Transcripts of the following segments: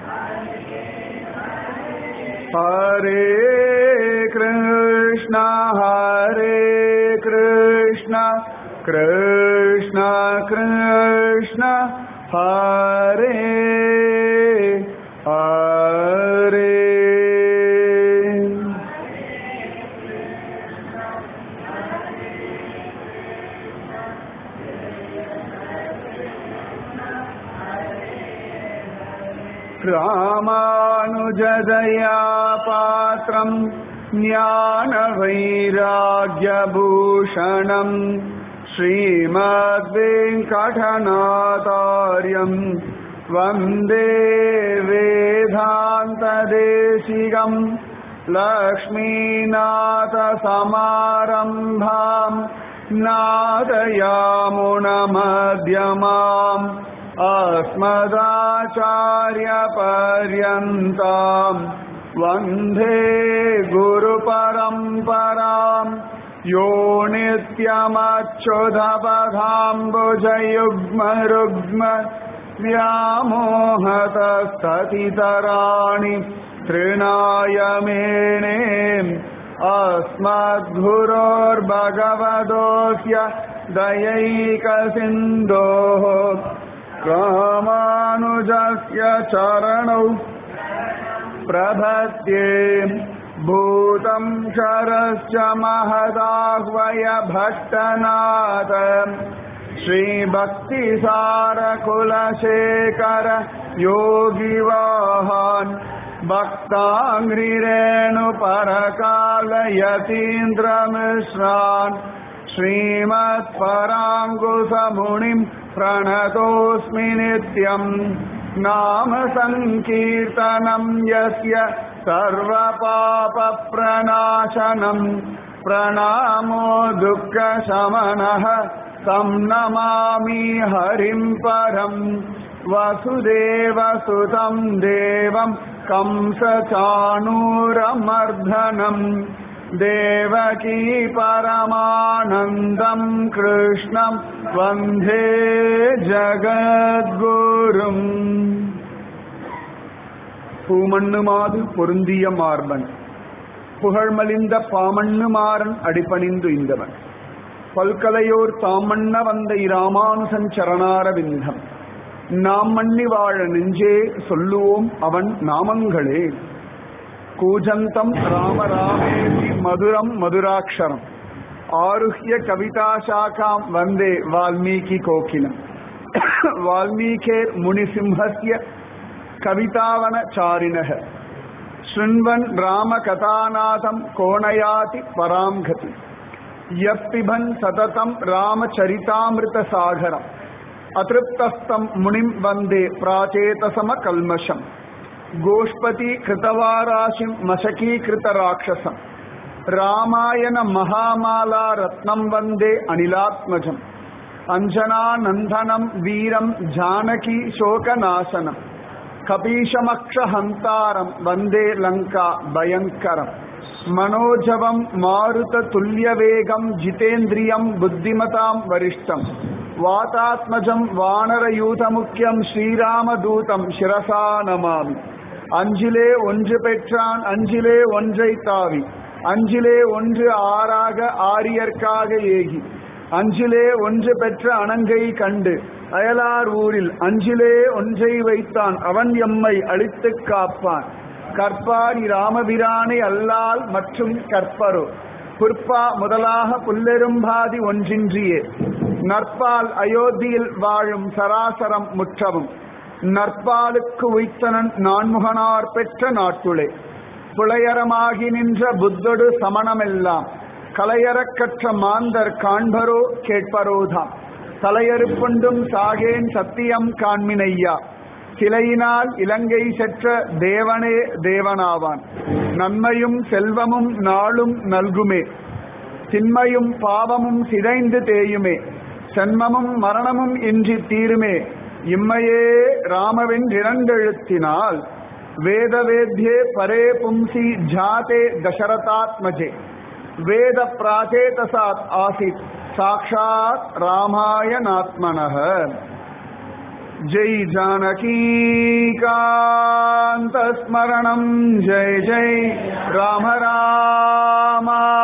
Hare Krishna, Krishna Krishna, Hare Hare. Ramanujadaya Patram Jnana Vairagya Bhushanam Srimad Venkatanathāryam Vande Vedanta Desigam Lakshminatha Samarambham Nadayamuna Madhyamam Asmadacharya Paryantam Vande Guru Paramparam Yo Nityamachyudhapadham Bhujayugma Rugma Vyamohatastathitarani Trinayamene Asmadgurur Bhagavadosya Dayaika Sindhoho Ramanujasya Charanau Prabhatye Bhutam Sharasya Mahadahvaya Bhattanata Shri Bhakti Sara Kula Shekara Yogi Vahan Bhaktangri Renu Parakala Yatindra Mishran Srimad Parangusa Munim Pranatosmi Nityam Nama Sankirtanam Yasya Sarva Papa Pranashanam Pranamo Dukkha Shamanaha Tam Namami Harim Param Vasudeva Sutam Devam Kamsa Chanuramardanam Devaki Paramanandam Krishnam Vande Jagadgurum. பூமண்ணுமாது பொருந்திய மார்பன் புகழ்மலிந்த பாமண்ணுமாறன் அடிபணிந்து இந்தவன் பல்கலையோர் தாமண்ண வந்த இராமானுசன் சரணார விந்தம் நாம் மண்ணி வாழ நெஞ்சே சொல்லுவோம் அவன் நாமங்களே. கூஜந்தம் ராம ராமேதி மதுரம் மதுராட்சரம் ஆருஹ்ய கவிதாசாகாம் வந்தே வால்மீகி கோகிலம். வால்மீகேர் முனிசிம்ஹஸ்ய கவிதாவன சாரிணஹ ஸ்ருண்வன் ராம கதாநாதம் கோணயாதி பராம்கதி யப்பிபன் சததம் ராமச்சரிதாமிருத சாகரம் அதிருப்தஸ்தம் முனிம் வந்தே பிராச்சேதசம கல்மஷம் கோஷ்பதி கிருதவாராசிம் மசகீகிருத ராட்சசம் ராமாயண மகாமாலா ரத்னம் வந்தே அனிலாத்மஜம் அஞ்சனா நந்தனம் வீரம் ஜானகி சோகநாசனம் கபீஷமக்ஷஹந்தாரம் வந்தே லங்கா பயங்கரம் மனோஜவம் மாருத துல்யவேகம் ஜிதேந்திரியம் புத்திமதாம் வரிஷ்டம் வாதாத்மஜம் வானரயூதமுக்கியம் ஸ்ரீராமதூதம் சிரசா நமாமி. அஞ்சிலே ஒன்று பெற்றான் அஞ்சிலே ஒன்றை தாவி அஞ்சிலே ஒன்று ஆறாக ஆரியர்க்காக ஏகி அஞ்சிலே ஒன்று பெற்ற அணங்கை கண்டு அயலார் ஊரில் அஞ்சிலே ஒன்றை வைத்தான் அவன் எம்மை அழித்து காப்பான். கற்பாரி ராமபிரானை அல்லால் மற்றும் கற்பரோ புற்பா முதலாக புல்லெரும்பாதி ஒன்றின்றியே நற்பால் அயோத்தியில் வாழும் சராசரம் முற்றவும் நற்பாலுக்கு உய்த்தனன் நான்முகனார் பெற்ற நாட்டுளே. புலையரமாகி நின்ற புத்தொடு சமணமெல்லாம் கலையறக் கற்ற மாந்தர் காண்பரோ கேட்பரோதாம். தலையறுப்புண்டும் சாகேன் சத்தியம் காண்மினையா சிலையினால் இலங்கை செற்ற தேவனே தேவனாவான். நன்மையும் செல்வமும் நாளும் நல்குமே திண்மையும் பாவமும் சிதைந்து தேயுமே சென்மமும் மரணமும் இன்றி தீருமே இம்மையே ராமவென்றிரண்டெழுத்தினால் வேத வேத்யே பரே பும்சி ஜாதே தசரதாத்மஜே வேத பிராச்சேதசாத் ஆசித் சாக்ஷாத் ராமாயணாத்மனஹ. जय जानकीकान्तस्मरणं जय जय राम राम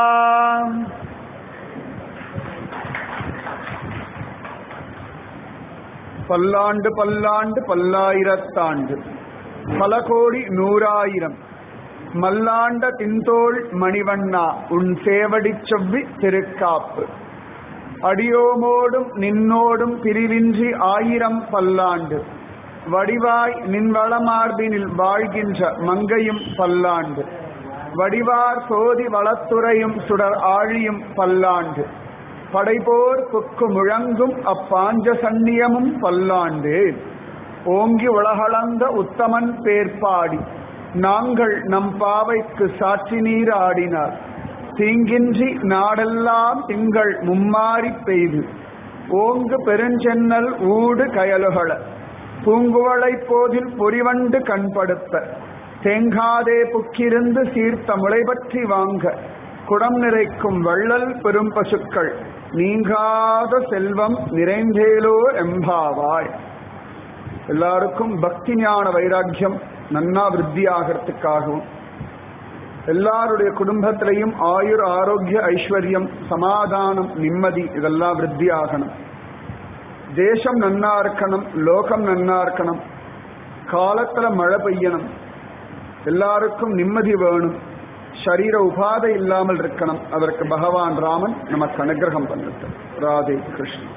பல்லாண்டு பல்லாண்டு பல்லாயிரத்தாண்டு பல கோடி நூறாயிரம் மல்லாண்ட தின்தோள் மணிவண்ணா உன் சேவடிச் செவ்வி திருக்காப்பு அடியோமோடும் நின்னோடும் பிரிவின்றி ஆயிரம் பல்லாண்டு வடிவாய் நின்வளமார்பினில் வாழ்கின்ற மங்கையும் பல்லாண்டு வடிவார் சோதி வளத்துறையும் சுடர் ஆழியும் பல்லாண்டு படைபோர் புக்கு முழங்கும் அப்பாஞ்ச சந்நியமும் பல்லாண்டு ஓங்கி உலகளந்த உத்தமன் பேர்பாடி நாங்கள் நம் பாவைக்கு சாற்றி நீர் ஆடினார் தீங்கின்றி நாடெல்லாம் திங்கள் மும்மாறி பெய்து ஓங்கு பெருஞ்சென்னல் ஊடு கயலுகள பூங்குவளை போதில் பொறிவண்டு கண்படுத்த தேங்காதே புக்கிருந்து சீர்த்த முளைபற்றி வாங்க குடம் நிறைக்கும் வள்ளல் பெரும் பசுக்கள் நீங்காத செல்வம் நிறைந்தேலோ எம்பாவாய். எல்லாருக்கும் பக்தி ஞான வைராக்கியம் நன்னா விருத்தியாகிறதுக்காகவும் எல்லாருடைய குடும்பத்திலையும் ஆயுர் ஆரோக்கிய ஐஸ்வர்யம் சமாதானம் நிம்மதி இதெல்லாம் விருத்தி ஆகணும். தேசம் நன்னா இருக்கணும், லோகம் நன்னா இருக்கணும், காலத்துல மழை பெய்யணும், எல்லாருக்கும் நிம்மதி வேணும், சரீர உபாதை இல்லாமல் இருக்கணும். அதற்கு பகவான் ராமன் நமக்கு அனுகிரகம் பண்ணிட்டு. ராதே கிருஷ்ணன்.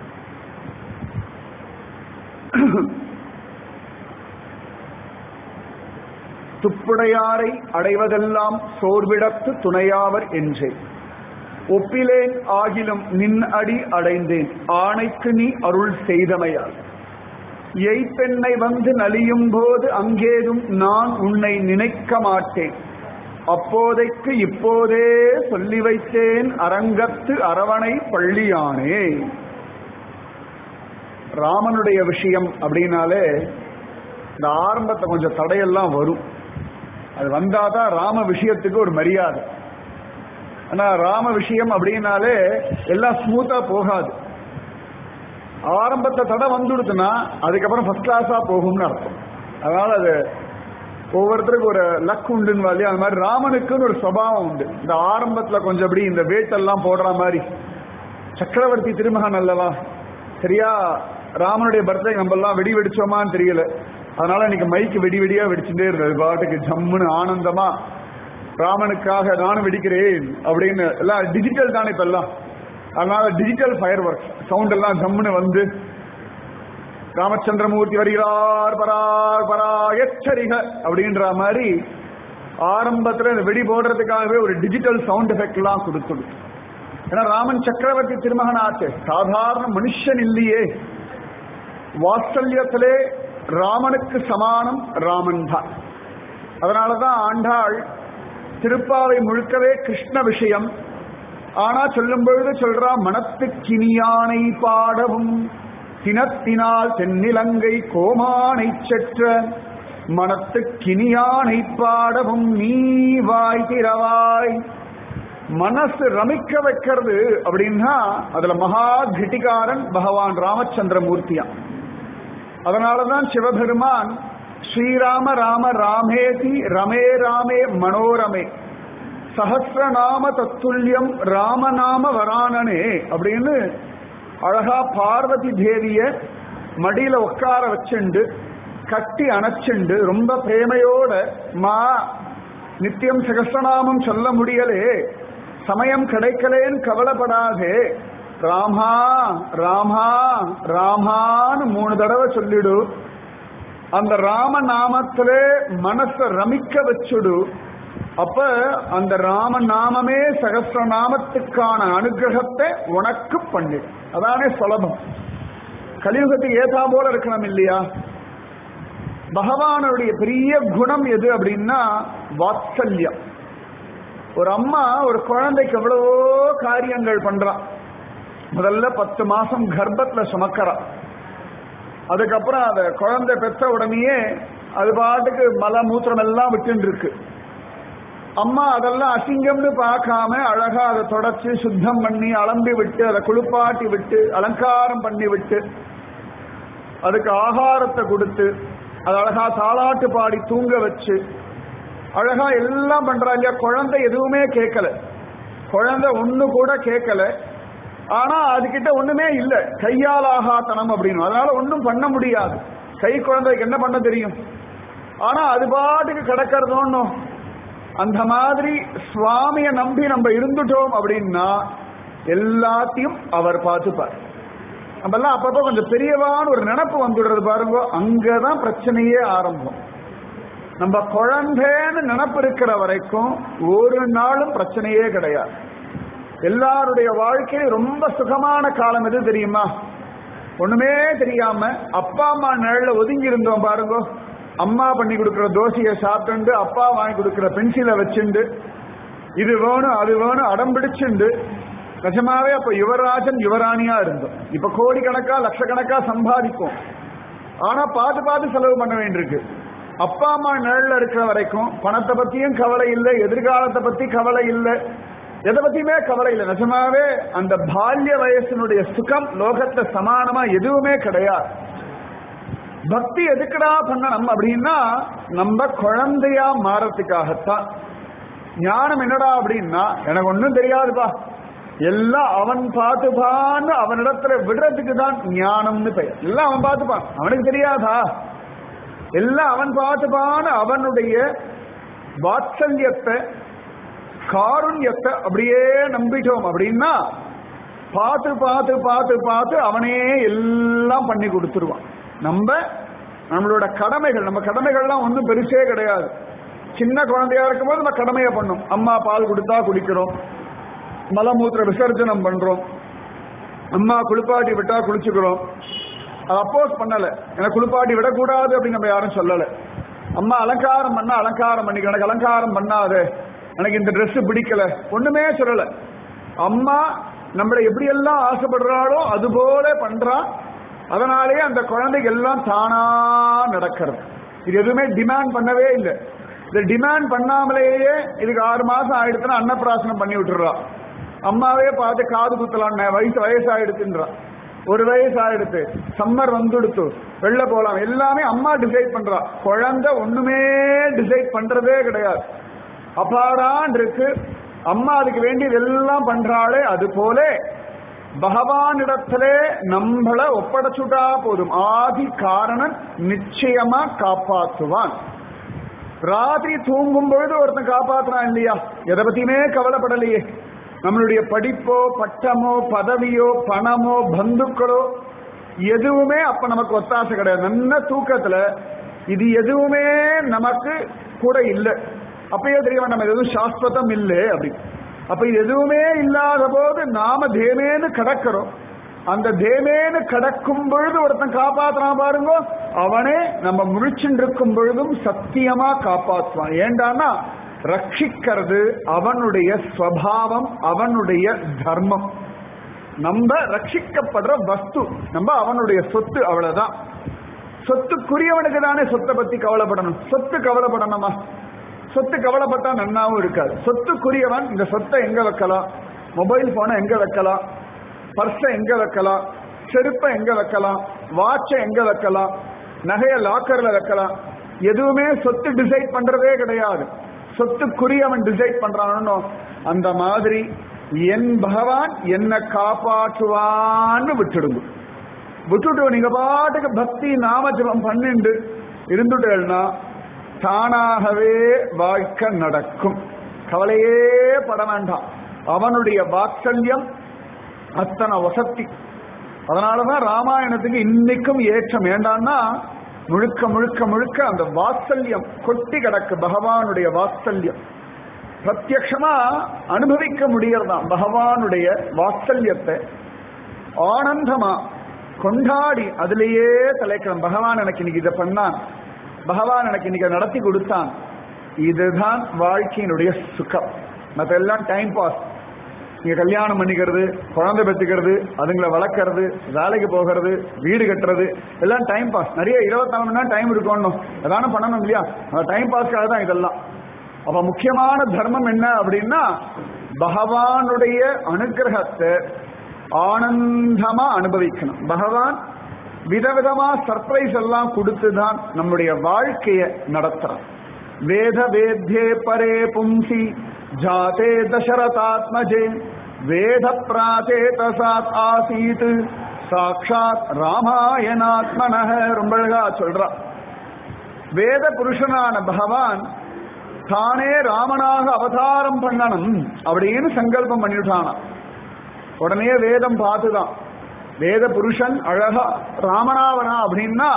துப்புடையாரை அடைவதெல்லாம் சோர்விடத்து துணையாவர் என்றே ஒப்பிலேன் ஆகிலும் நின் அடி அடைந்தேன் ஆணைக்கு நீ அருள் செய்தமையால் எய்ப்பெண்ணை வந்து நலியும் போது அங்கேதும் நான் உன்னை நினைக்க மாட்டேன் அப்போதைக்கு இப்போதே சொல்லி வைத்தேன் அரங்கத்து அரவணை பள்ளியானே. ராமனுடைய விஷயம் அப்படின்னாலே இந்த ஆரம்பத்தை கொஞ்சம் தடையெல்லாம் வரும். அது வந்தாதான் ராம விஷயத்துக்கு ஒரு மரியாதை. ஆனா ராம விஷயம் அப்படின்னாலே எல்லாம் ஸ்மூத்தா போகாது. ஆரம்பத்தை தடை வந்துடுதுன்னா அதுக்கப்புறம் ஃபர்ஸ்ட் கிளாஸா போகும்னு அர்த்தம். அதனால அது ஒவ்வொருத்தருக்கும் ஒரு லக் உண்டுன்னு இல்லையா, அது மாதிரி ராமனுக்குன்னு ஒரு சுபாவம் உண்டு. இந்த ஆரம்பத்துல கொஞ்சம் அப்படி இந்த வேட்டெல்லாம் போடுற மாதிரி சக்கரவர்த்தி திருமகன் அல்லவா, சரியா ராமனுடைய பர்த்டே நம்ம எல்லாம் வெடி வெடிச்சோமான்னு தெரியல. அதனால இன்னைக்கு மைக்கு வெடி வெடியா வெடிச்சுட்டே இருந்தது பாட்டுக்கு ஜம்முன்னு ஆனந்தமா ராமனுக்காக நானும் வெடிக்கிறேன் அப்படின்னு. எல்லாம் டிஜிட்டல் தானே இப்ப எல்லாம், அதனால டிஜிட்டல் ஃபயர் ஒர்க் சவுண்ட் எல்லாம் ஜம்முன்னு வந்து ராமச்சந்திரமூர்த்தி வருகிறார் பரார் பரா எச்சரிக அப்படின்ற மாதிரி ஆரம்பத்துல இந்த வெடி போடுறதுக்காகவே ஒரு டிஜிட்டல் சவுண்ட் எஃபெக்ட் எல்லாம் கொடுத்துடும். ஏன்னா ராமன் சக்கரவர்த்தி திருமகன் ஆச்சு, சாதாரண மனுஷன் இல்லையே. வாத்சல்யத்திலே ராமனுக்கு சமானம் ராமன் தான். அதனாலதான் ஆண்டாள் திருப்பாவை முழுக்கவே கிருஷ்ண விஷயம். ஆனா சொல்லும் பொழுது சொல்றா மனத்துக்கினியானை பாடவும் சினத்தினால் தென்னிலங்கை கோமானை செற்ற மனத்துக்கினியானை பாடவும் நீ வாய் திறவாய். மனசு ரமிக்க வைக்கிறது அப்படின்னா அதுல மகா கிருட்டிகாரன் பகவான் ராமச்சந்திரமூர்த்தியா. அதனாலதான் சிவபெருமான் ஸ்ரீராம ராம ராமேதி ரமே ராமே மனோரமே சஹஸ்ரநாம தத்துல்யம் ராமநாம வரானனே அப்படின்னு அழகா பார்வதி தேவிய மடியில உட்கார வச்சுண்டு கட்டி அணைச்சுண்டு ரொம்ப பிரேமையோட மா நித்தியம் சகஸ்ரநாமம் சொல்ல முடியலே, சமயம் கிடைக்கலேன்னு கவலைப்படாதே, ராமா ராமா ராமான்னு 3 தடவை சொல்லிடு. அந்த ராம நாமத்திலே மனச ரமிக்க வச்சுடு. அப்ப அந்த ராம நாமமே சகஸ்ரநாமத்துக்கான அனுகிரகத்தை உனக்கு பண்ணு. அதானே சுலபம். கலியுகத்துக்கு ஏதா போல இருக்கணும் இல்லையா? பகவானுடைய பெரிய குணம் எது அப்படின்னா வாத்சல்யம். ஒரு அம்மா ஒரு குழந்தைக்கு எவ்வளவோ காரியங்கள் பண்றான். முதல்ல 10 மாசம் கர்ப்பத்துல சுமக்கிறா. அதுக்கப்புறம் அத குழந்தை பெற்ற உடனேயே அது பாட்டுக்கு மல மூத்திரம் எல்லாம் விட்டு இருக்கு. அம்மா அதெல்லாம் அசிங்கம்னு பார்க்காம அழகா அதை தொடச்சு சுத்தம் பண்ணி அலம்பி விட்டு அதை குளிப்பாட்டி விட்டு அலங்காரம் பண்ணி விட்டு அதுக்கு ஆகாரத்தை கொடுத்து அது அழகா தாலாட்டு பாடி தூங்க வச்சு அழகா எல்லாம் பண்றா இல்லையா. குழந்தை எதுவுமே கேட்கல, குழந்தை ஒண்ணு கூட கேட்கல. ஆனா அதுகிட்ட ஒண்ணுமே இல்லை, கையால் ஆகாத்தனம் அப்படின்னு. அதனால ஒன்றும் பண்ண முடியாது. கை குழந்தைக்கு என்ன பண்ண தெரியும்? ஆனா அது பாட்டுக்கு கிடக்கிறதோன்னு. அந்த மாதிரி சுவாமியை நம்பி நம்ம இருந்துட்டோம் அப்படின்னா எல்லாத்தையும் அவர் பார்த்துப்பார். நம்ம எல்லாம் அப்பப்போ கொஞ்சம் பெரியவான்னு ஒரு நினைப்பு வந்துடுறது பாருங்க, அங்கதான் பிரச்சனையே ஆரம்பம். நம்ம குழந்தைன்னு நினைப்பு இருக்கிற வரைக்கும் ஒரு நாளும் பிரச்சனையே கிடையாது. எல்லாருடைய வாழ்க்கையில ரொம்ப சுகமான காலம் எது தெரியுமா? ஒண்ணுமே தெரியாம அப்பா அம்மா நிழல்ல ஒதுங்கி இருந்தோம் பாருங்க. அம்மா பண்ணி கொடுக்கிற தோசையை சாப்பிட்டு, அப்பா வாங்கி கொடுக்கிற பென்சிலை வச்சுண்டு, இது வேணும் அது வேணும் அடம் பிடிச்சுண்டு, நிஜமாவே அப்ப யுவராஜன் யுவராணியா இருந்தோம். இப்ப கோடிக்கணக்கா லட்சக்கணக்கா சம்பாதிப்போம். ஆனா பார்த்து பார்த்து செலவு பண்ண வேண்டியிருக்கு. அப்பா அம்மா நிழல்ல இருக்கிற வரைக்கும் பணத்தை பத்தியும் கவலை இல்லை, எதிர்காலத்தை பத்தி கவலை இல்லை, எதை பத்தியுமே கவலை இல்லை. நிஜமாவே அந்த பால்ய வயசினுடைய சுகம் லோகத்துல சமானமா எதுவுமே கிடையாது. பக்தி எதுக்குடா பண்ணணும் அப்படின்னா நம்ம குழந்தையா மாறத்துக்காகத்தான். ஞானம் என்னடா அப்படின்னா எனக்கு ஒன்னும் தெரியாதுப்பா, எல்லாம் அவன் பார்த்துப்பான்னு அவனிடத்துல விடுறதுக்கு தான் ஞானம்னு பெயர். எல்லாம் அவன் பார்த்துப்பான், அவனுக்கு தெரியாதா? எல்லாம் அவன் பார்த்துப்பான்னு அவனுடைய வாத்சல்யத்தை காருண்யத்தை அப்படியே நம்பிட்டோம் அப்படின்னா பார்த்து பார்த்து பார்த்து பார்த்து அவனே எல்லாம் பண்ணி கொடுத்துருவான். நம்மளோட கடமைகள், நம்ம கடமைகள்லாம் ஒன்றும் பெருசே கிடையாது. சின்ன குழந்தையா இருக்கும்போது நம்ம கடமையை பண்ணோம். அம்மா பால் கொடுத்தா குடிக்கிறோம், மலமூத்திர விசர்ஜனம் பண்றோம், அம்மா குளிப்பாட்டி விட்டா குளிச்சுக்கிறோம். அது அப்போஸ் பண்ணல, எனக்கு குளிப்பாட்டி விடக்கூடாது அப்படின்னு நம்ம யாரும் சொல்லலை. அம்மா அலங்காரம் பண்ணா அலங்காரம் பண்ணிக்க, எனக்கு அலங்காரம் பண்ணாது, எனக்கு இந்த ட்ரெஸ் பிடிக்கல, ஒண்ணுமே சொல்லல. அம்மா நம்மளை எப்படி எல்லாம் ஆசைப்படுறாளோ அது போல பண்றா. அதனாலேயே அந்த குழந்தைக்கு எல்லாம் தானா நடக்கிறது. இது எதுவுமே டிமாண்ட் பண்ணவே இல்லை. இது டிமாண்ட் பண்ணாமலேயே இதுக்கு 6 மாசம் ஆயிடுச்சுன்னா அன்னப்பிராசனம் பண்ணி விட்டுறா. அம்மாவே பார்த்து காது குத்தலாம், வயசாயிடுச்சுன்றா. 1 வயசு ஆயிடுத்து, சம்மர் வந்துடுத்து, வெளில போலாம், எல்லாமே அம்மா டிசைட் பண்றா. குழந்தை ஒண்ணுமே டிசைட் பண்றதே கிடையாது. அப்பாடான் இருக்கு, அம்மா அதுக்கு வேண்டியது எல்லாம் பண்றாளே. அது போல பகவானிடத்திலே நம்மளை ஒப்படைச்சுட்டா போதும், ஆதி காரணன் நிச்சயமா காப்பாற்றுவான். ராத்திரி தூங்கும் பொழுது ஒருத்தன் காப்பாற்றுறான் இல்லையா? எதை பத்தியுமே கவலைப்படலையே. நம்மளுடைய படிப்போ பட்டமோ பதவியோ பணமோ பந்துக்களோ எதுவுமே அப்ப நமக்கு ஒத்தாசை கிடையாது. நல்ல தூக்கத்துல இது எதுவுமே நமக்கு கூட இல்லை. அப்பயே தெரிய வேண்டாம் எதுவும் சாஸ்வதம் இல்லை அப்படி. அப்ப இது எதுவுமே இல்லாத போது நாம தேமேன்னு கடக்கிறோம். அந்த தேமேன்னு கடக்கும் பொழுது ஒருத்தன் காப்பாற்றுறான் பாருங்க, அவனே நம்ம முழிச்சுட்டு இருக்கும் பொழுதும் சத்தியமா காப்பாற்றுவான். ஏண்டான்னா ரட்சிக்கிறது அவனுடைய ஸ்வபாவம், அவனுடைய தர்மம். நம்ம ரட்சிக்கப்படுற வஸ்து, நம்ம அவனுடைய சொத்து, அவ்வளவுதான். சொத்துக்குரியவனுக்கு தானே சொத்தை பத்தி கவலைப்படணும். சொத்து கவலைப்படணுமா? சொத்து கவலைப்பட்டா நன்னாவும் இருக்காது. சொத்துக்குரியவன் இந்த சொத்தை எங்க வைக்கலாம், மொபைல் போனை எங்க வைக்கலாம், பர்ஸை எங்க வைக்கலாம், செருப்பை எங்க வைக்கலாம், வாட்சை எங்க வைக்கலாம், நகைய லாக்கர்ல வைக்கலாம், எதுவுமே சொத்து டிசைட் பண்றதே கிடையாது. சொத்துக்குரியவன் டிசைட் பண்றானோ அந்த மாதிரி என் பகவான் என்ன காப்பாற்றுவான்னு விட்டுடுங்க. விட்டுட்டு நீங்க பாட்டுக்கு பக்தி நாம ஜபம் பண்ணிண்டு இருந்துட்டேன்னா தானாகவே வாழ்க்கை நடக்கும். கவலையே பட வேண்டாம். அவனுடைய வாத்சல்யம் அத்தனை வசத்தி. அதனாலதான் ராமாயணத்துக்கு இன்னைக்கும் ஏற்றம். ஏண்டான்னா முழுக்க முழுக்க முழுக்க அந்த வாத்சல்யம் கொட்டி கிடக்கு. பகவானுடைய வாத்சல்யம் பிரத்யக்ஷமா அனுபவிக்க முடியறதான். பகவானுடைய வாத்சல்யத்தை ஆனந்தமா கொண்டாடி அதிலேயே தலைக்கணும். பகவான் எனக்கு இன்னைக்கு இதை பண்ணான், பகவான் எனக்கு இன்னைக்கு நடத்தி கொடுத்தான். இதுதான் வாழ்க்கையினுடைய சுகம். மற்றெல்லாம் டைம் பாஸ். நீங்க கல்யாணம் பண்ணிக்கிறது, குழந்தை பெற்றுக்கிறது, அதுங்களை வளர்க்கறது, வேலைக்கு போகிறது, வீடு கட்டுறது எல்லாம் டைம் பாஸ். நிறைய 24 மணி நேரம் டைம் இருக்கணும், அதான பண்ணணும் இல்லையா? அந்த டைம் பாஸ்க்காக தான் இதெல்லாம். அப்ப முக்கியமான தர்மம் என்ன அப்படின்னா பகவானுடைய அனுகிரகத்தை ஆனந்தமா அனுபவிக்கணும். பகவான் விதவிதமா சர்ப்ரைஸ் எல்லாம் கொடுத்துதான் நம்முடைய வாழ்க்கையை நடத்துறான். வேத வேத்யே பரே பும்சி ஜாதே தசரதாத்மஜே வேத பிராச்சேதசாத் ஆசீத் சாக்ஷாத் ராமாயணாத்மனஹ. ரொம்ப அழகா சொல்றா. வேத புருஷனான பகவான் தானே ராமனாக அவதாரம் பண்ணணும் அப்படின்னு சங்கல்பம் பண்ணிவிட்டானா. உடனே வேதம் பார்த்துதான் வேத புருஷன் அழகா ராமனாவனா அப்படின்னா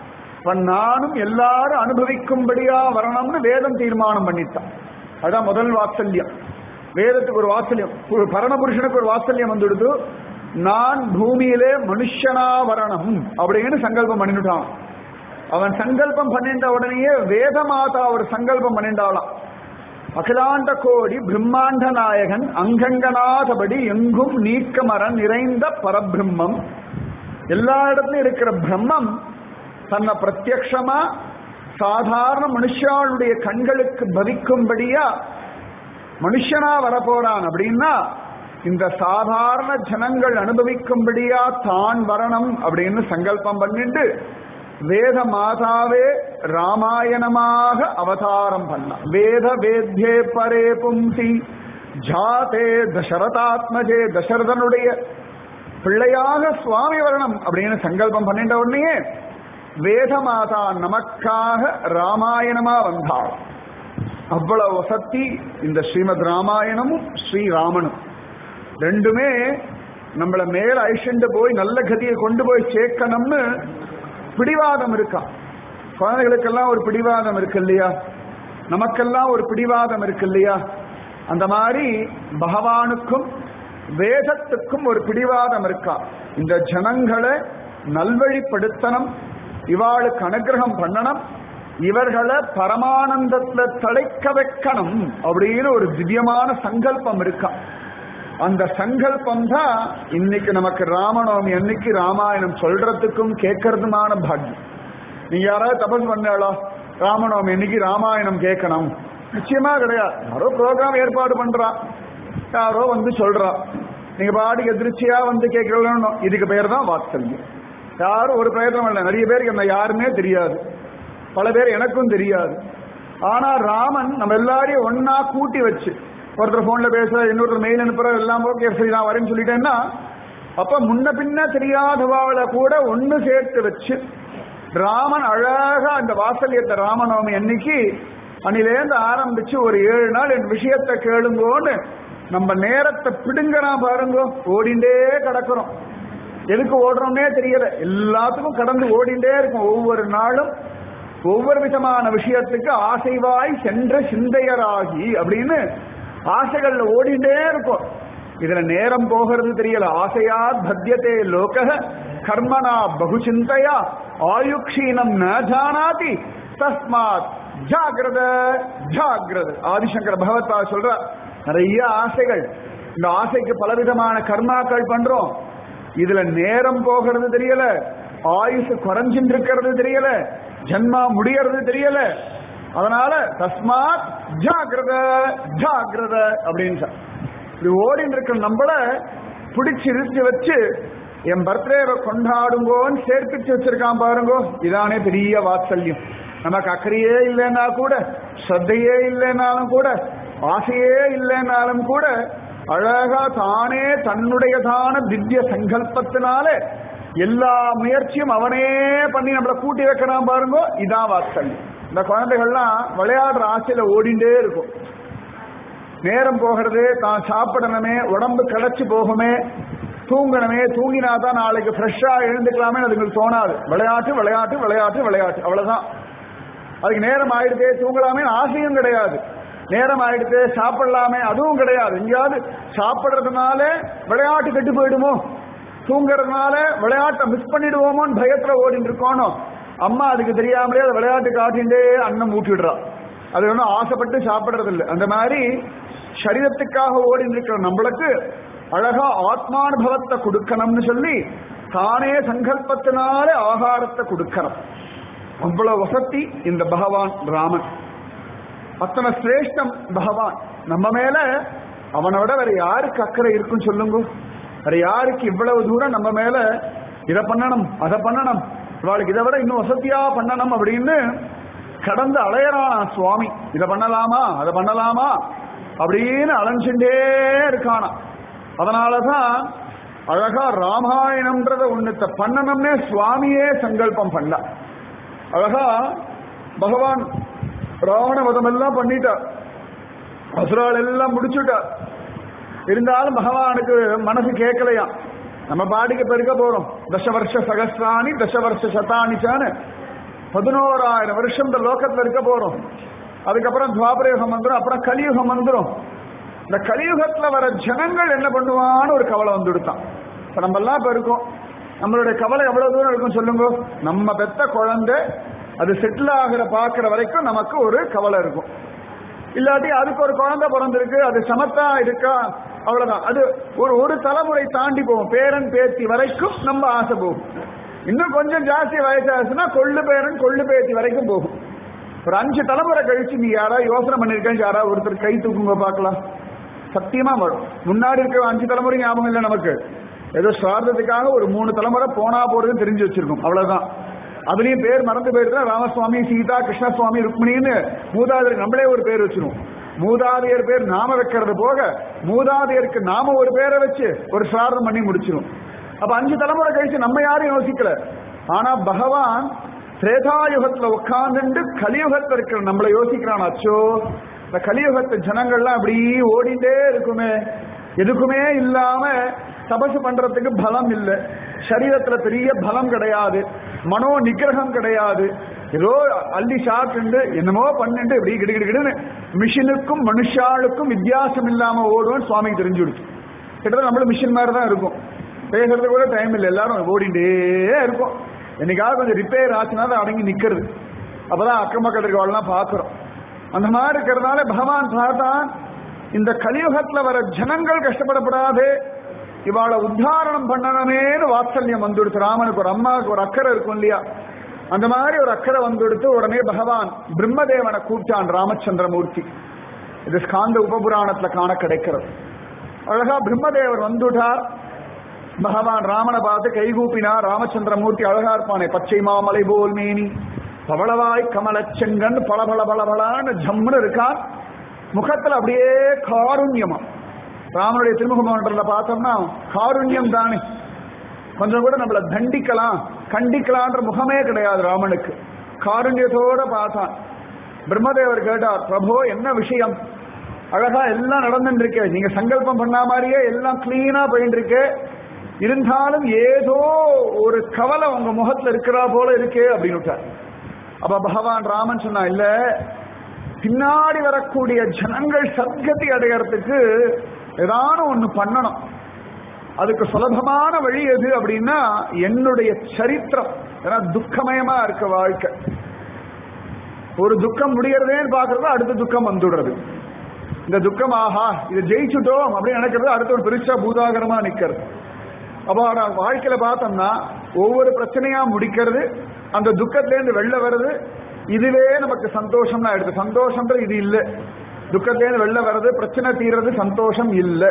நானும் எல்லாரும் அனுபவிக்கும்படியா வரணும்னு வேதம் தீர்மானம் பண்ணிட்டான். அதான் முதல் வாத்சல்யம். வேதத்துக்கு ஒரு வாத்சல்யம், பரமபுருஷனுக்கு ஒரு வாத்சல்யம் வந்துடுது. நான் பூமியிலே மனுஷனா வரணும் அப்படின்னு சங்கல்பம் பண்ணிட்டான். அவன் சங்கல்பம் பண்ணிட்ட உடனேயே வேத மாதா ஒரு சங்கல்பம் பண்ணிட்டாளாம். அகிலாண்ட கோடி பிரம்மாண்ட நாயகன் அங்கங்கநாதபடி எங்கும் நீக்கமரன் நிறைந்த பரபிரம்மம். எல்லா இடத்துலயும் இருக்கிற பிரம்மம் தன்னை பிரத்யக்ஷமா சாதாரண மனுஷாளுடைய கண்களுக்கு பவிக்கும்படியா மனுஷனா வரப்போறான். அப்படின்னா இந்த சாதாரண ஜனங்கள் அனுபவிக்கும்படியா தான் வரணும் அப்படின்னு சங்கல்பம் பண்ணிட்டு வேத மாதாவே ராமாயணமாக அவதாரம் பண்ண. வேத வேத்யே பரே பும்சி ஜாதே தசரதாத்மஜே, தசரதனுடைய பிள்ளையாக சுவாமி வரணும் அப்படின்னு சங்கல்பம் பண்ணிட்ட உடனே வேத மாதா நமக்காக ராமாயணமா வந்தாள். அவ்வளவு வசத்தி இந்த ஸ்ரீமத் ராமாயணமும் ஸ்ரீராமனும் ரெண்டுமே நம்மள மேல ஐஷண்டு போய் நல்ல கதியை கொண்டு போய் சேர்க்கணும்னு பிடிவாதம் இருக்கா. குழந்தைகளுக்கெல்லாம் ஒரு பிடிவாதம் இருக்கு இல்லையா, நமக்கெல்லாம் ஒரு பிடிவாதம் இருக்கு இல்லையா, அந்த மாதிரி பகவானுக்கும் வேதத்துக்கும் ஒரு பிடிவாதம் இருக்கா. இந்த ஜனங்களை நல்வழிப்படுத்தணும், இவாளுக்கு அனுகிரகம் பண்ணணும், இவர்களை பரமானந்தத்துல தழைக்க வைக்கணும் அப்படின்னு ஒரு திவ்யமான சங்கல்பம் இருக்கா. அந்த சங்கல்பம் தான் இன்னைக்கு நமக்கு ராமநவமி அன்னைக்கு ராமாயணம் சொல்றதுக்கும் கேட்கறதுமான பாக்கியம். நீங்க யாராவது தபஸ் பண்ணாளோ ராமநவமி அன்னைக்கு ராமாயணம் கேட்கணும்? நிச்சயமா கிடையாது. யாரோ ப்ரோக்ராம் ஏற்பாடு பண்றா, யாரோ வந்து சொல்றா, நீங்க பாட்டுக்கு எதிர்ச்சியா வந்து கேட்கணும். இதுக்கு பேர் தான் வாத்சல்யம். யாரும் ஒரு பிரயத்தனம் இல்லை. நிறைய பேருக்கு என்ன யாருமே தெரியாது, பல பேர் எனக்கும் தெரியாது. ஆனா ராமன் நம்ம எல்லாரையும் ஒன்னா கூட்டி வச்சு, ஒருத்தர் போன்ல பேச, இன்னொருத்தர் மெயில் அனுப்புற, எல்லாம் ஓகே சரி நான் வரேன்னு சொல்லிட்டேன்னா, அப்ப முன்ன பின்ன தெரியாதவாளை கூட ஒன்னு சேர்த்து வச்சு ராமன் அழகா அந்த வாத்சல்யத்தை ராமநவமி அன்னைக்கு அன்னிலேருந்து ஆரம்பிச்சு ஒரு 7 நாள் என் விஷயத்தை கேளுங்கோன்னு நம்ம நேரத்தை பிடுங்கனா பாருங்க. ஓடிண்டே கிடக்கிறோம். எதுக்கு ஓடுறோம்னே தெரியல, எல்லாத்துக்கும் கடந்து ஓடிண்டே இருக்கும். ஒவ்வொரு நாளும் ஒவ்வொரு விதமான விஷயத்துக்கு ஆசைவாய் சென்ற சிந்தையராகி அப்படின்னு ஆசைகள்ல ஓடிண்டே இருக்கும். இதுல நேரம் போகிறது தெரியல. ஆசையா பத்தியதே லோக கர்மனா பகுச்சிந்தையா ஆயுக்ஷீனம் ந ஜானாதி தஸ்மாத் ஜாகிரத ஜாகிரத. ஆதிசங்கர பகவத்பா சொல்ற, நிறைய ஆசைகள், இந்த ஆசைக்கு பலவிதமான கர்மாக்கள் பண்றோம். இதுல நேரம் போகிறது தெரியல, ஆயுசு குறைஞ்சிட்டு இருக்கிறது தெரியல, ஜன்மா முடியறது தெரியல. அதனால தஸ்மாத் ஜாகிரத ஜாகிரத அப்படின்னு இப்படி ஓடின்னு இருக்க நம்மள பிடிச்சு இழுத்து வச்சு என் பர்த்டேவை கொண்டாடுங்கோன்னு சேர்ப்பிச்சு வச்சிருக்கான் பாருங்கோ. இதானே பெரிய வாத்சல்யம். நமக்கு அக்கறையே இல்லைன்னா கூட, ஸ்ரத்தையே இல்லைன்னாலும் கூட, ஆசையே இல்லைன்னாலும் கூட அழகா தானே தன்னுடையதான திவ்ய சங்கல்பத்தினால எல்லா முயற்சியும் அவனே பண்ணி நம்மளை கூட்டி வைக்கிறான் பாருங்க. இதான் வாத்சல்யம். இந்த குழந்தைகள்லாம் விளையாடுற ஆசையில ஓடிண்டே இருக்கும். நேரம் போகிறது, தான் சாப்பிடணுமே, உடம்பு கிளச்சி போகுமே, தூங்கணுமே, தூங்கினாதான் நாளைக்கு ஃப்ரெஷ்ஷா எழுந்துக்கலாமே அதுங்களுக்கு தோணாது. விளையாட்டு விளையாட்டு விளையாட்டு விளையாட்டு, அவ்வளவுதான். அதுக்கு நேரம் ஆயிடுதே தூங்கலாமே ஆசையும் கிடையாது, நேரம் ஆயிடுத்து சாப்பிடலாமே அதுவும் கிடையாது. எங்கேயாவது சாப்பிடுறதுனால விளையாட்டு கெட்டு போயிடுமோ, தூங்குறதுனால விளையாட்டை மிஸ் பண்ணிடுவோமோன்னு பயத்துல ஓடிட்டு இருக்கோம். அம்மா அதுக்கு தெரியாமலே அதை விளையாட்டு காட்டிண்டே அன்னம் ஊட்டிடுறா. அது ஒன்றும் ஆசைப்பட்டு சாப்பிடுறது இல்லை. அந்த மாதிரி சரீரத்துக்காக ஓடிட்டு இருக்கிற நம்மளுக்கு அழகா ஆத்மானுபவத்தை கொடுக்கணும்னு சொல்லி தானே சங்கல்பத்தினால ஆகாரத்தை கொடுக்கணும். அவ்வளவு வசதி இந்த பகவான் ராமன். அத்தனை சிரேஷ்டம் பகவான். நம்ம மேல அவனோட வேற யாருக்கு அக்கறை இருக்குன்னு சொல்லுங்க? வேற யாருக்கு இவ்வளவு தூரம் நம்ம மேல இதை பண்ணணும் அதை பண்ணணும், இவாளுக்கு இதை விட இன்னும் வசதியா பண்ணணும் அப்படின்னு கடந்து அலையறானா சுவாமி. இதை பண்ணலாமா அதை பண்ணலாமா அப்படின்னு அலைஞ்சுட்டே இருக்கானா. அதனாலதான் அழகா ராமாயணம்ன்றத ஒண்ணுத்த பண்ணணும்னே சுவாமியே சங்கல்பம் பண்ண. அழகா பகவான் ராவண வதம் எல்லாம் பண்ணிட்டார், அசுரால் எல்லாம் முடிச்சுட்டார். இருந்தாலும் பகவானுக்கு மனசு கேட்கலையா, நம்ம பாடிக்கு பெருக்க போறோம். தசவர்ஷ சகஸ்ராணி தசவர்ஷ சதானிச்சான்னு 11,000 வருஷம் இந்த லோகத்துல இருக்க போறோம். அதுக்கப்புறம் துவாபரயுகம் வந்துடும், அப்புறம் கலியுகம் வந்துடும். இந்த கலியுகத்துல வர ஜனங்கள் என்ன பண்ணுவான்னு ஒரு கவலை வந்துடுத்தான். இப்ப நம்ம எல்லாம் இப்ப இருக்கோம், நம்மளுடைய கவலை எவ்வளவு தூரம் இருக்கும் சொல்லுங்க. நம்ம பெத்த குழந்தை அது செட்டில் ஆகிற பாக்குற வரைக்கும் நமக்கு ஒரு கவலை இருக்கும். இல்லாட்டி அதுக்கு ஒரு குழந்தை பிறந்திருக்கு, அது சமத்தா இருக்கா, அவ்வளவுதான். அது ஒரு தலைமுறை தாண்டி போகும், பேரன் பேத்தி வரைக்கும் நம்ம ஆசை போகும். இன்னும் கொஞ்சம் ஜாஸ்தி வயசாச்சுன்னா கொள்ளு பேரன் கொள்ளு பேத்தி வரைக்கும் போகும். ஒரு 5 தலைமுறை கழிச்சு நீ யாராவது யோசனை பண்ணிருக்கேன்னு யாராவது ஒருத்தர் கை தூக்குங்க பார்க்கலாம். சத்தியமா வரும். முன்னாடி இருக்க 5 தலைமுறை ஞாபகம் இல்லை நமக்கு, ஏதோ சுவார்த்தத்துக்காக ஒரு 3 தலைமுறை போனா போறதுன்னு தெரிஞ்சு வச்சிருக்கோம், அவ்வளவுதான். அதுலயும் பேர் மறந்து போயிருந்தா ராமசுவாமி சீதா கிருஷ்ணசுவாமி ருக்மிணின்னு மூதாதையர் நம்மளே ஒரு பேர் வச்சிருவோம். மூதாதையர் பேர் நாம வைக்கிறது போக மூதாதையருக்கு நாம ஒரு பேரை வச்சு ஒரு சாரணம் பண்ணி முடிச்சிடும். அப்ப 5 தலைமுறை கழிச்சு நம்ம யாரும் யோசிக்கல. ஆனா பகவான் திரேதாயுகத்துல உட்கார்ந்து கலியுகத்துல இருக்கிற நம்மளை யோசிக்கிறான். அச்சோ, இந்த கலியுகத்து ஜனங்கள்லாம் அப்படி ஓடிண்டே இருக்குமே, எதுக்குமே இல்லாம தபசு பண்றதுக்கு பலம் இல்லை, சரீரத்துல பெரிய பலம் கிடையாது, மனோ நிகிரகம் கிடையாது, ஏதோ அள்ளி சாப்பிட்டு என்னமோ பண்ணிட்டு இப்படி கிடுகிடுன்னு மிஷினுக்கும் மனுஷாளுக்கும் வித்தியாசம் இல்லாம ஓடுவோம். சுவாமிக்கு தெரிஞ்சுடுச்சு. கிட்டத்தட்ட நம்மளும் மிஷின் மாதிரி தான் இருக்கும், பேசுறதுக்கு கூட டைம் இல்லை, எல்லாரும் ஓடிண்டே இருக்கும். என்னைக்காவது கொஞ்சம் ரிப்பேர் ஆச்சுன்னா தான் அடங்கி நிக்கிறது, அப்பதான் அக்கம் பக்கத்துல இருக்கவாள்லாம் பாக்குறோம். அந்த மாதிரி இருக்கிறதுனால பகவான் பார்த்தான், இந்த கலியுகத்துல வர ஜனங்கள் கஷ்டப்படப்படாது, இவாளை உத்தாரணம் பண்ணணுமேனு வாத்சல்யம் வந்துடுச்சு. ராமனுக்கு ஒரு அம்மாவுக்கு ஒரு அக்கறை இருக்கும் இல்லையா, அந்த மாதிரி ஒரு அக்கறை வந்துடுத்து. உடனே பகவான் பிரம்மதேவனை கூப்பிட்டான் ராமச்சந்திரமூர்த்தி. இது ஸ்காந்த உபபுராணத்துல காண கிடைக்கிறது. அழகா பிரம்மதேவர் வந்துட்டார். பகவான் ராமனை பார்த்து கைகூப்பினார். ராமச்சந்திரமூர்த்தி அழகா இருப்பானே, பச்சை மாமலை போல் மேனி பவளவாய் கமலச்செங்கன் பளபள பளபளான்னு ஜம்முன்னு இருக்கான். முகத்துல அப்படியே காருண்யமா. ராமனுடைய திருமுகமன்றத்துல பார்த்தோம்னா காருண்யம் தானே, கொஞ்சம் கூட நம்மள தண்டிக்கலாம் கண்டிக்கலான்ற முகமே கிடையாது ராமனுக்கு. காருண்யத்தோட பார்த்தான். பிரம்மதேவர் கேட்டார், பிரபு என்ன விஷயம்? அழகா எல்லாம் நடந்துட்டு இருக்கே, நீங்க சங்கல்பம் பண்ண மாதிரியே எல்லாம் கிளீனா போயிட்டு இருக்கு, இருந்தாலும் ஏதோ ஒரு கவலை உங்க முகத்துல இருக்கிறா போல இருக்கே அப்படின்னு. அப்ப பகவான் ராமன் சொன்னா, இல்ல, பின்னாடி வரக்கூடிய ஜனங்கள் சத்கதி அடையறதுக்கு ஏதானும் ஒண்ணு பண்ணணும். அதுக்கு சுலபமான வழி எது அப்படின்னா என்னுடைய சரித்திரம். ஏன்னா துக்கமயமா இருக்க வாழ்க்கை, ஒரு துக்கம் முடியறதேன்னு பாக்குறது அடுத்த துக்கம் வந்துடுறது. இந்த துக்கம் ஆஹா இதை ஜெயிச்சுட்டோம் அப்படின்னு நினைக்கிறது அடுத்த ஒரு பெருசா பூதாகரமா நிக்கிறது. அப்போ வாழ்க்கையில பார்த்தோம்னா ஒவ்வொரு பிரச்சனையா முடிக்கிறது, அந்த துக்கத்திலேருந்து வெளில வருது, இதுவே நமக்கு சந்தோஷம்னா எடுத்து. சந்தோஷம்ன்றது இது இல்லை, துக்கத்திலேருந்து வெளில வர்றது, பிரச்சனை தீர்றது சந்தோஷம் இல்லை.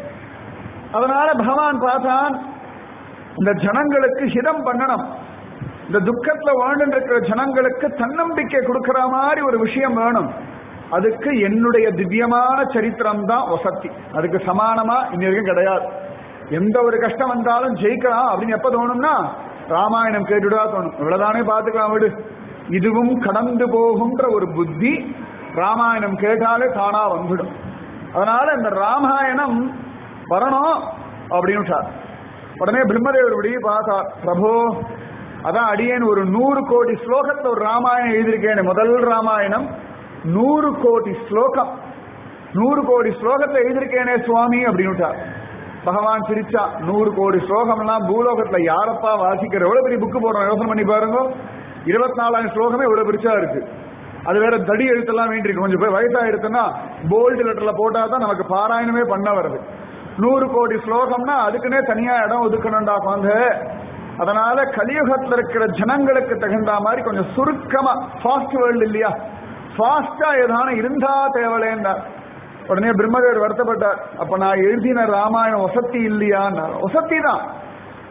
அதனால பகவான் பார்த்தான், இந்த ஜனங்களுக்கு ஹிதம் பண்ணணும், இந்த துக்கத்துல வாழ்ந்து இருக்கிற ஜனங்களுக்கு தன்னம்பிக்கை கொடுக்கிற மாதிரி ஒரு விஷயம் வேணும். அதுக்கு என்னுடைய திவ்யமான சரித்திரம் தான் வசதி, அதுக்கு சமானமா இன்னி வரைக்கும் கிடையாது. எந்த ஒரு கஷ்டம் வந்தாலும் ஜெயிக்கலாம் அப்படின்னு எப்ப தோணும்னா ராமாயணம் கேட்டுடா தோணும். இவ்வளவுதானே பார்த்துக்கலாம் விடு, இதுவும் கடந்து போகுன்ற ஒரு புத்தி ராமாயணம் கேட்டாலே தானா வந்துடும். அதனால இந்த ராமாயணம் வரணும் அப்படின்னு உடனே பிரம்மதேவர் இப்படி பார்த்தார். பிரபு, அதான் அடியேன் ஒரு 100 கோடி ஸ்லோகத்துல ஒரு ராமாயணம் எழுதியிருக்கேன். முதல் ராமாயணம் 100 கோடி ஸ்லோகம், 100 கோடி ஸ்லோகத்தை எழுதியிருக்கேனே சுவாமி அப்படின்னு. பகவான் சிரிச்சா, 100 கோடி ஸ்லோகம்லாம் பூலோகத்துல யாரப்பா வாசிக்கிற? எவ்வளவு பெரிய புக்கு போடுறோம் யோசனை பண்ணி பாருங்க. 24,000 ஸ்லோகமே எவ்வளவு பெருசா இருக்கு. அது வேற தடி எழுத்தெல்லாம் வேண்டியிருக்கு. கொஞ்சம் போய் வயசா எடுத்தோம்னா போல்டு லெட்டர்ல போட்டா தான் நமக்கு பாராயணமே பண்ண வருது. 100 கோடி ஸ்லோகம்னா அதுக்குன்னே தனியா இடம் ஒதுக்கணும்டா குழந்த. அதனால கலியுகத்துல இருக்கிற ஜனங்களுக்கு தகுந்த மாதிரி கொஞ்சம் சுருக்கமா, ஃபாஸ்ட் வேர்ல்டு இல்லையா, ஃபாஸ்டா ஏதான இருந்தா தேவலேன்னா. உடனே பிரம்மதேவர் வருத்தப்பட்டார். அப்ப நான் எழுதின ராமாயணம் வசத்தி இல்லையான்னு. வசத்தி தான்,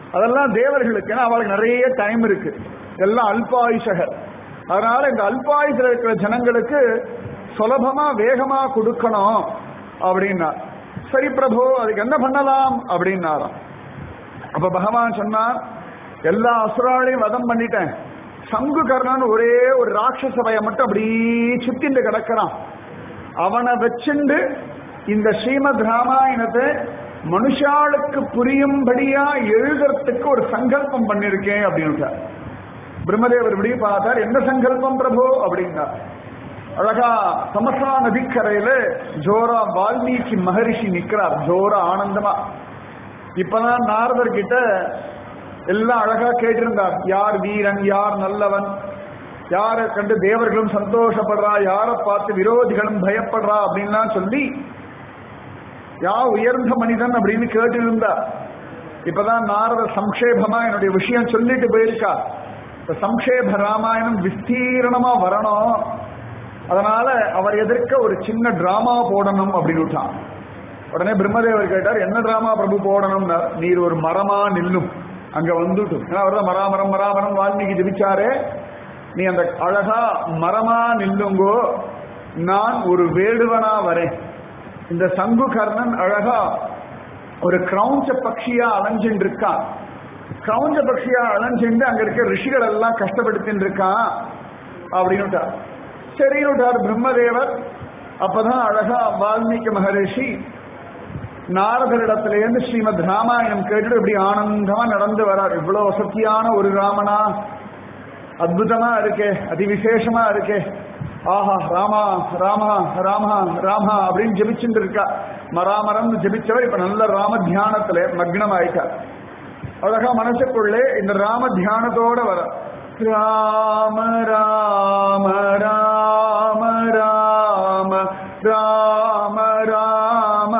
அதெல்லாம் தேவர்களுக்கு, ஏன்னா அவளுக்கு நிறைய டைம் இருக்கு, எல்லாம் அல்பாயுஷகர். அதனால இந்த அல்பாயுஷ இருக்கிற ஜனங்களுக்கு சுலபமா வேகமா கொடுக்கணும் அப்படின்னா, சரி பிரபு அதுக்கு என்ன பண்ணலாம் அப்படின்னாராம். அப்ப பகவான் சொன்னார், எல்லா அசுராலையும் வதம் பண்ணிட்டேன், சங்குகர்ணன் ஒரே ஒரு ராட்சச பய மட்டும் அப்படியே சுத்திண்டு கிடக்கிறான், அவனை வச்சுண்டு இந்த ஸ்ரீமத் ராமாயணத்தை மனுஷாளுக்கு புரியும்படியா எழுதுறதுக்கு ஒரு சங்கல்பம் பண்ணிருக்கேன் அப்படின்னு. பிரம்மதேவர் இப்படி பார்த்தார், என்ன சங்கல்பம் பிரபு அப்படின்னா, அழகா சமசா நதிக்கரையில ஜோரா வால்மீகி மகரிஷி நிக்கிறார், ஜோரா ஆனந்தமா. இப்பதான் நாரதர் கிட்ட எல்லாம் அழகா கேட்டிருந்தார், யார் வீரன், யார் நல்லவன், யாரை கண்டு தேவர்களும் சந்தோஷப்படுறா, யாரை பார்த்து விரோதிகளும் பயப்படுறா அப்படின்லாம் சொல்லி யார் உயர்ந்த மனிதன் அப்படின்னு கேட்டு இருந்தா. இப்பதான் நாரதர் சம்ஷேபமா என்னுடைய விஷயம் சொல்லிட்டு போயிருக்கா. இப்ப சம்ஷேப ராமாயணம் விஸ்தீரணமா வரணும், அதனால அவர் எதிர்க்க ஒரு சின்ன டிராமா போடணும் அப்படின்னு. உடனே பிரம்மதேவர் கேட்டார், என்ன டிராமா பிரபு போடணும்னா, நீர் ஒரு மரமா நில்லும் அங்க வந்துட்டு, ஏன்னா அவர்தான் மராமரம் மராமரம் வால்மீகி ஜபிச்சாரே, நீ அந்த அழகா மரமா நில்லுங்கோ, நான் ஒரு வேடுவனா வரேன். இந்த சங்குகர்ணன் அழகா ஒரு கிரௌஞ்ச பட்சியா அலைஞ்சின்னு இருக்கான், கிரௌஞ்ச பட்சியா அலைஞ்சிட்டு அங்க இருக்க ரிஷிகள் எல்லாம் கஷ்டப்படுத்தின்னு இருக்கான் அப்படின்னு. சரின்னுட்டார் பிரம்மதேவர். அப்பதான் அழகா வால்மீகி மகரிஷி நாரதரிடத்திலேருந்து ஸ்ரீமத் ராமாயணம் கேட்டுட்டு இப்படி ஆனந்தமா நடந்து வரார். இவ்வளவு வசதியான ஒரு ராமனா, அற்புதமா இருக்கே, அதிவிசேஷமா இருக்கே, ஆஹா ராமா ராமா ராமா ராமா அப்படின்னு ஜபிச்சுட்டு இருக்கா. மராமரம் ஜபிச்சவர் இப்ப நல்ல ராம தியானத்துல மக்னம் ஆயிட்டா. அழகா மனசுக்குள்ளே இந்த ராம தியானத்தோட வர, ராம ராம ராம ராம ராம ராம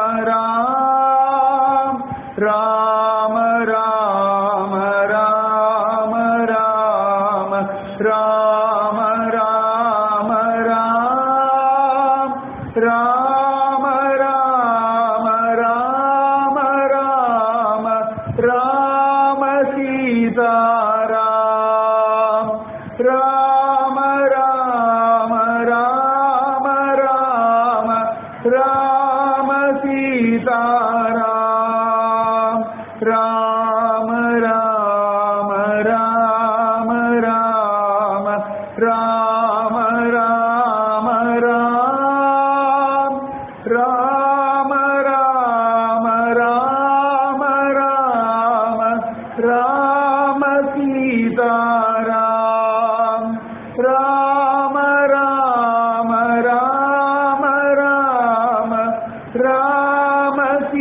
ராம ராம ராம ராம ராம ராம ராம ராம ராம ராம ராம ராம ராம சீதாராம் ராம ராம ராம ராம ராம சீதாராம் ராம ராம ராம ராம ராம ராம ராம் ராம ராம ராம ராம ராம சீதாராம் ராம ராம ராம ராம ராம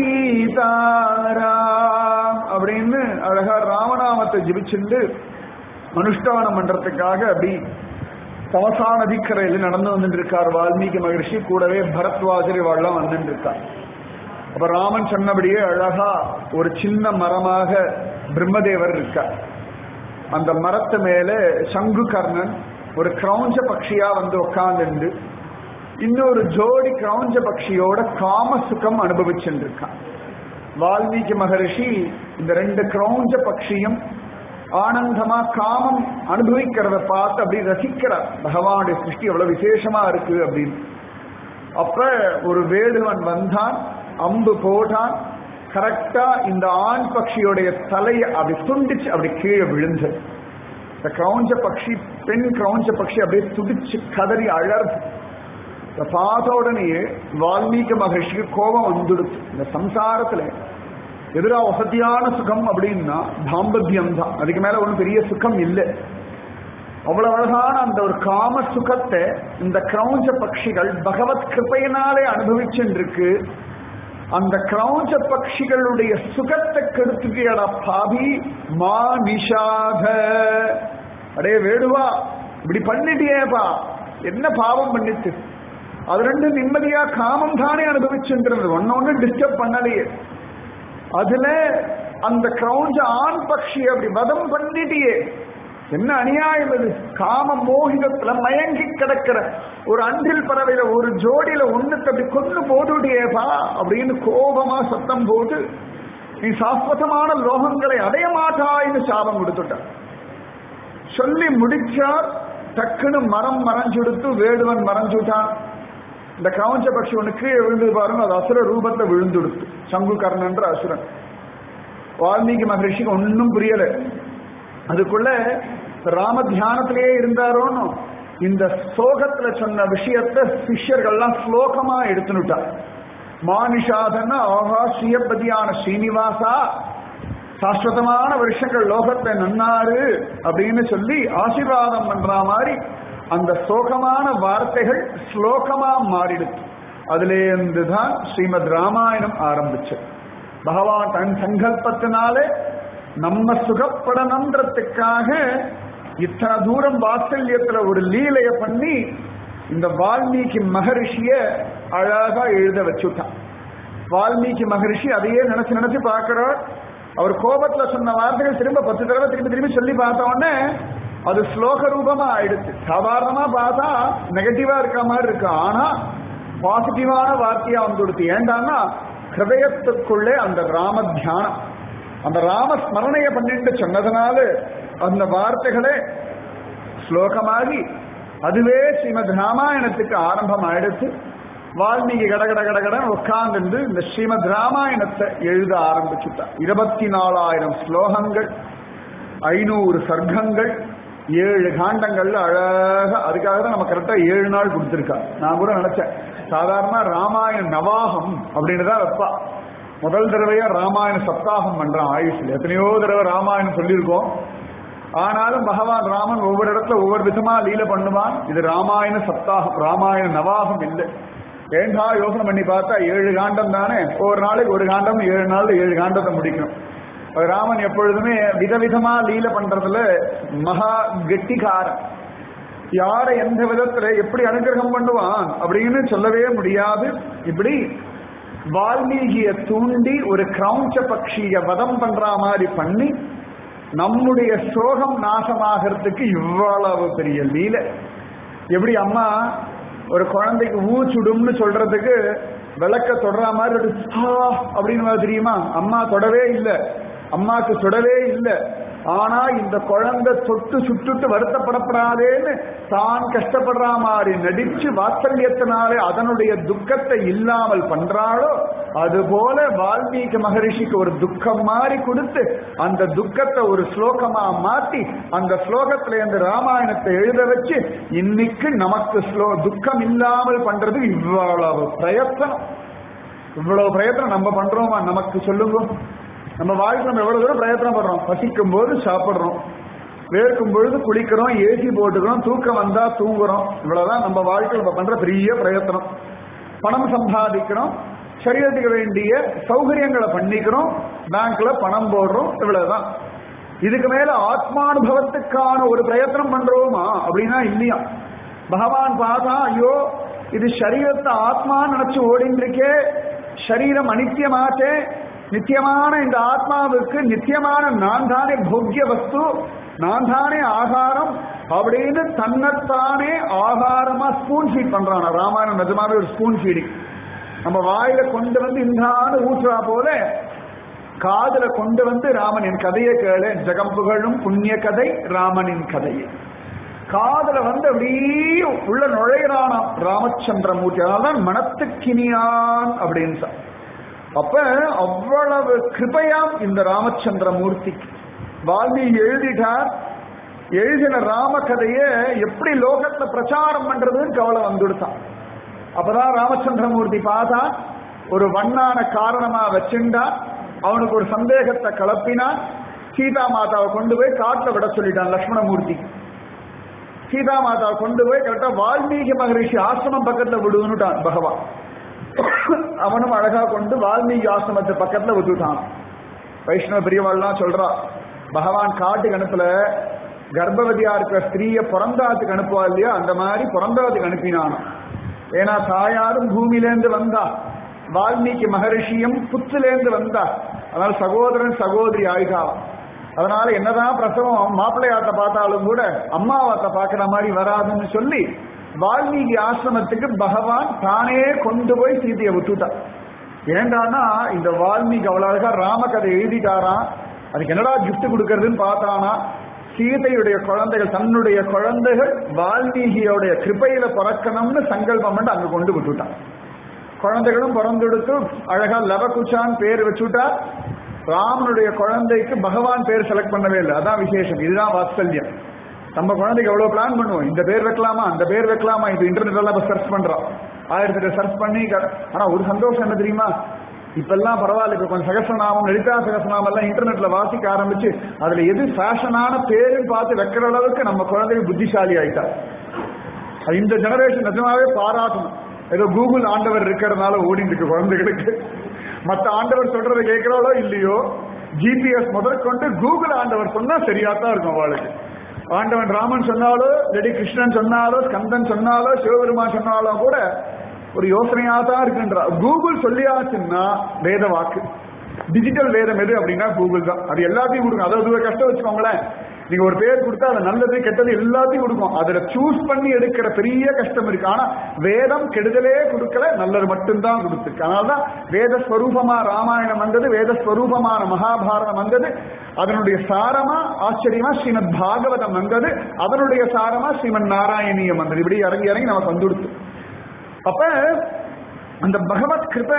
சீதாராம் அப்படின்னு அழகா ராமநாமத்தை ஜபிச்சுண்டு அனுஷ்டானம் பண்றதுக்காக அப்படி தமசா நதிக்கரையில் நடந்து வந்துட்டு இருக்கார் வால்மீகி மகரிஷி. கூடவே பரத்வாஜர் இவாள்லாம் வந்துட்டு இருக்கார். அப்ப ராமன் சொன்னபடியே அழகா ஒரு சின்ன மரமாக பிரம்மதேவர் இருக்கார். அந்த மரத்து மேல சங்குகர்ணன் ஒரு கிரௌஞ்ச பட்சியா வந்து உட்கார்ந்து இன்னொரு ஜோடி கிரௌஞ்ச பட்சியோட காம சுகம் அனுபவிச்சுட்டு இருக்கான். வால்மீகி மகரிஷி இந்த ரெண்டு கிரௌஞ்ச பட்சியும் ஆனந்தமா காமம் அனுபவிக்கிறத பார்த்து அப்படி ரசிக்கிறார். பகவானுடைய சிருஷ்டி எவ்வளவு விசேஷமா இருக்கு அப்படின்னு. அப்ப ஒரு வேடுவன் வந்தான், அம்பு போட்டான், கரெக்டா இந்த ஆண் பட்சியோடைய தலையை அப்படி துண்டிச்சு அப்படி கீழே விழுந்து. இந்த கிரௌஞ்ச பட்சி பெண் கிரௌஞ்ச பட்சி அப்படியே துடிச்சு கதறி அழறது. பார்த்த உடனேயே வால்மீகி மகர்ஷிக்கு கோபம் வந்துடுச்சு. இந்த சம்சாரத்துல எதிரா வசதியான சுகம் அப்படின்னா தாம்பத்தியம் தான், அதுக்கு மேல ஒன்றும் பெரிய சுகம் இல்லை. அவ்வளவு அழகான அந்த ஒரு காம சுகத்தை இந்த கிரௌஞ்ச பட்சிகள் பகவத் கிருபையினாலே அனுபவிச்சுருக்கு. அந்த கிரௌஞ்ச பட்சிகளுடைய சுகத்தை கெடுத்துட்டியடா பாவி மா நிஷாத, அடே வேடுவா இப்படி பண்ணிட்டியேப்பா, என்ன பாவம் பண்ணிட்டு. அது ரெண்டு நிம்மதியா காமம் தானே அனுபவிச்சுன்றது, ஒன்னொன்னு டிஸ்டர்ப் பண்ணலையே. அதுல அந்த கிரௌஞ்ச ஆண் பட்சி அப்படி வதம் பண்ணிட்டியே, என்ன அநியாயம் இது. காம மோகிதத்துல மயங்கி கிடக்கிற ஒரு அன்றில் பறவையில ஒரு ஜோடியில ஒண்ணுக்கு அப்படி கொண்டு போட்டுட்டியேப்பா அப்படின்னு கோபமா சத்தம் போட்டு நீ சாஸ்வதமான லோகங்களை அடைய மாட்டாய்னு சாபம் கொடுத்துட்டார். சொல்லி முடிச்சார். டக்குன்னு மரம் மறைஞ்சுடுத்து வேடுவன் மறைஞ்சுட்டான். இந்த கவஞ்ச பட்சி ஒண்ணு கீழே விழுந்து பாருங்க, அது அசுர ரூபத்தை விழுந்துடுத்து. சங்குகர்ணன்ற அசுரன். வால்மீகி மகரிஷிக்கு ஒன்னும் புரியல. அதுக்குள்ள ராம தியானத்திலேயே இருந்தாரோன்னு இந்த ஸ்லோகத்துல சொன்ன விஷயத்தை சிஷ்யர்கள்லாம் ஸ்லோகமா எடுத்துனுட்டார். மானிஷாதன ஆஹா ஸ்ரீயபதியான ஸ்ரீனிவாசா சாஸ்வதமான வருஷங்கள் லோகத்தை நன்னாரு அப்படின்னு சொல்லி ஆசீர்வாதம் பண்ற மாதிரி அந்த ஸ்லோகமான வார்த்தைகள் ஸ்லோகமா மாறிடுச்சு. அதுல இருந்துதான் ஸ்ரீமத் ராமாயணம் ஆரம்பிச்சு. பகவான் தன் சங்கல்பத்தினாலே நம்ம சுகப்படணுன்றதுக்காக இத்தனை தூரம் வாத்சல்யத்துல ஒரு லீலைய பண்ணி இந்த வால்மீகி மகரிஷிய அழகா எழுத வச்சுட்டான். வால்மீகி மகரிஷி அதையே நினைச்சு நினைச்சு பார்க்கிறார். அவர் கோபத்துல சொன்ன வார்த்தைகள் திரும்ப 10 தடவை திரும்பி சொல்லி பார்த்த உடனே அது ஸ்லோக ரூபமா ஆயிடுச்சு. சாதாரணமா பார்த்தா நெகட்டிவா இருக்க மாதிரி இருக்கு, ஆனா பாசிட்டிவான வார்த்தையா வந்துடுச்சு. ஏண்டான்னா ஹிருதயத்துக்குள்ளே அந்த ராம தியானம், அந்த ராம ஸ்மரணைய பண்ணிட்டு சொன்னதுனால அந்த வார்த்தைகளே ஸ்லோகமாகி அதுவே ஸ்ரீமத் ராமாயணத்துக்கு ஆரம்பம் ஆயிடுச்சு. வால்மீகி கடகடன் உட்கார்ந்து இந்த ஸ்ரீமத் ராமாயணத்தை எழுத ஆரம்பிச்சுட்டார். 24,000 ஸ்லோகங்கள், 500 சர்க்கங்கள், 7 காண்டங்கள்ல அழகா. அதுக்காக தான் நம்ம கரெக்டா 7 நாள் கொடுத்திருக்கா. நான் கூட நினைச்சேன் சாதாரண ராமாயண நவாகம் அப்படின்னு தான் வைப்பா. முதல் தடவையா ராமாயண சப்தாகம் பண்றான் ஆயுஷ்ல. எத்தனையோ தடவை ராமாயணம் சொல்லியிருக்கோம். ஆனாலும் பகவான் ராமன் ஒவ்வொரு இடத்துல ஒவ்வொரு விதமா லீல பண்ணுவான். இது ராமாயண சப்தாகம், ராமாயண நவாகம் இல்லை. ஏண்டா யோசனை பண்ணி பார்த்தா 7 காண்டம் தானே, ஒவ்வொரு நாளைக்கு ஒரு காண்டம், 7 நாள்ல 7 காண்டத்தை முடிக்கணும். ராமன் எப்பொழுதுமே விதவிதமா லீல பண்றதுல மகா கெட்டிகாரன். யாரை எந்த விதத்துல எப்படி அனுகிரகம் பண்ணுவான் அப்படின்னு சொல்லவே முடியாது. இப்படி வால்மீகிய தூண்டி ஒரு கிரௌஞ்ச பட்சிய வதம் பண்ற மாதிரி பண்ணி நம்முடைய சோகம் நாசமாகிறதுக்கு இவ்வளவு பெரிய லீலை. எப்படி அம்மா ஒரு குழந்தைக்கு ஊச்சுடும்னு சொல்றதுக்கு விளக்க தொடர மாதிரி அப்படின்னு தெரியுமா? அம்மா தொடவே இல்லை, அம்மாக்கு சுடவே இல்லை. ஆனா இந்த குழந்தை தொட்டு சுட்டுட்டு வருத்தப்படப்படாதேன்னு தான் கஷ்டப்படுற மாதிரி நடிச்சு வாத்சல்யத்தினாலே அதனுடைய துக்கத்தை இல்லாமல் பண்றாளோ அதுபோல வால்மீகி மகரிஷிக்கு ஒரு துக்கம் மாதிரி கொடுத்து அந்த துக்கத்தை ஒரு ஸ்லோகமா மாத்தி அந்த ஸ்லோகத்துல இந்த ராமாயணத்தை எழுத வச்சு இன்னைக்கு நமக்கு துக்கம் இல்லாமல் பண்றது இவ்வளவு பிரயத்தனம். இவ்வளவு பிரயத்தனம் நம்ம பண்றோமா? நமக்கு சொல்லுங்க. நம்ம வாழ்க்கை நம்ம எவ்வளவு தூரம் பிரயத்தனம் பண்றோம்? பசிக்கும் போது சாப்பிடுறோம், வேர்க்கும் பொழுது குளிக்கிறோம், ஏசி போட்டுக்கிறோம், தூக்கம் வந்தா தூங்குறோம். இவ்வளவுதான் நம்ம வாழ்க்கை நம்ம பண்ற பெரிய பிரயத்தனம். பணம் சம்பாதிக்கிறோம், சரீரத்துக்கு வேண்டிய சௌகரியங்களை பண்ணிக்கிறோம், பேங்க்ல பணம் போடுறோம், இவ்வளவுதான். இதுக்கு மேல ஆத்மானுபவத்துக்கான ஒரு பிரயத்தனம் பண்றோமா அப்படின்னா இல்லையா? பகவான் பார்த்தா ஐயோ இது சரீரத்தை ஆத்மா நினைச்சு ஓடின்னு இருக்கே, சரீரம் அனித்தியமாச்சே, நித்தியமான இந்த ஆத்மாவுக்கு நித்தியமான நான் தானே போக்கிய வஸ்து, நான் தானே ஆகாரம் அப்படின்னு தன்னைத்தானே ஆகாரமா ஸ்பூன் ஃபீட் பண்றான். ராமாயணம் நிஜமாவே ஒரு ஸ்பூன் ஃபீடிங். நம்ம வாயில கொண்டு வந்து இந்த ஊற்றுறா போல காதுல கொண்டு வந்து ராமனின் கதையை கேளு, ஜெகம் புகழும் புண்ணிய கதை ராமனின் கதையை காதுல வந்து அப்படியே உள்ள நுழைகிறானாம் ராமச்சந்திரமூர்த்தி. அதனால்தான் மனத்துக்கினியான் அப்படின்னு சார். அப்ப அவ்வளவு கிருபையாம் இந்த ராமச்சந்திரமூர்த்திக்கு. வால்மீகி எழுதிட்டார். எழுதின ராம கதையை எப்படி லோகத்துல பிரச்சாரம் பண்றதுன்னு கவலை வந்துடுத்தான். அப்பதான் ராமச்சந்திரமூர்த்தி பார்த்தா ஒரு வண்ணான காரணமா வச்சுண்டா அவனுக்கு ஒரு சந்தேகத்தை கலப்பினான். சீதா மாதாவை கொண்டு போய் காட்டுல விட சொல்லிட்டான் லக்ஷ்மணமூர்த்தி. சீதா மாதாவை கொண்டு போய் கரெக்டா வால்மீகி மகரிஷி ஆசிரமம் பக்கத்துல விடுன்னுட்டான் பகவான். அவனும் அழகா கொண்டு வால்மீகி ஆசிரமத்து பக்கத்துல விட்டுட்டான். வைஷ்ணவ பெரியவாள்லாம் சொல்றா, பகவான் காட்டுக்கு அனுப்பல, கர்ப்பவதியா இருக்கிற ஸ்திரீய பிறந்தாத்துக்கு அனுப்புவா இல்லையா, அந்த மாதிரி பிறந்தாத்துக்கு அனுப்பினான். ஏன்னா தாயாரும் பூமியிலேருந்து வந்தா, வால்மீகி மகரிஷியும் புத்திலேருந்து வந்தா, அதனால சகோதரன் சகோதரி ஆயிட்டா. அதனால என்னதான் பிரசவம் மாப்பிள்ளையாத்த பார்த்தாலும் கூட அம்மாவாத்த பார்க்கிற மாதிரி வராதுன்னு சொல்லி வால்மீகி ஆசிரமத்துக்கு பகவான் தானே கொண்டு போய் சீதையை விட்டுட்டார். ஏண்டானா இந்த வால்மீகி அவ்வளவு அழகா ராமகதை எழுதிட்டாராம். அதுக்கு என்னடா கிஃப்ட் கொடுக்கறதுன்னு பார்த்தானா, சீதையுடைய குழந்தைகள், தன்னுடைய குழந்தைகள் வால்மீகியோடைய கிருபையில பிறக்கணும்னு சங்கல்பம் பண்ணி அங்க கொண்டு விட்டுட்டான். குழந்தைகளும் பிறந்தெடுத்து அழகா லவகுச்சான் பேர் வச்சுட்டா. ராமனுடைய குழந்தைக்கு பகவான் பேர் செலக்ட் பண்ணவே இல்லை. அதான் விசேஷம். இதுதான் வாத்சல்யம். நம்ம குழந்தைக்கு எவ்வளவு பிளான் பண்ணுவோம், இந்த பேர் வைக்கலாமா அந்த பேர் வைக்கலாமா, இது இன்டர்நெட் எல்லாம் சர்ச் பண்றோம், 1000 சர்ச் பண்ணி. ஆனா ஒரு சந்தோஷம் என்ன தெரியுமா, இப்பெல்லாம் பரவாயில்ல, இப்ப கொஞ்சம் சகசநாமம், லலிதா சகசநாமம் எல்லாம் இன்டர்நெட்ல வாசிக்க ஆரம்பிச்சு அதுல எது ஃபேஷனான பேருன்னு பார்த்து வைக்கிற அளவுக்கு நம்ம குழந்தைகள் புத்திசாலி ஆயிட்டா. இந்த ஜெனரேஷன் நிஜமாவே பாராட்டணும். ஏதோ கூகுள் ஆண்டவர் இருக்கிறதுனால ஓடிட்டு இருக்கு குழந்தைகளுக்கு. மற்ற ஆண்டவர் சொல்றதை கேட்கிறாளோ இல்லையோ, ஜிபிஎஸ் முதற்கொண்டு கூகுள் ஆண்டவர் சொன்னா சரியாத்தான் இருக்கும் அவளுக்கு. ஆண்டவன் ராமன் சொன்னாலோ, இல்லாட்டி கிருஷ்ணன் சொன்னாலோ, ஸ்கந்தன் சொன்னாலோ, சிவபெருமான் சொன்னாலும் கூட ஒரு யோசனையா தான் இருக்குன்றா. கூகுள் சொல்லியாச்சுன்னா வேத வாக்கு, டிஜிட்டல் வேதம் எது அப்படின்னா கூகுள் தான். அது எல்லாத்தையும் கொடுக்கும். அதாவது கஷ்டம் வச்சுக்கோங்களேன், நீங்க ஒரு பேர் கொடுத்தா அது நல்லது கெட்டது எல்லாத்தையும் கொடுக்கும். அதுல சூஸ் பண்ணி எடுக்கிற பெரிய கஷ்டம் இருக்கு. ஆனா வேதம் கெடுதலே கொடுக்கல, நல்லது மட்டும்தான் கொடுத்துருக்கு. அதனாலதான் வேதஸ்வரூபமா ராமாயணம் வந்தது, வேதஸ்வரூபமான மகாபாரதம் வந்தது. அதனுடைய சாரமா ஆச்சரியமா ஸ்ரீமத் பாகவதம் வந்தது, அதனுடைய சாரமா ஸ்ரீமன் நாராயணியம் வந்தது. இப்படி இறங்கி இறங்கி நமக்கு வந்துடுத்து. அப்ப அந்த பகவத் கிருபை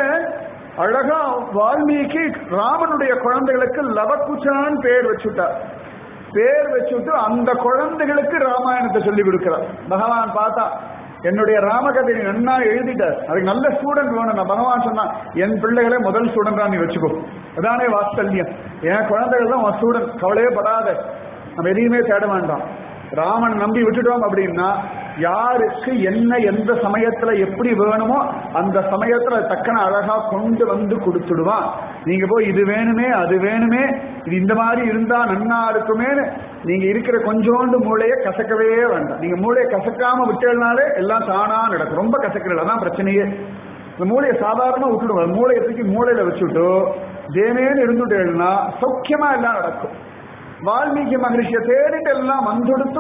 அழகா வால்மீகி ராமனுடைய குழந்தைகளுக்கு லவகுச்சான் பேர் வச்சுட்டார். பேர் வச்சுட்டு அந்த குழந்தைகளுக்கு ராமாயணத்தை சொல்லி கொடுக்கிறார். பகவான் பார்த்தா என்னுடைய ராமகதை நன்னா எழுதிட்டார், அதுக்கு நல்ல ஸ்டூடெண்ட் வேணும். நான் பகவான் சொன்னா என் பிள்ளைகளே முதல் ஸ்டூடெண்டா நீ வச்சுக்கோ, அதானே வாத்சல்யம். என் குழந்தைகள் தான் உன் ஸ்டூடெண்ட், கவலையே படாத, நம்ம எதையுமே தேட வேண்டாம். ராமன் நம்பி விட்டுட்டோம் அப்படின்னா யாருக்கு என்ன எந்த சமயத்துல எப்படி வேணுமோ அந்த சமயத்துல தக்கன அழகா கொண்டு வந்து கொடுத்துடுவான். நீங்க போய் இது வேணுமே அது வேணுமே, இது இந்த மாதிரி இருந்தா நன்னா இருக்குமே, நீங்க இருக்கிற கொஞ்சோண்டு மூளையை கசக்கவே வேண்டாம். நீங்க மூளையை கசக்காம விட்டேனாலே எல்லாம் தானா நடக்கும். ரொம்ப கசக்கிறது அதான் பிரச்சனையே. இந்த மூளையை சாதாரணமா விட்டுடுவோம். மூளையை தூக்கி மூளையில வச்சுட்டு தேனேன்னு இருந்துட்டேன்னா சௌக்கியமா எல்லாம் நடக்கும். வால்மீகி மகரிஷியை தேடிட்டு எல்லாம் வந்துடுத்து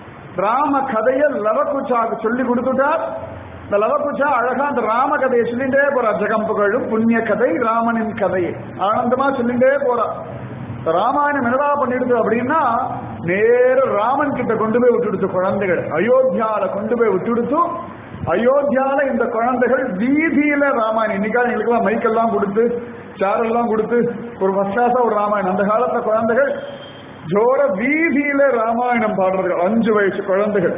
ராம கதையை லவகுச்சாக்கு சொல்லி கொடுத்துட்டார். இந்த லவகுச்சா அழகா அந்த ராம கதையை சொல்லிட்டே போறா. ஜெகம் புகழும் புண்ணிய கதை ராமனின் கதையை ஆனந்தமா சொல்லிட்டே போறா. ராமாயணம் என்னடா பண்ணிடுது அப்படின்னா நேர ராமன் கிட்ட கொண்டு போய் விட்டுடுத்து குழந்தைகள். அயோத்தியால கொண்டு போய் விட்டுடுத்து. அயோத்தியால இந்த குழந்தைகள் வீதியில ராமாயணம், இன்னைக்காக எங்களுக்கெல்லாம் மைக்கெல்லாம் கொடுத்து சேரெல்லாம் கொடுத்து ஒரு ஃபர்ஸ்ட் கிளாஸா ஒரு ராமாயணம். அந்த காலத்துல குழந்தைகள் ஜோர வீதியில ராமாயணம் பாடுறது. 5 வயசு குழந்தைகள்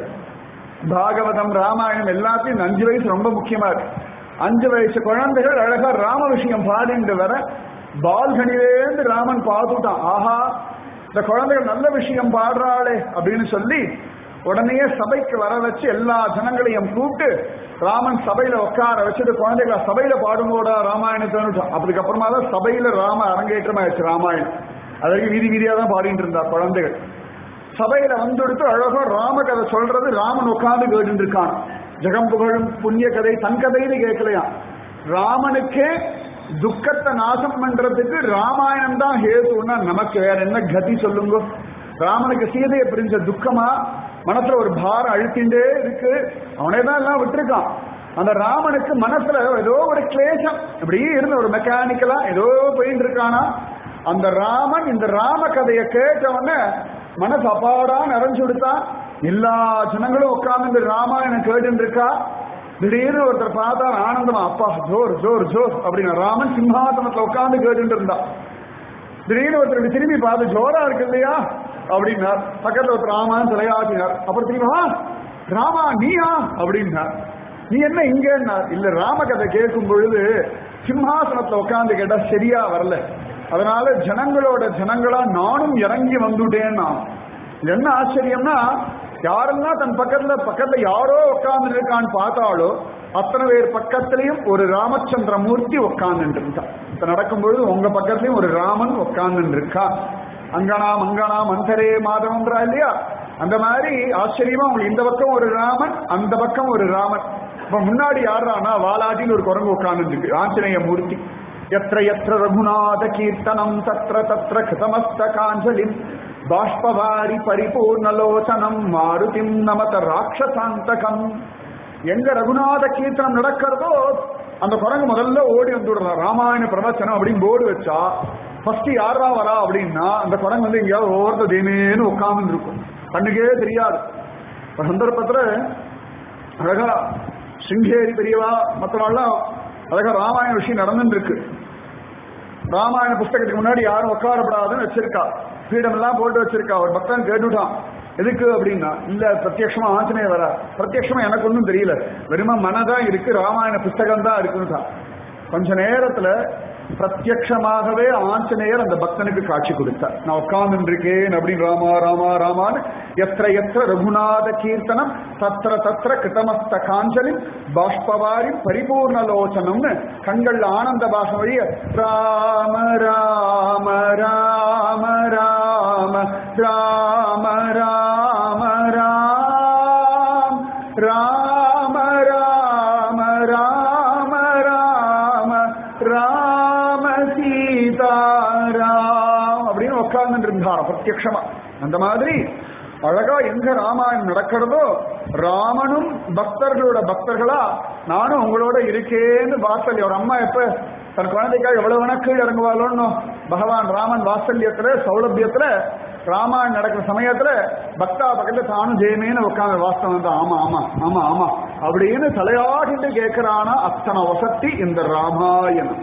பாகவதம் ராமாயணம் எல்லாத்தையும் 5 வயசு ரொம்ப முக்கியமா இருக்கு. 5 வயசு குழந்தைகள் அழகா ராம விஷயம் பாடிட்டு வர பால்கனிலேருந்து ராமன் பார்த்துட்டான். ஆஹா, இந்த குழந்தைகள் நல்ல விஷயம் பாடுறாளே அப்படின்னு சொல்லி உடனே சபைக்கு வர வச்சு எல்லா ஜனங்களையும் கூப்பிட்டு ராமன் சபையில உட்கார வச்சுட்டு குழந்தைகளை சபையில பாடும்போடா ராமாயணத்தை. அதுக்கப்புறமா தான் சபையில ராம அரங்கேற்றமாயிடுச்சு ராமாயணம். அதற்கு வீதி வீதியா தான் பாடிட்டு இருந்தா குழந்தைகள். சபையில வந்துடுத்து அழகா ராம கதை சொல்றது ராமன் உட்கார்ந்து கேட்டு இருக்கான். ஜெகம் புகழும் புண்ணிய கதை தன் கதைன்னு கேட்கலையாம். ராமனுக்கே துக்கத்தை நாசம் பண்றதுக்கு ராமாயணம் தான் ஹேதுன்னா நமக்கு வேற என்ன கதி சொல்லுங்க. ராமனுக்கு சீதையை பிரிஞ்ச துக்கமா மனசுல ஒரு பாரம் அழுத்திண்டே இருக்கு. அவனே தான் எல்லாம் விட்டுருக்கான். அந்த ராமனுக்கு மனசுல ஏதோ ஒரு கிளேசம் இப்படி இருந்த ஒரு மெக்கானிக்கலா ஏதோ போயிட்டு இருக்கானா. அந்த ராமன் இந்த ராம கதையை கேட்டவொடனே மனசு அப்பாடா நிறைஞ்சு கொடுத்தா. எல்லா ஜனங்களும் உட்கார்ந்து ராமாயணம் கேட்டு இருக்கா. திடீர்னு ஒருத்தர் பார்த்தா ஆனந்தமா அப்பா ஜோர் ஜோர் ஜோர் அப்படின்னு ராமன் சிம்ஹாசனத்துல உட்கார்ந்து கேட்டு இருந்தா. திடீர்னு ஒருத்தர் திரும்பி பார்த்து ஜோரா இருக்கு இல்லையா அப்படின்னார். பக்கத்துல ஒருத்தர் ராமான்னு தலையாட்டினார். அப்புறம் திரும்பி ராமா நீயா அப்படின்னார். நீ என்ன இங்கன்னார். இல்ல ராம கதை கேட்கும் பொழுது சிம்ஹாசனத்துல உட்கார்ந்து கேட்டா சரியா வரல, அதனால ஜனங்களோட ஜனங்களா நானும் இறங்கி வந்துட்டேன்னா. என்ன ஆச்சரியம்னா யாரெல்லாம் தன் பக்கத்துல யாரோ உட்கார்ந்து இருக்கான்னு பார்த்தாலோ அத்தனை பேர் பக்கத்திலையும் ஒரு ராமச்சந்திர மூர்த்தி உட்கார்ந்து இருக்கா. இப்ப நடக்கும்பொழுது உங்க பக்கத்திலையும் ஒரு ராமன் உட்கார்ந்து இருக்கா. அங்கனாம் அங்கனாம் அந்தரே மாதவன்றா இல்லையா, அந்த மாதிரி ஆச்சரியமா உங்களுக்கு இந்த பக்கம் ஒரு ராமன் அந்த பக்கம் ஒரு ராமன். இப்ப முன்னாடி யாரானா வாலாட்டின்னு ஒரு குரங்கு உட்கார்ந்து இருக்கு, ஆஞ்சநேய மூர்த்தி. எத்திர எத்திர ரகுநாத கீர்த்தனம் தத்ர தத்ர கிருதமஸ்தகாஞ்சலிம் பாஷ்பவாரி பரிபூர்ணலோச்சனம் மாருதிம் நமத ராட்சசாந்தகம். எங்க ரகுநாத கீர்த்தனம் நடக்கிறதோ அந்த குரங்கு முதல்ல ஓடி வந்துடுறான். ராமாயண பிரவச்சனம் அப்படின்னு போர்டு வச்சா ஃபர்ஸ்ட் யாரா வரா அப்படின்னா அந்த குரங்கு வந்து எங்கேயாவது ஒவ்வொருத்த தேனேன்னு உட்கார்ந்து இருக்கும், கண்ணுக்கே தெரியாது. ஒரு சந்தர்ப்பத்துல அழகா சிங்கேரி பெரியவா மற்றவாள்லாம் அழகா ராமாயண விஷயம் நடந்துட்டு இருக்கு. ராமாயண புஸ்தகத்துக்கு முன்னாடி யாரும் உட்காரப்படாதுன்னு வச்சிருக்கா, பீடம் எல்லாம் போட்டு வச்சிருக்கா. ஒரு பக்தன் கேட்டுட்டான், எதுக்கு அப்படின்னா, இல்ல பிரத்யட்சமா ஆஞ்சநேயர் வரா, பிரத்யட்சமா எனக்கு ஒன்றும் தெரியல, வெறுமா மனதான் இருக்கு, ராமாயண புஸ்தகம் தான் இருக்குன்னு. கொஞ்ச நேரத்துல பிரத்யட்சமாகவே ஆஞ்சநேயர் அந்த பக்தனுக்கு காட்சி கொடுத்தார். நான் உட்கார்ந்து இருக்கேன் அப்படின்னு ராமா ராமா ராமான்னு எத்திர எத்திர ரகுநாத கீர்த்தனம் தத்திர தத்திர கிருதமஸ்த காஞ்சலி பாஷ்பவாரி பரிபூர்ணலோச்சனம்னு கண்கள்ல ஆனந்த பாஷம் வழிய ராம ராம ராம ராம ராம ராம ராம் ராம ராம ராம ராம ராம சீதாராம் அப்படின்னு உட்கார்ந்து இருந்தார் பிரத்யக்ஷமா. அந்த மாதிரி அழகா எங்க ராமாயணம் நடக்கிறதோ ராமனும் பக்தர்களோட பக்தர்களா நானும் உங்களோட இருக்கேன்னு வாத்சல்யம். ஒரு அம்மா எப்ப தன் குழந்தைக்காக எவ்வளவு வேணா கீழ் இறங்குவாளோன்னு பகவான் ராமன் வாத்சல்யத்துல சௌலபியத்துல ராமாயணம் நடக்கிற சமயத்துல பக்தா பக்கத்துல தானும் ஜெயமேன்னு உட்காந்து வாஸ்தவம் தான் ஆமா ஆமா ஆமா ஆமா அப்படின்னு தலையாடிட்டு கேட்கிறானா. அத்தனை வசதி இந்த ராமாயணம்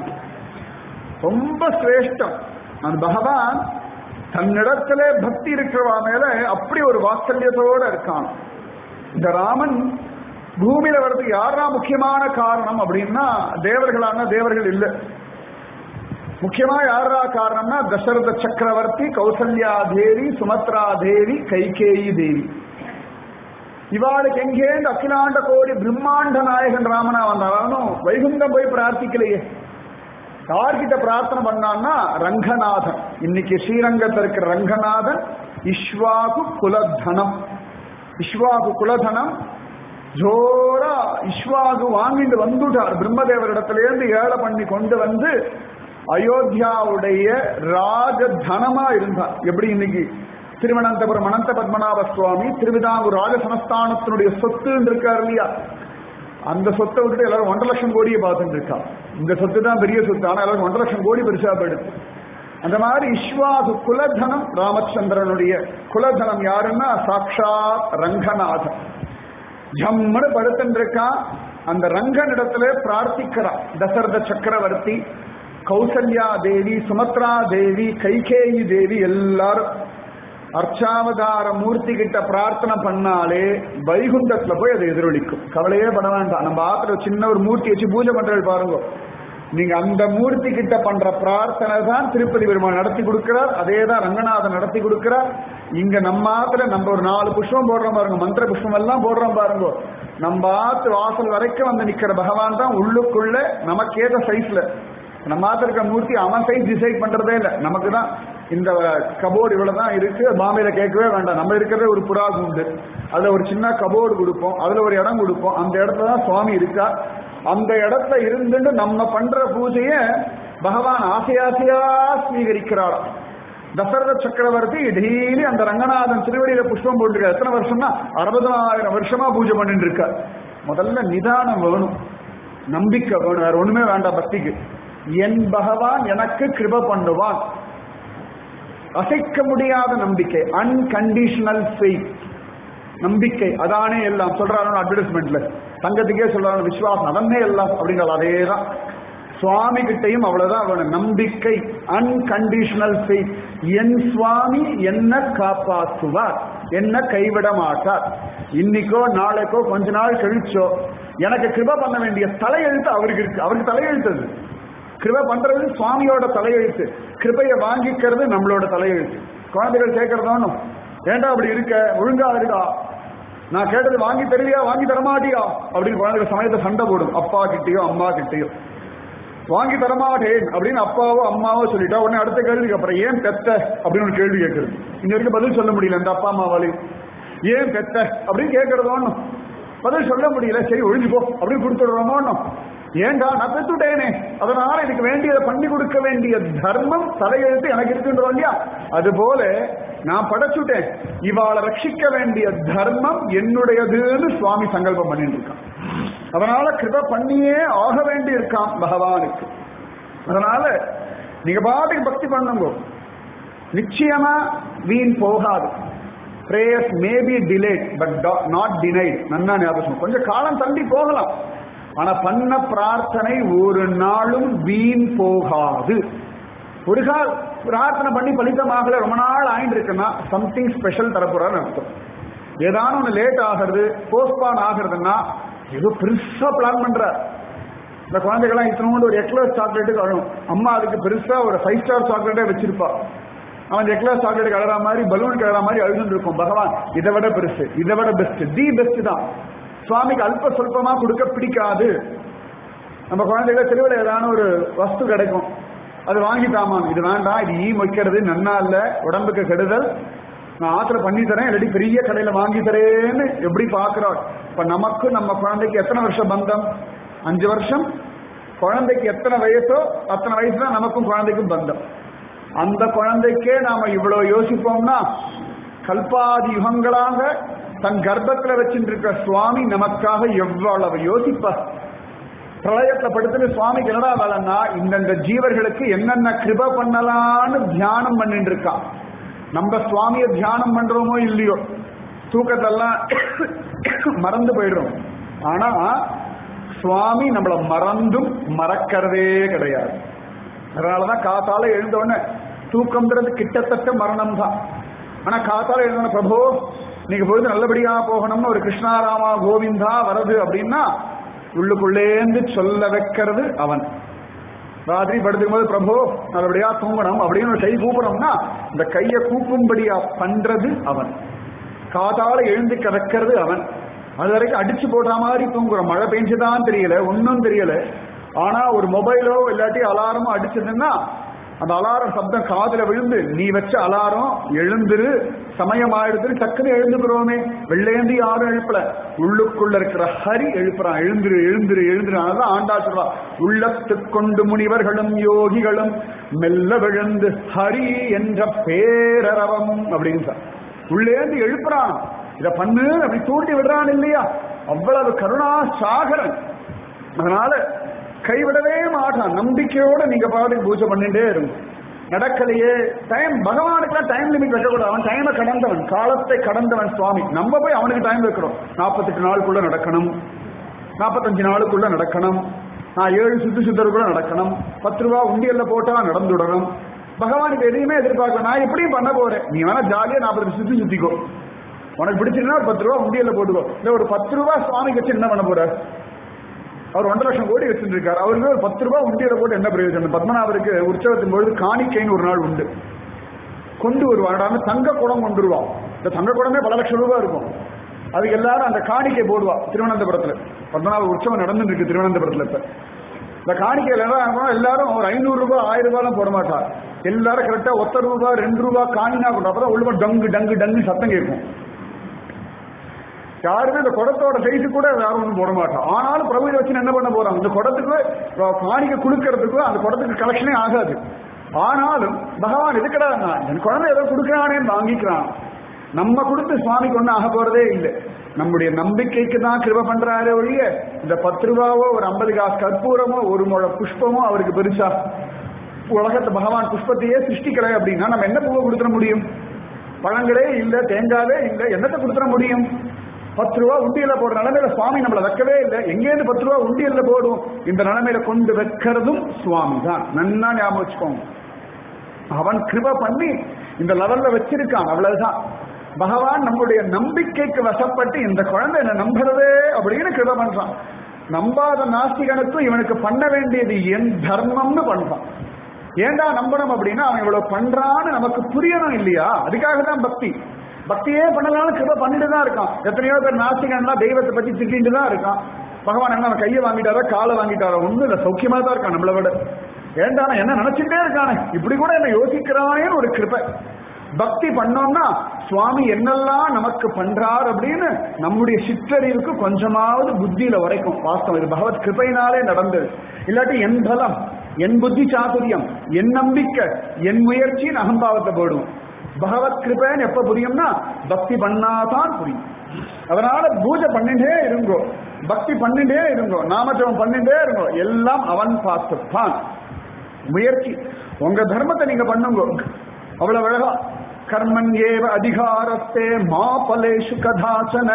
ரொம்ப சிரேஷ்டம். அந்த பகவான் தன்னிடத்துல பக்தி இருக்கிறவா மேல அப்படி ஒரு வாத்சல்யத்தோட இருக்கான். இந்த ராமன் பூமியில வர்றதுக்கு யாரா முக்கியமான காரணம் அப்படின்னா தேவர்களான தேவர்கள் இல்லை. முக்கியமா யாரா காரணம்னா தசரத சக்கரவர்த்தி, கௌசல்யா தேவி, சுமத்ரா தேவி, கைகேயி தேவி. இவாளுக்கு எங்கேந்து அகிலாண்ட கோடி பிரம்மாண்ட நாயகன் ராமனா வந்தாலும் வைகுண்டம் போய் பிரார்த்திக்கலையே. யார்கிட்ட பிரார்த்தனை பண்ணான்னா ரங்கநாதன். இன்னைக்கு ஸ்ரீரங்கத்தில் இருக்கிற ரங்கநாதன் இஷ்வாகு குலதனம். இஷ்வாகு குலதனம் ஜோரா இஷ்வாகு வாங்கிட்டு வந்துட்டார். பிரம்மதேவரிடத்திலேருந்து ஏழை பண்ணி கொண்டு வந்து அயோத்தியாவுடைய ராஜதனமா இருந்தார். எப்படி இன்னைக்கு திருவனந்தபுரம் அனந்த பத்மநாப சுவாமி திருவிதாங்கூர் ராஜசனஸ்தானத்தினுடைய சொத்துன்னு இருக்கார் இல்லையா, அந்த சொத்தை விட்டுட்டு எல்லாரும் 1.5 லட்சம் கோடியை பார்த்துட்டு இருக்கா. இந்த சொத்து தான் பெரிய சொத்து, ஆனா எல்லாரும் 1.5 லட்சம் கோடி பெருசா போயிடுது. அந்த மாதிரி இஷ்வாகு குலதனம் ராமச்சந்திரனுடைய குலதனம் யாருன்னா சாட்சாத் ரங்கநாதன். ஜம்மனு படுத்துட்டு இருக்கான். அந்த ரங்கனிடத்துல பிரார்த்திக்கிறான் தசரத சக்கரவர்த்தி, கௌசல்யா தேவி, சுமத்ரா தேவி, கைகேயி தேவி எல்லாரும் அர்ச்சாவதார மூர்த்தி கிட்ட பிரார்த்தனை பண்ணாலே வைகுண்டத்துல போய் அதை எதிரொலிக்கும். கவலையே பட வேண்டாம். நம்ம ஆத்துல சின்ன ஒரு மூர்த்தி வச்சு பூஜை பண்றது பாருங்க, நீங்க அந்த மூர்த்தி கிட்ட பண்ற பிரார்த்தனை தான் திருப்பதி பெருமாள் நடத்தி கொடுக்கிறார். அதே தான் ரங்கநாதன் நடத்தி கொடுக்கிறார். இங்க நம்ம ஆத்துல நம்ம ஒரு 4 புஷ்பம் போடுறோம் பாருங்க, மந்திர புஷ்பம் எல்லாம் போடுறோம் பாருங்க, நம்ம ஆத்து வாசல் வரைக்கும் வந்து நிக்கிற பகவான் தான் உள்ளுக்குள்ள நமக்கேத சைஸ்ல. நம்ம ஆத்துல இருக்கிற மூர்த்தி அவன் சைஸ் டிசைட் பண்றதே இல்லை. நமக்கு தான் இந்த கபோர்டு இவ்வளவுதான் இருக்கு, பாம்பேல கேட்கவே வேண்டாம். நம்ம இருக்கிறதே ஒரு புறா கூண்டு, அதுல ஒரு சின்ன கபோர்டு கொடுப்போம், அதுல ஒரு இடம் கொடுப்போம். அந்த இடத்துல தான் சுவாமி இருக்கா. அந்த இடத்துல இருந்துட்டு நம்ம பண்ற பூஜைய பகவான் ஆசையாசையா ஸ்வீகரிக்கிறார். தசரத சக்கரவர்த்தி டெய்லி அந்த ரங்கநாதன் திருவடியில புஷ்பம் போட்டிருக்கார். எத்தனை வருஷம்னா 60,000 வருஷமா பூஜை பண்ணிட்டு இருக்கார். முதல்ல நிதானம் வேணும், நம்பிக்கை வேணும், வேற ஒண்ணுமே வேண்டாம் பக்திக்கு. என் பகவான் எனக்கு கிருப பண்ணுவான், அசைக்க முடியாத நம்பிக்கை, அன்கண்டிஷனல் ஃபெய்த். நம்பிக்கை அதானே எல்லாம் சொல்றாங்க அட்வர்டைஸ்மெண்ட்ல, தங்கத்துக்கே சொல்றாங்க விசுவாசம் அதனே எல்லாம் அப்படிங்கிறது. அதேதான் சுவாமி கிட்டையும் அவ்வளவுதான் வேணும், நம்பிக்கை, அன்கண்டிஷனல் ஃபெய்த். என் சுவாமி என்ன காப்பாற்றுவார், என்ன கைவிட மாட்டார். இன்னைக்கோ நாளைக்கோ கொஞ்ச நாள் கழிச்சோ எனக்கு கிருப பண்ண வேண்டிய தலையெழுத்து அவருக்கு இருக்கு. அவருக்கு தலையெழுத்து, கிருப பண்றது சுவாமியோட தலையெழுத்து, கிருபையை வாங்கிக்கிறது நம்மளோட தலையெழுத்து. குழந்தைகள் கேட்கறதானோ ஏண்டா அப்படி இருக்க, ஒழுங்கா இருக்கா, நான் கேட்டது வாங்கி தருவியா, வாங்கி தரமாட்டியா அப்படின்னு குழந்தைகள் சமயத்தை சண்டை போடும். அப்பா கிட்டயோ அம்மா கிட்டயோ வாங்கி தரமாட்டேன் அப்படின்னு அப்பாவோ அம்மாவோ சொல்லிட்டா உடனே அடுத்த கேள்விக்கு அப்புறம் ஏன் பெத்த அப்படின்னு ஒரு கேள்வி கேட்கறது. இன்ன வரைக்கும் பதில் சொல்ல முடியல இந்த அப்பா அம்மாவாலையும். ஏன் பெத்த அப்படின்னு கேட்கறதோன்னு பதில் சொல்ல முடியல. சரி ஒழிஞ்சு போ அப்படின்னு கொடுத்துடுறோமோன்னு. ஏண்டா நான் பெத்துட்டேனே, அதனால எனக்கு வேண்டியதை பண்ணி கொடுக்க வேண்டிய தர்மம் தலையெழுத்து எனக்கு இருக்குன்றோம் இல்லையா. அது போல நான் படைச்சுட்டேன், இவாளை ரட்சிக்க வேண்டிய தர்மம் என்னுடையதுன்னு சுவாமி சங்கல்பம் பண்ணிட்டு இருக்கான். அதனால கிருபை பண்ணியே ஆக வேண்டி இருக்கான் பகவானுக்கு. அதனால நீங்க பாட்டுக்கு பக்தி பண்ணுங்க, நிச்சயமா வீண் போகாது. prayers may be delayed but not denied. நன்னா ஞாபகம், கொஞ்சம் காலம் தள்ளி போகலாம், ஆனா பண்ண பிரார்த்தனை ஒரு நாளும் வீண் போகாது. ஒரு கால் பிரார்த்தனை பண்ணி பலிதமாகல, ரொம்ப நாள் ஆயிட்டு இருக்குன்னா சம்திங் ஸ்பெஷல் தரப்போறான்னு அர்த்தம். ஏதானும் ஒன்று லேட் ஆகிறது, போஸ்ட்பான் ஆகுறதுன்னா ஏதோ பெருசா பிளான் பண்ற. இந்த குழந்தைகள்லாம் இத்தனோண்டு ஒரு எக்லஸ் சாக்லேட்டுக்கு அழும், அம்மா அதுக்கு பெருசா ஒரு 5 ஸ்டார் சாக்லேட்டே வச்சிருப்பா. அவன் எக்லஸ் சாக்லேட் கலரா மாதிரி, பலூன் கலரா மாதிரி அழுதுன்னு இருக்கும். பகவான் இதை விட பெருசு, இதை விட பெஸ்ட், தி பெஸ்ட் தான். சுவாமிக்கு அல்ப சொல்பமா கொடுக்க பிடிக்காது. நம்ம குழந்தைகளை தெருவில் ஏதான ஒரு வஸ்து கிடைக்கும், அது வாங்கிட்டாமா, இது வேண்டாம், இது வைக்கிறது நன்னா இல்ல, உடம்புக்கு கெடுதல், நான் ஆத்துல பண்ணி தரேன், இல்லாட்டி பெரிய கடையில வாங்கி தரேன்னு எப்படி பாக்குறோம். இப்ப நமக்கு நம்ம குழந்தைக்கு எத்தனை வருஷம் பந்தம்? 5 வருஷம். குழந்தைக்கு எத்தனை வயசோ அத்தனை வயசு தான் நமக்கும் குழந்தைக்கும் பந்தம். அந்த குழந்தைக்கே நாம இவ்வளவு யோசிப்போம்னா, கல்பாதி யுகங்களாக தன் கர்ப்பத்துல வச்சுருக்க சுவாமி நமக்காக எவ்வளவு யோசிப்பார். பிரளயத்தை படுத்துட்டு சுவாமிக்கு என்னடா வேலைன்னா, இந்தந்த ஜீவர்களுக்கு என்னென்ன கிருபை பண்ணலான்னு தியானம் பண்ணிட்டு இருக்கான். நம்ம சுவாமியை தியானம் பண்றோமோ இல்லையோ, தூக்கத்தெல்லாம் மறந்து போயிடுறோம். ஆனா சுவாமி நம்மளை மறந்தும் மறக்கிறதே கிடையாது. அதனாலதான் காத்தால எழுந்தோடனே, தூக்கம்ன்றது கிட்டத்தட்ட மரணம் தான். ஆனா காத்தால எழுந்தோடனே, பிரபு நீங்க பொழுது நல்லபடியா போகணும்னு ஒரு கிருஷ்ணாராமா கோவிந்தா வருது அப்படின்னா உள்ளுக்குள்ளேந்து சொல்ல வைக்கிறது அவன். ராத்திரி படுத்துக்கும் போது பிரபு நல்லபடியா தூங்கணும் அப்படின்னு ஒரு கை கூப்பிடணும்னா இந்த கையை கூப்பும்படியா பண்றது அவன். காதால எழுந்து கிடக்கிறது அவன். அது வரைக்கும் அடிச்சு போடுற மாதிரி தூங்குறோம். மழை பெஞ்சுதான் தெரியல, ஒன்னும் தெரியல. ஆனா ஒரு மொபைலோ இல்லாட்டி அலாரமோ அடிச்சதுன்னா அந்த அலாரம் சப்தம் காதுல விழுந்து, நீ வச்ச அலாரம் எழுந்துரு, சமயம் ஆயிடுதுன்னு டக்குன்னு எழுந்துக்கிறோமே. வெள்ளையந்தி யாரும் எழுப்பல, உள்ளுக்குள்ள இருக்கிற ஹரி எழுப்புறான். எழுந்துரு எழுந்துரு எழுந்துரு. அதான் ஆண்டா சொல்றா, உள்ளத்துக்கொண்டு முனிவர்களும் யோகிகளும் மெல்ல விழுந்து ஹரி என்ற பேரரவம் அப்படின்னு சார் உள்ளேந்து எழுப்புறான். இத பண்ணு அப்படி தூண்டி விடுறான் இல்லையா, அவ்வளவு கருணா சாகரன். அதனால கைவிடவே மாட்டான். நம்பிக்கையோட நீங்க பாட்டுக்கு பூஜை பண்ணிட்டே இருக்கும். நடக்கலையே டைம், பகவானுக்குலாம் டைம் லிமிட் வைக்கக்கூடாது. அவன் டைமை கடந்தவன், காலத்தை கடந்தவன் சுவாமி. நம்ம போய் அவனுக்கு டைம் வைக்கிறோம். 48 நாளுக்குள்ள நடக்கணும், 45 நாளுக்குள்ள நடக்கணும், நான் 7 சுத்தருக்குள்ள நடக்கணும், 10 ரூபா உண்டியல்ல போட்டா நடந்துடணும். பகவானுக்கு எதையுமே எதிர்பார்க்கணும். நான் எப்படியும் பண்ண போறேன், நீ வேணா ஜாலியா 40 சுத்திக்கோ, உனக்கு பிடிச்சிருந்தா ஒரு 10 ரூபா உண்டியல்ல போட்டுக்கோ. இல்ல ஒரு 10 ரூபா சுவாமிக்கு வச்சு என்ன பண்ண போற? அவர் 1.5 லட்சம் கோடி வச்சிருக்காரு. அவருக்கு ஒரு 10 ரூபாய் உண்டியல போட்டு என்ன பிரயோஜனம்? பத்மநாபருக்கு உற்சவத்தின் பொழுது காணிக்கைன்னு ஒரு நாள் உண்டு, கொண்டு வருவாங்க. தங்க குடம் கொண்டு வருவான். இந்த தங்க குடமே பல லட்சம் ரூபாய் இருக்கும். அது எல்லாரும் அந்த காணிக்கை போடுவா. திருவனந்தபுரத்துல பத்மநாப உற்சவம் நடந்துட்டு இருக்கு திருவனந்தபுரத்துல. இப்ப இந்த காணிக்கையில எல்லாரும் ஒரு 500 ரூபாய் 1000 ரூபாய் போட மாட்டார். எல்லாரும் கரெக்டா 1 ரூபாய் 2 ரூபாய் காணினா கூட அப்பதான் உள்ள டங்கு டங்கு டங்கு சத்தம் கேட்கும். யாருமே இந்த குடத்தோட சைஸு கூட யாரும் ஒன்றும் போட மாட்டோம். ஆனாலும் பிரபுவை வச்சு என்ன பண்ண போறாங்க? இந்த குடத்துக்கு காணிக்கை கொடுக்கறதுக்கு அந்த குடத்துக்கு கலெக்ஷனே ஆகாது. ஆனாலும் பகவான் எதுக்கடா என் குழந்தை ஏதோ கொடுக்கறானேன்னு வாங்கிக்கிறான். நம்ம கொடுத்து சுவாமிக்கு ஒன்றும் ஆக போறதே இல்லை. நம்முடைய நம்பிக்கைக்கு தான் கிருபை பண்றாரு ஒழிய இந்த 10 ரூபாவோ ஒரு 50 காசு கற்பூரமோ ஒரு முழ புஷ்பமோ அவருக்கு பெருசா. உலகத்தை பகவான் புஷ்பத்தையே சிருஷ்டிக்கலை அப்படின்னா நம்ம என்ன பூவை கொடுத்துட முடியும்? பழங்களே இல்லை, தேங்காவே இல்லை, என்னத்தை கொடுத்துட முடியும்? 10 ரூபா உண்டியல போடுற நிலைமையில சுவாமி நம்மளை வைக்கவே இல்லை. எங்கேருந்து 10 ரூபா உண்டியல்ல போடும்? இந்த நிலைமையில கொண்டு வைக்கிறதும் சுவாமி தான். நன்னா ஞாபகம் வச்சுக்கோங்க. அவன் கிருபை பண்ணி இந்த லெவல்ல வச்சிருக்கான், அவ்வளவுதான். பகவான் நம்முடைய நம்பிக்கைக்கு வசப்பட்டு இந்த குழந்தை என்ன நம்புறதே அப்படின்னு கிருபை பண்றான். நம்பாத நாஸ்திகனுக்கும் இவனுக்கு பண்ண வேண்டியது என் தர்மம்னு பண்றான். ஏண்டா நம்பணும் அப்படின்னா அவன் இவ்வளவு பண்றான்னு நமக்கு புரியணும் இல்லையா? அதுக்காக தான் பக்தி. பக்தியே பண்ணலாம்னு கிருபை பண்ணிட்டு தான் இருக்கான். எத்தனையோ பேர் நாஸ்திகன்னா தெய்வத்தை பத்தி திட்டிட்டு தான் இருக்கான். பகவான் என்ன கையை வாங்கிட்டாரா காலை வாங்கிட்டாரா ஒன்றும் இல்லை, சௌக்கியமா தான் இருக்கான் நம்மளை விட. ஏண்டான என்ன நினைச்சுட்டே இருக்கானே, இப்படி கூட என்ன யோசிக்கிறானேன்னு ஒரு கிருபை. பக்தி பண்ணோம்னா சுவாமி என்னெல்லாம் நமக்கு பண்றார் அப்படின்னு நம்முடைய சிற்றறிவுக்கு கொஞ்சமாவது புத்தியில உரைக்கும். வாஸ்தவம் இது பகவத் கிருபையினாலே நடந்தது. இல்லாட்டி என் பலம், என் புத்தி சாதுரியம், என் நம்பிக்கை, என் முயற்சியின் அகம்பாவத்தை போடுவோம். பகவத் கிருபைன்னு எப்ப புரியும்னா பக்தி பண்ணாதான் புரியும். அதனால பூஜை பண்ணிட்டே இருங்கோ. பக்தி பண்ணிட்டே இருங்கோ, நாமஜபம் பண்ணிட்டே இருங்கோ, எல்லாம் அவன் பார்த்துப்பான். முயற்சி உங்க தர்மத்தை நீங்க பண்ணுங்க. அவ்வளவு அழகா கர்மன் ஏவ அதிகாரத்தே மா பலேஷு கதாச்சன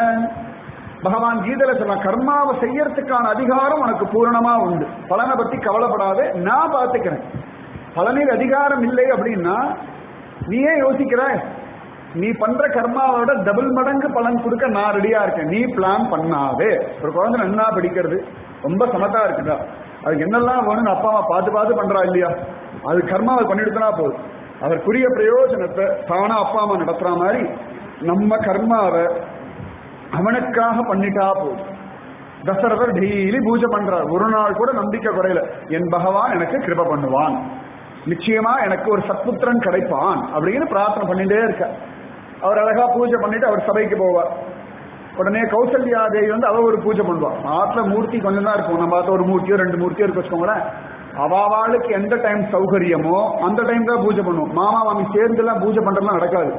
பகவான் கீதையில சொன்ன கர்மாவை செய்யறதுக்கான அதிகாரம் உனக்கு பூரணமா உண்டு. பலனை பத்தி கவலைப்படாதே, நான் பார்த்துக்கிறேன். பலனில் அதிகாரம் இல்லை அப்படின்னா நீயே யோசிக்கிற, நீ பண்ற கர்மாவோட டபுள் மடங்கு பலன் கொடுக்க நான் ரெடியா இருக்கேன். நீ பிளான் பண்ணாவே. ஒரு குழந்தை நன்னா படிக்கிறது, ரொம்ப சமத்தா இருக்குதா, அதுக்கு என்னெல்லாம் வேணும்னு அப்பா அம்மா பார்த்து பார்த்து பண்றா இல்லையா? அது கர்மாவை பண்ணிடுதுனா போதும். அதற்குரிய பிரயோஜனத்தை தானா அப்பா அம்மா நடத்துற மாதிரி நம்ம கர்மாவை அவனுக்காக பண்ணிட்டா போதும். தசரதர் டெய்லி பூஜை பண்றார், ஒரு நாள் கூட நம்பிக்கை குறையல. என் பகவான் எனக்கு கிருப பண்ணுவான், நிச்சயமா எனக்கு ஒரு சத்புத்திரன் கிடைப்பான் அப்படின்னு பிரார்த்தனை பண்ணிட்டே இருக்க. அவர் அழகா பூஜை பண்ணிட்டு அவர் சபைக்கு போவார். உடனே கௌசல்யா தேவி வந்து அவ ஒரு பூஜை பண்ணுவான். ஆத்துல மூர்த்தி கொஞ்சம் தான் இருக்கும், நம்ம பார்த்த ஒரு மூர்த்தியோ 2 மூர்த்தியோ இருக்கு வச்சுக்கோங்களேன். அவாளுக்கு எந்த டைம் சௌகரியமோ அந்த டைம் தான் பூஜை பண்ணுவோம். மாமா மாமி சேர்ந்து எல்லாம் பூஜை பண்றதுலாம் நடக்காது.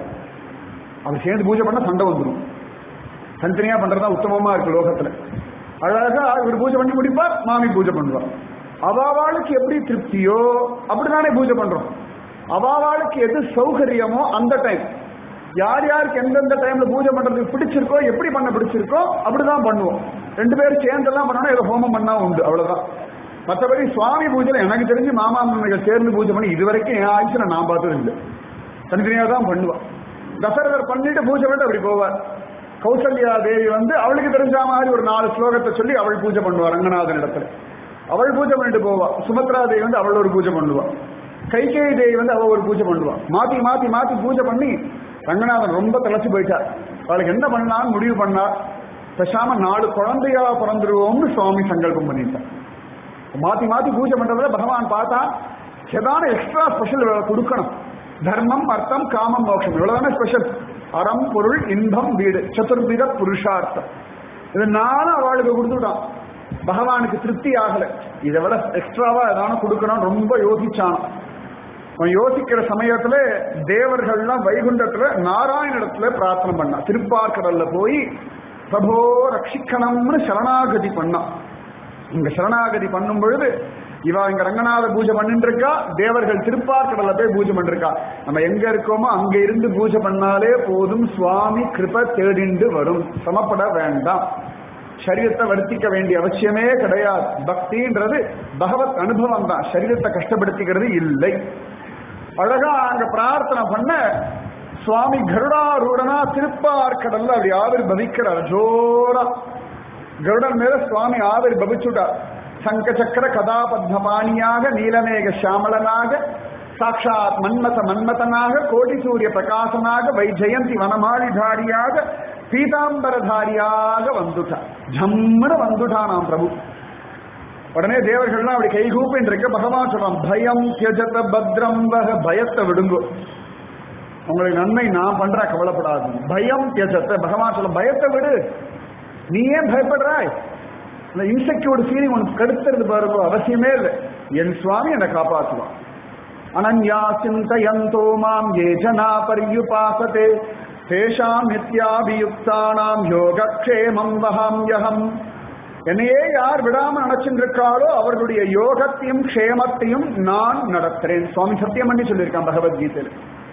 அவர் சேர்ந்து பூஜை பண்ண சண்டை வந்துடும். தனித்தனியா பண்றதுதான் உத்தமமா இருக்கு லோகத்துல. அழகா இவர் பூஜை பண்ணி முடிப்பார், மாமி பூஜை பண்ணுவார். அவாளுக்கு எப்படி திருப்தியோ அப்படிதானே பூஜை பண்றோம். அவாளுக்கு எது சௌகரியமோ அந்த டைம், யார் யாருக்கு எந்தெந்த டைம்ல பூஜை பண்றதுக்கு பிடிச்சிருக்கோ, எப்படி பண்ண பிடிச்சிருக்கோ அப்படிதான் பண்ணுவோம். 2 பேரும் சேர்ந்தெல்லாம் பண்ணோம்னா ஏதோ ஹோமம் பண்ணா உண்டு, அவ்வளவுதான். மற்றபடி சுவாமி பூஜையில எனக்கு தெரிஞ்சு மாமா மாமிகள் சேர்ந்து பூஜை பண்ணி இதுவரைக்கும் என் ஆயுசுல நான் பார்த்தது இல்லை. தனித்தனியா தான் பண்ணுவான். தசரதர் பண்ணிட்டு பூஜை பண்ணிட்டு அப்படி போவார். கௌசல்யா தேவி வந்து அவளுக்கு தெரிஞ்ச மாதிரி ஒரு 4 ஸ்லோகத்தை சொல்லி அவள் பூஜை பண்ணுவார் ரங்கநாதன் இடத்துல. அவள் பூஜை பண்ணிட்டு போவா. சுமத்ரா தேவி வந்து அவள் ஒரு பூஜை பண்ணுவா. கைகேயி தேவி வந்து அவள் ஒரு பூஜை பண்ணுவா. மாத்தி மாத்தி மாத்தி பூஜை பண்ணி ரங்கநாதன் ரொம்ப தலைச்சு போயிட்டார். அவளுக்கு என்ன பண்ணலான்னு முடிவு பண்ணா, பேசாம 4 குழந்தையா பிறந்துருவோம்னு சுவாமி சங்கல்பம் பண்ணிட்டார். மாத்தி மாத்தி பூஜை பண்றதுல பகவான் பார்த்தா ஏதான எக்ஸ்ட்ரா ஸ்பெஷல் கொடுக்கணும். தர்மம் அர்த்தம் காமம் மோட்சம் இவ்வளவுதானே ஸ்பெஷல். அறம் பொருள் இன்பம் வீடு சதுர்வித புருஷார்த்தம் இது 4 அவளுக்கு கொடுத்துட்டான். பகவானுக்கு திருப்தி ஆகல, இதை விட எக்ஸ்ட்ராவா ஏதான கொடுக்கணும் ரொம்ப யோசிச்சான். அவன் யோசிக்கிற சமயத்துல தேவர்கள்லாம் வைகுண்டத்துல நாராயணத்துல பிரார்த்தனை பண்ணான். திருப்பார்கடல்ல போய் பிரபோ ரட்சிக்கணும்னு சரணாகதி பண்ணான். இங்க சரணாகதி பண்ணும் பொழுது இவா இங்க ரங்கநாத பூஜை பண்ணிட்டு இருக்கா, தேவர்கள் திருப்பார்கடல்ல போய் பூஜை பண்ணிருக்கா. நம்ம எங்க இருக்கோமோ அங்க இருந்து பூஜை பண்ணாலே போதும், சுவாமி கிருப தேடிண்டு வரும். சமப்பட வேண்டாம், சரீரத்தை வருத்திக்க வேண்டிய அவசியமே கிடையாது. பக்தின்றது பகவத் அனுபவம் தான், சரீரத்தை கஷ்டப்படுத்திக்கிறது இல்லை. அழகா அங்க பிரார்த்தனை பண்ண சுவாமி கருடாரூடனா திருப்பார்கடல்ல அப்படி ஆவிர்பவிக்கிறார். ஜோரா கருடன் மேல சுவாமி ஆவிர்பவிச்சுட்டார். சங்க சக்கர கதாபத்மபாணியாக நீலமேக சாமலனாக சாட்சாத் மன்மதனாக கோடி சூரிய பிரகாசனாக வைஜெயந்தி வனமாளிதாரியாக பீதாம்பரதாரியாக வந்துட்டான். ஜம்முன்னு வந்துட்டான் நாம் பிரபு. உடனே தேவர்கள்லாம் அப்படி கைகூப்பின்னு இருக்க பகவான் சொல்றான், பயம் தியஜத பத்ரம் வஹ, பயத்தை விடுங்கோ, உங்களுக்கு நன்மை நான் பண்ற, கவலைப்படாது. பயம் தியஜத, பகவான் சொல்ல பயத்தை விடு, நீ ஏன் பயப்படுறாய்? இந்த இன்செக்யூர்ட் ஃபீலிங் உனக்கு கடுத்துறது பாருங்க, அவசியமே இல்லை. என் சுவாமி என்னை காப்பாற்றுவான். அனன்யா சிந்தயந்தோ மாம் ஏ ஜனா பர்யுபாசதே தேஷாம் நித்யாபியுக்தானாம் யோகக்ஷேமம் வஹாம்யஹம். என்னையே யார் விடாம நினைச்சுட்டு இருக்காளோ அவர்களுடைய யோகத்தையும் க்ஷேமத்தையும் நான் நடத்துறேன். சுவாமி சத்தியம் பண்ணி சொல்லியிருக்கான் பகவத்கீதையில.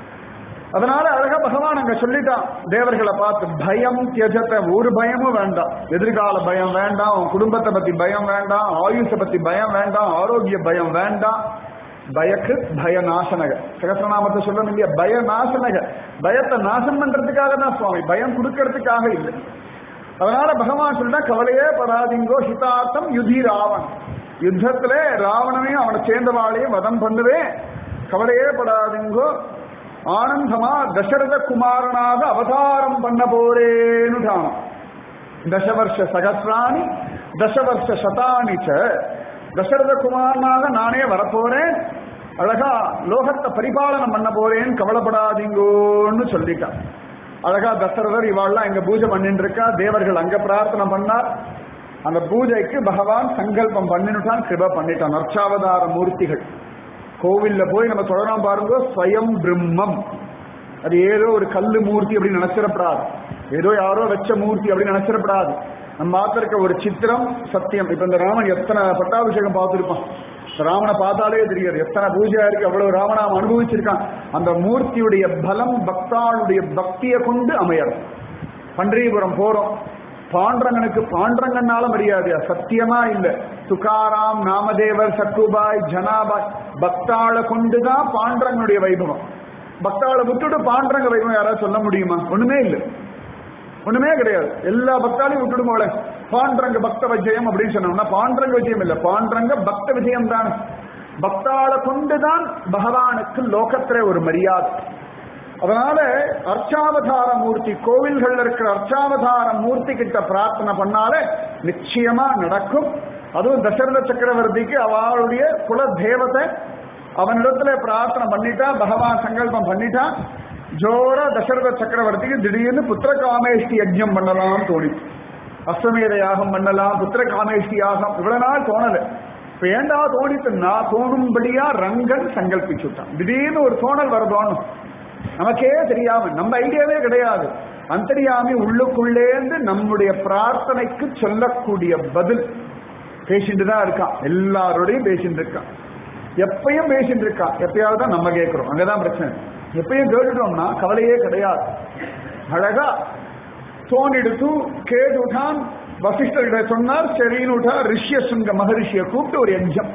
அதனால அழகா பகவான் அங்க சொல்லிட்டான் தேவர்களை பார்த்து, பயம் தியஜத, ஒரு பயமும் வேண்டாம். எதிர்கால பயம் வேண்டாம், உன் குடும்பத்தை பத்தி பயம் வேண்டாம், ஆயுஷ பத்தி பயம் வேண்டாம், ஆரோக்கிய பயம் வேண்டாம். பயக்கு பயநாசனக, சகசிரநாமத்தை சொல்லணும் இல்லையா, பயநாசனக, பயத்தை நாசம் பண்றதுக்காக தான் சுவாமி, பயம் கொடுக்கறதுக்காக இல்லை. அதனால பகவான் சொல்லிட்டா கவலையே படாதீங்கோ, ஹிதார்த்தம் யுதி ராவன், யுத்தத்துல ராவணனையும் அவனை சேர்ந்தவாளையும் வதம் பண்ணுவேன், கவலையே படாதீங்கோ, ஆனந்தமா தசரத குமாரனாக அவதாரம் பண்ண போறேன்னு தானம். தசவர்ஷ சகசிராணி தசவர்ஷ சதானிச்ச, தசரத குமாரனாக நானே வரப்போறேன், அழகா லோகத்தை பரிபாலனம் பண்ண போறேன், கவலைப்படாதீங்கோன்னு சொல்லிட்டான். அழகா தசரதர் இவாள்லாம் இங்க பூஜை பண்ணிட்டு இருக்கா, தேவர்கள் அங்க பிரார்த்தனை பண்ணார். அந்த பூஜைக்கு பகவான் சங்கல்பம் பண்ணிட்டான், கிருப பண்ணிட்டான். அர்ச்சாவதார மூர்த்திகள் கோவில்ல போய் நம்ம தொடராம பாருங்க, ஸ்வயம் பிரம்மம். அது ஏதோ ஒரு கல்லு மூர்த்தி அப்படின்னு நினைச்சிடப்படாது, ஏதோ யாரோ வச்ச மூர்த்தி அப்படின்னு நினைச்சிடப்படாது. நம்ம பார்த்திருக்க ஒரு சித்திரம் சத்தியம். இப்ப இந்த ராமன் எத்தனை பட்டாபிஷேகம் பார்த்திருப்பான், ராமனை பார்த்தாலே தெரியாது எத்தனை பூஜையா இருக்கு, அவ்வளவு ராமநாம அனுபவிச்சிருக்கான். அந்த மூர்த்தியுடைய பலம் பக்தாளுடைய பக்தியை கொண்டு அமையணும். பண்டரிபுரம் போறோம், பாண்டரங்கனுக்கு பாண்டரங்கனால மரியாதையா? சத்தியமா இல்ல. துகாராம், நாமதேவர், சக்குபாய், ஜனாபாய் பக்தாளை கொண்டுதான் பாண்டரங்கனுடைய வைபவம். பக்தாளை விட்டுட்டு பாண்டரங்க வைபவம் யாராவது சொல்ல முடியுமா? ஒண்ணுமே இல்லை, ஒண்ணுமே கிடையாது. எல்லா பக்தாலையும் விட்டுடும் போல பாண்டரங்க பக்த விஜயம் அப்படின்னு சொன்னோம்னா பாண்டரங்க விஜயம் இல்ல, பாண்டரங்க பக்த விஜயம் தான். பக்தாளை கொண்டுதான் பகவானுக்கு லோகத்திலே ஒரு மரியாதை. அதனால அர்ச்சாவதார மூர்த்தி, கோவில்கள் இருக்கிற அர்ச்சாவதார மூர்த்தி கிட்ட பிரார்த்தனை பண்ணாலே நிச்சயமா நடக்கும். அதுவும் தசரத சக்கரவர்த்திக்கு அவளுடைய குல தேவதை அவனிடத்துல பிரார்த்தனை பண்ணிட்டா, பகவான் சங்கல்பம் பண்ணிட்டா, ஜோர தசரத சக்கரவர்த்திக்கு திடீர்னு புத்திர காமேஷ்டி யஜ்யம் பண்ணலாம் தோணிச்சு. அஸ்வமேத யாகம் பண்ணலாம், புத்திர காமேஷ்டி யாகம் இவ்வளவு நாள் தோணல. இப்ப ஏண்டா தோணித்துன்னா தோணும்படியா ரங்கன் சங்கல்பிச்சுட்டான். திடீர்னு ஒரு தோணல் வரதோணும், நமக்கே தெரியாம, நம்ம ஐடியாவே கிடையாது. அந்தரியாமி உள்ளுக்குள்ளேந்து நம்முடைய பிரார்த்தனைக்கு சொல்லக்கூடிய பதில் பேசிட்டு தான் இருக்கான். எல்லாரோடையும் பேசிட்டு இருக்கான், எப்பயும் பேசிட்டு இருக்கான். எப்பயாவது தான் நம்ம கேட்கிறோம், அங்கதான் பிரச்சனை. எப்பயும் கேட்டுட்டோம்னா கவலையே கிடையாது. அழகா தோணிடுத்து கேட்டுட்டான். வசிஷ்டர்கிட்ட சொன்னார், சரின்னு ரிஷ்யசுங்க மகரிஷியை கூப்பிட்டு ஒரு யஜ்யம்,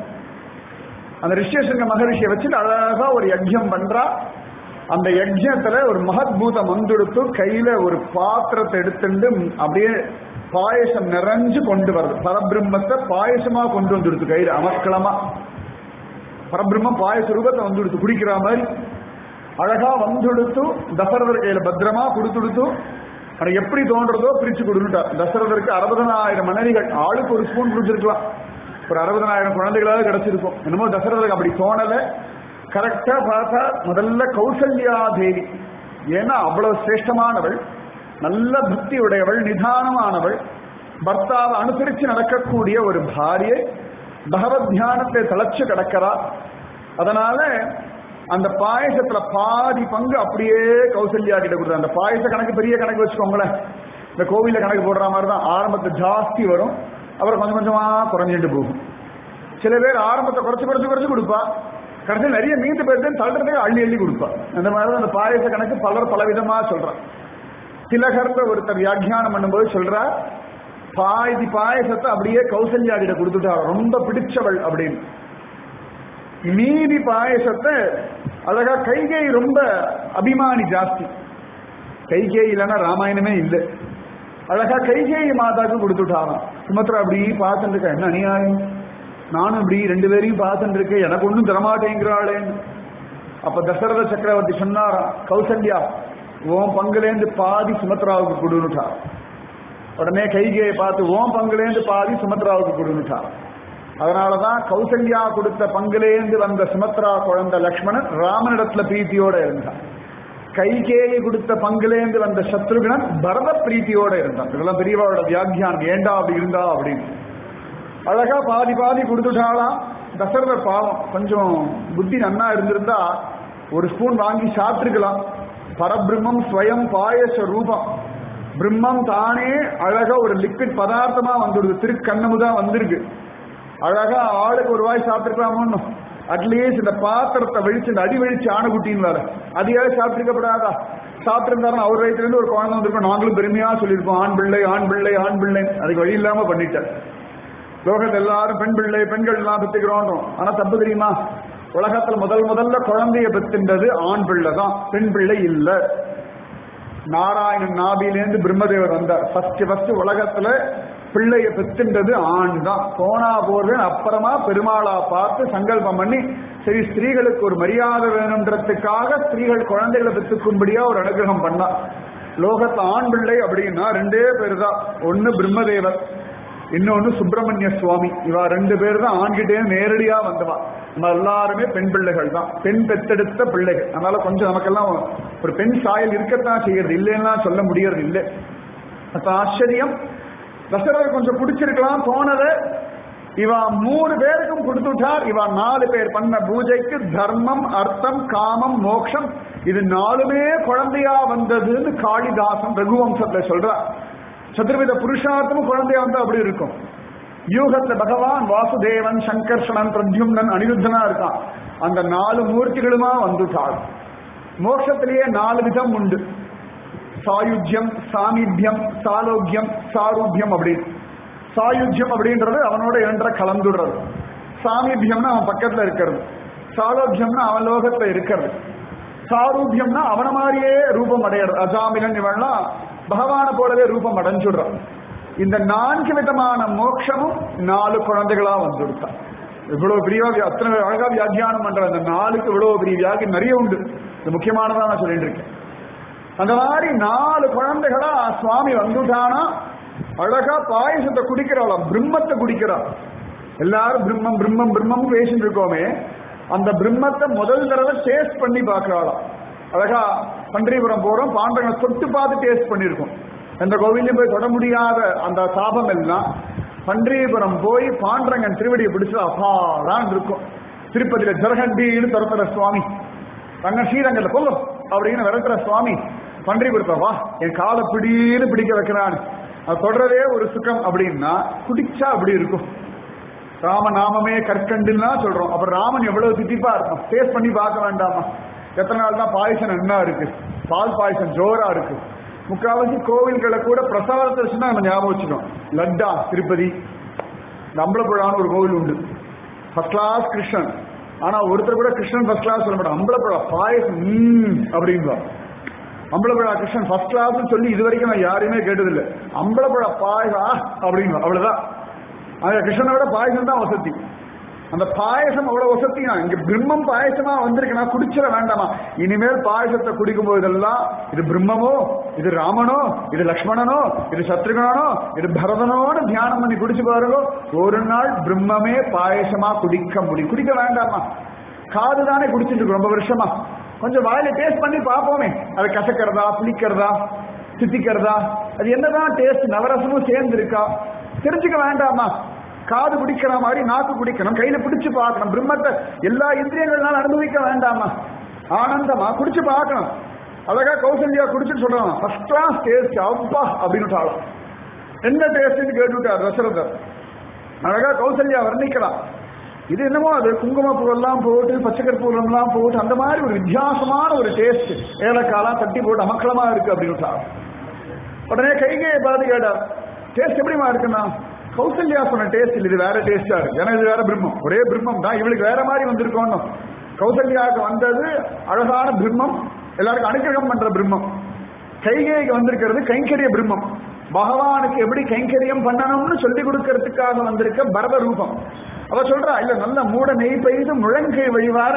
அந்த ரிஷ்யசுங்க மகரிஷியை வச்சுட்டு அழகா ஒரு யஜ்யம் பண்றா. அந்த யஜ்யத்துல ஒரு மகத்பூதம் வந்துடுத்து, கையில ஒரு பாத்திரத்தை எடுத்துட்டு அப்படியே பாயசம் நிறைஞ்சு கொண்டு வருது. பரபிரம்மத்தை பாயசமா கொண்டு வந்துடுத்து கையில அமர்க்களமா. பரபிரம்மம் பாயச ரூபத்தை வந்துடுத்து குடிக்கிற மாதிரி அழகா வந்துடுத்து. தசரதர் கையில பத்திரமா கொடுத்துடுத்து. ஆனா எப்படி தோன்றதோ பிரிச்சு கொடுத்துட்டா. தசரதருக்கு 60,000 மனைவிகள், ஆளுக்கு ஒரு ஸ்பூன் கொடுத்துருக்கலாம். ஒரு 60,000 குழந்தைகளாவது கிடைச்சிருக்கும். என்னமோ தசரதருக்கு அப்படி தோணல. கரெக்டா பார்த்தா முதல்ல கௌசல்யா தேவி, ஏன்னா அவ்வளவு சிரேஷ்டமானவள், நல்ல பக்தி உடையவள், நிதானமானவள், பர்த்தாவை அனுசரிச்சு நடக்கக்கூடிய ஒரு பாரியை, பகவத் தியானத்தை தளச்சு கிடக்கிறா. அதனால அந்த பாயசத்துல பாதி பங்கு அப்படியே கௌசல்யா கிட்ட கொடுத்தா. அந்த பாயச கணக்கு பெரிய கணக்கு வச்சுக்கோங்களேன், இந்த கோவில கணக்கு போடுற மாதிரி தான். ஆரம்பத்தை ஜாஸ்தி வரும், அப்புறம் கொஞ்சம் கொஞ்சமா குறைஞ்சிட்டு போகும். சில பேர் ஆரம்பத்தை குறைச்சு குறைச்சு குறைச்சு கொடுப்பா, கடைசியில் நிறைய மீந்து பேருக்கு தள்ளுறதே அள்ளி அள்ளி கொடுப்பா. அந்த மாதிரிதான் அந்த பாயச கணக்கு பலர் பலவிதமா சொல்றான். திலகர்ல ஒருத்தர் வியாக்கியானம் பண்ணும்போது சொல்றா, பாதி பாயசத்தை அப்படியே கௌசல்யா கிட்ட கொடுத்துட்டா, ரொம்ப பிடிச்சவள் அப்படின்னு. மீதி பாயசத்தை அழகா கைகேயி, ரொம்ப அபிமானி ஜாஸ்தி. கைகேயி இல்லைன்னா ராமாயணமே இல்லை. அழகா கைகேயி மாதாக்கு கொடுத்துட்டாராம். சுமத்ரா அப்படி பார்த்துட்டு இருக்கா, என்ன அநியாயம், நானும் இப்படி 2 பேரையும் பார்த்துட்டு இருக்கேன், எனக்கு ஒன்றும் தரமாட்டேங்கிறாளேன்னு. அப்ப தசரத சக்கரவர்த்தி சொன்னாராம், கௌசல்யா ஓம் பங்குலேந்து பாதி சுமத்ராவுக்கு கொடுனுட்டா. உடனே கைகேயை பார்த்து ஓம் பங்குலேந்து பாதி சுமத்ராவுக்கு கொடுனுட்டா. அதனாலதான் கௌசல்யா கொடுத்த பங்குலேந்து வந்த சுமத்ரா குழந்தை லக்ஷ்மணன் ராமனிடத்துல பிரீத்தியோட இருந்தான். கைகேயி கொடுத்த பங்குலேந்து வந்த சத்ருகனன் பரத பிரீத்தியோட இருந்தான். இதெல்லாம் பெரியவாவோட வியாக்கியானம், ஏண்டா அப்படி இருந்தா அப்படின்னு. அழகா பாதி பாதி கொடுத்துட்டாலாம். தசரதர் பாவம், கொஞ்சம் புத்தி நன்னா இருந்திருந்தா ஒரு ஸ்பூன் வாங்கி சாப்பிட்டுருக்கலாம். பரபிரம்மம் ஸ்வயம் பாயச ரூபம், பிரம்மம் தானே அழகா ஒரு லிக்விட் பதார்த்தமா வந்துடுது, திருக்கண்ணமுதான் வந்திருக்கு. அழகா ஆளுக்கு ஒரு வாய் சாப்பிட்டுருக்கலாமோ. அட்லீஸ்ட் இந்த பாத்திரத்தை வெளிச்சு, இந்த அடி வெளிச்சு ஆணைக்குட்டின்னு வேற அதையாவது சாப்பிட்டுருக்கப்படாதா? சாப்பிட்டுருந்தாருன்னு அவர் வயிற்றுல இருந்து ஒரு குழந்தை வந்திருக்கோம், நாங்களும் பெருமையா சொல்லியிருக்கோம், ஆண் பிள்ளை ஆண் பிள்ளை ஆண் பிள்ளை. அதுக்கு வழி இல்லாம பண்ணிட்டார். லோகத்தை எல்லாரும் பெண் பிள்ளை பெண்கள் எல்லாம் பெற்றுக்கிறோம். ஆனா தப்பு தெரியுமா? உலகத்துல முதல்ல குழந்தைய பெற்றுன்றது ஆண் பிள்ளை தான், பெண் பிள்ளை இல்ல. நாராயணன் நாபிலேருந்து பிரம்மதேவர் வந்தார். ஃபர்ஸ்ட் உலகத்துல பிள்ளைய பெற்றுன்றது ஆண் தான். போனா போது அப்புறமா பெருமாளா பார்த்து சங்கல்பம் பண்ணி, சரி ஸ்திரீகளுக்கு ஒரு மரியாதை வேணும்ன்றதுக்காக ஸ்திரீகள் குழந்தைகளை பெற்றுக்கும்படியா ஒரு அனுகிரகம் பண்ணா. லோகத்துல ஆண் பிள்ளை அப்படின்னா 2 பேர் தான். ஒன்னு பிரம்மதேவர், இன்னொன்னு சுப்பிரமணிய சுவாமி. இவா 2 பேர் தான் ஆண்கிட்டே நேரடியா வந்தவா. நம்ம எல்லாருமே பெண் பிள்ளைகள் தான், பெண் பெற்றெடுத்த பிள்ளைகள். அதனால கொஞ்சம் நமக்கெல்லாம் ஒரு பெண் சாயல் இருக்கத்தான் செய்யறது, இல்லைன்னா சொல்ல முடியறது இல்லை. அப்ப ஆச்சரியம், தசரதர் கொஞ்சம் பிடிச்சிருக்கலாம் தோணத. இவா 3 பேருக்கும் கொடுத்துட்டார். இவா 4 பேர் பண்ண பூஜைக்கு தர்மம், அர்த்தம், காமம், மோட்சம் இது 4மே குழந்தையா வந்ததுன்னு காளிதாசன் ரகுவம்சத்துல சொல்றார். சதுர்வித புருஷார்த்தமும் குழந்தையா வந்து அப்படி இருக்கும். யூகத்துல பகவான் வாசுதேவன், சங்கர்ஷணன், பிரத்யும்னன், அனிருத்தனா இருக்கான். அந்த 4 மூர்த்திகளுமா வந்துட்டாள். மோட்சத்திலேயே 4 விதம் உண்டு. சாயுஜ்யம், சாமீபியம், சாலோக்கியம், சாரூபியம் அப்படின்னு. சாயுஜ்யம் அப்படின்றது அவனோட என்ற கலந்துடுறது. சாமீபியம்னா அவன் பக்கத்துல இருக்கிறது. சாலோக்கியம்னா அவன் லோகத்துல இருக்கிறது. சாரூபியம்னா அவன மாதிரியே ரூபம் அடையிறது. அஜாமிலன் இவன்லாம் பகவான போலவே ரூபம் அடைஞ்சுடுறான். இந்த 4 விதமான மோட்சமும் 4 குழந்தைகளா வந்துடுத்தான். இவ்வளவு பெரிய அத்தனை அழகா வியாக்கியானம் பண்ற அந்த 4க்கு இவ்வளவு பெரிய வியாகி நிறைய உண்டு. இது முக்கியமானதா நான் சொல்லிட்டு இருக்கேன். அந்த மாதிரி 4 குழந்தைகளா சுவாமி வந்துட்டானா அழகா பாயசத்தை குடிக்கிறாளாம், பிரம்மத்தை குடிக்கிறாள். எல்லாரும் பிரம்மம் பிரம்மம் பிரம்மம் பேசிட்டு இருக்கோமே, அந்த பிரம்மத்தை முதல் தடவை டேஸ்ட் பண்ணி பார்க்கிறாளாம். அழகா பன்றிபுரம் போறோம், பாண்டவனை தொட்டு பார்த்து டேஸ்ட் பண்ணிருக்கோம். எந்த கோவிலையும் போய் தொட முடியாத அந்த சாபம் எல்லாம் பன்றிபுரம் போய் பாண்டரங்கன் திருவடியை பிடிச்சு அப்பாடான் இருக்கும். திருப்பதியில ஜரகண்டின்னு துரத்துற சுவாமி, தங்க ஸ்ரீரங்கத்துல போங்க அப்படின்னு விரட்டுற சுவாமி பன்றிபுரத்தை வா என் காலை பிடின்னு பிடிக்க வைக்கிறான். அது தொடரவே ஒரு சுகம் அப்படின்னா குடிச்சா அப்படி இருக்கும். ராமநாமமே கற்கண்டுன்னா சொல்றோம். அப்புறம் ராமன் எவ்வளவு தித்திப்பா இருக்கும், டேஸ்ட் பண்ணி பார்க்க வேண்டாமா? எத்தனை நாள் தான் பாயசம் என்ன இருக்கு, பால் பாயசம் ஜோரா இருக்கு. முக்காவாசி கோவில்களை கூட பிரசாதத்தை வச்சுன்னா நம்ம ஞாபகம் வச்சுக்கோம். லட்டா திருப்பதி, அம்பலப்புழான்னு ஒரு கோவில் உண்டு, ஃபர்ஸ்ட் கிளாஸ் கிருஷ்ணன். ஆனா ஒருத்தர் கூட கிருஷ்ணன் ஃபர்ஸ்ட் கிளாஸ் சொல்ல மாட்டோம். அம்பலப்புழா பாயசம் அப்படின்பா. அம்பலப்புழா கிருஷ்ணன் ஃபர்ஸ்ட் கிளாஸ் சொல்லி இது வரைக்கும் நான் யாரையுமே கேட்டதில்லை. அம்பலப்புழா பாயசா அப்படின்பா, அவ்வளவுதான். அந்த கிருஷ்ணனோட பாயசம் தான் வசதி. அந்த பாயசம் அவ்வளவு வசதியா. இங்க பிரம்மம் பாயசமா வந்திருக்குன்னா குடிச்சிட வேண்டாமா? இனிமேல் பாயசத்தை குடிக்கும் போதெல்லாம் இது பிரம்மமோ, இது ராமனோ, இது லக்ஷ்மணனோ, இது சத்ருகனோ, இது பரதனோடு தியானம் பண்ணி குடிச்சு பாருங்க. ஒரு நாள் பிரம்மமே பாயசமா குடிக்க முடியும். குடிக்க வேண்டாமா? காது தானே குடிச்சிட்டு இருக்கு ரொம்ப வருஷமா. கொஞ்சம் வாயில டேஸ்ட் பண்ணி பார்ப்போமே, அது கசக்கிறதா, புளிக்கிறதா, தித்திக்கிறதா, அது என்னதான் டேஸ்ட், நவரசமும் சேர்ந்து இருக்கா தெரிஞ்சுக்க வேண்டாமா? காது குடிக்கிற மாதிரி நாக்கு குடிக்கணும், கையில பிடிச்சு பார்க்கணும். பிரம்மத்தை எல்லா இந்திரியங்களால அனுபவிக்க வேண்டாமா? ஆனந்தமா குடிச்சு பார்க்கணும். அழகா கௌசல்யா குடிச்சுட்டு சொல்றாங்க, ஃபர்ஸ்ட் கிளாஸ் டேஸ்ட் அப்பா அப்படின்னு. என்ன டேஸ்ட்னு கேட்டுட்டார் தசரதர். அழகா கௌசல்யா வர்ணிக்கலாம். இது என்னமோ அது குங்குமப்பூ எல்லாம் போட்டு பச்சைக்கற்பூரம் எல்லாம் போட்டு அந்த மாதிரி ஒரு வித்தியாசமான ஒரு டேஸ்ட், ஏலக்காலாம் தட்டி போட்டு அமக்கலமா இருக்கு அப்படின்னு. உடனே கைகையை பார்த்து கேட்டார், டேஸ்ட் எப்படிமா இருக்குன்னா? கௌசல்யா சொன்ன டேஸ்ட் இல்லை, இது வேற டேஸ்டா இருக்கு. ஏன்னா இது வேற பிரம்மம், ஒரே பிரம்மம் தான், இவளுக்கு வேற மாதிரி வந்திருக்கோம். கௌசல்யாவுக்கு வந்தது அழகான பிரம்மம், எல்லாருக்கும் அனுகிரகம் பண்ற பிரம்மம். கைகைக்கு வந்திருக்கிறது கைங்கரிய பிரம்மம். பகவானுக்கு எப்படி கைங்கரியம் பண்ணணும்னு சொல்லி கொடுக்கறதுக்காக வந்திருக்க பரத ரூபம். அவ சொல்றா, இல்ல நல்ல மூட நெய் பெய்து முழங்கை வழிவார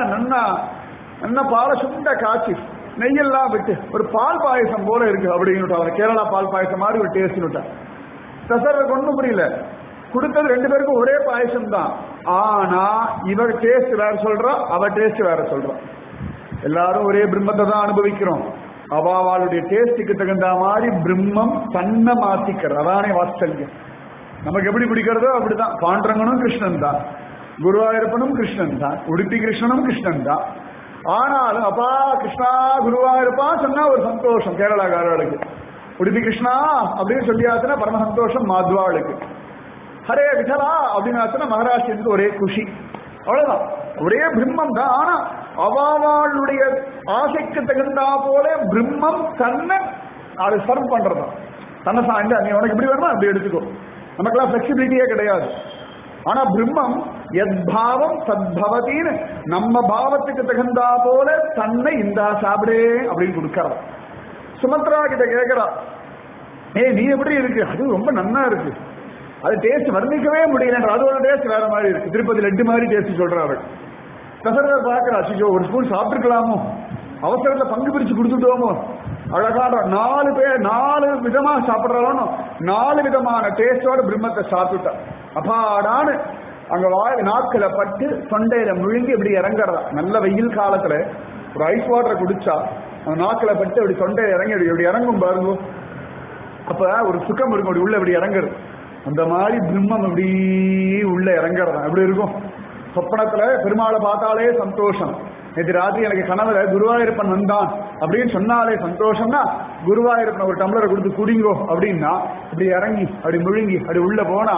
நல்ல பாலை சுண்ட காய்ச்சி நெய்யெல்லாம் விட்டு ஒரு பால் பாயசம் போல இருக்கு அப்படின்னு. கேரளா பால் பாயசம் மாதிரி ஒரு டேஸ்ட் விட்டா. தசரருக்கு ஒண்ணும் புரியல. கொடுத்தது 2 பேருக்கும் ஒரே பாயசம் தான். ஆனா இவர் டேஸ்ட் வேற சொல்றா, அவ டேஸ்ட் வேற சொல்றா. எல்லாரும் ஒரே பிரம்மத்தை தான் அனுபவிக்கிறோம். அவளுடைய டேஸ்டுக்கு தகுந்த மாதிரி பிரம்மம் தன்னை மாத்திக்கிறது. அதானே வாத்சல்யம். நமக்கு எப்படி பிடிக்கிறதோ அப்படிதான். பாண்டரங்கனும் கிருஷ்ணன் தான், குருவாயூரப்பனும் கிருஷ்ணன் தான், உடுப்பி கிருஷ்ணனும் கிருஷ்ணன் தான். ஆனாலும் அப்பா கிருஷ்ணா குருவாயூரப்பா சொன்னா ஒரு சந்தோஷம் கேரளாக்காரர்களுக்கு. உடுப்பி கிருஷ்ணா அப்படின்னு சொல்லியாச்சுன்னா பரம சந்தோஷம் மாத்வாளுக்கு. ஹரே விட்டலா அப்படின்னு மகாராஷ்டிரத்துக்கு ஒரே குஷி. அவ்வளவுதான், ஒரே பிரம்மம் தான். ஆனா அவளுடைய ஆசைக்கு தகுந்தா போல பிரம்மம் தன்னை அது சர்வ் பண்றதா. தன்னை சாய்ந்து நீ உனக்கு எப்படி வேணுமோ அப்படி எடுத்துக்கோ. நமக்கெல்லாம் பிளெக்சிபிலிட்டியே கிடையாது. ஆனா பிரம்மம் எத் பாவம் சத்பவத்தின்னு நம்ம பாவத்துக்கு தகுந்தா போல தன்னை இந்தா சாப்பிடே அப்படின்னு கொடுக்கறா. சுமத்ரா கிட்ட கேட்கிறா, நீ எப்படி இருக்கு? அது ரொம்ப நன்னா இருக்கு, அது டேஸ்ட் வர்ணிக்கவே முடியல, அதோட டேஸ்ட் வேற மாதிரி இருக்கு, திருப்பதி லட்டு மாதிரி டேஸ்ட் சொல்றா அவள். தசரதர் பார்க்கிறா, சிஜோ ஒரு ஸ்பூன் சாப்பிட்டுருக்கலாமோ, அவசரத்துல பங்கு பிரிச்சு கொடுத்துட்டோமோ. அழகான 4 பேர் 4 விதமா சாப்பிடுறாலும் 4 விதமான டேஸ்டோட பிரம்மத்தை சாப்பிட்டுட்டா. அப்பாடான்னு அங்க நாக்குல பட்டு தொண்டையில முழுங்கி இப்படி இறங்குறதா. நல்ல வெயில் காலத்துல ஒரு ஐஸ் வாட்டரை குடிச்சா அந்த நாக்குல பட்டு அப்படி தொண்டையில இறங்கி இப்படி இறங்கும் பாருங்க. அப்ப ஒரு சுகம் இருக்கும், அப்படி உள்ள இப்படி இறங்குறது. அந்த மாதிரி பிரம்மம் இப்படி உள்ள இறங்குறதா எப்படி இருக்கும்? சொப்பனத்துல பெருமாளை பார்த்தாலே சந்தோஷம், நேற்று ராத்திரி எனக்கு கனவுல குருவாயூரப்பன் வந்தான் அப்படின்னு சொன்னாலே சந்தோஷம்னா குருவாயூரப்பன் ஒரு டம்ளரை கொடுத்து குடிங்கோ அப்படின்னா அப்படி இறங்கி அப்படி முழுங்கி அப்படி உள்ள போனா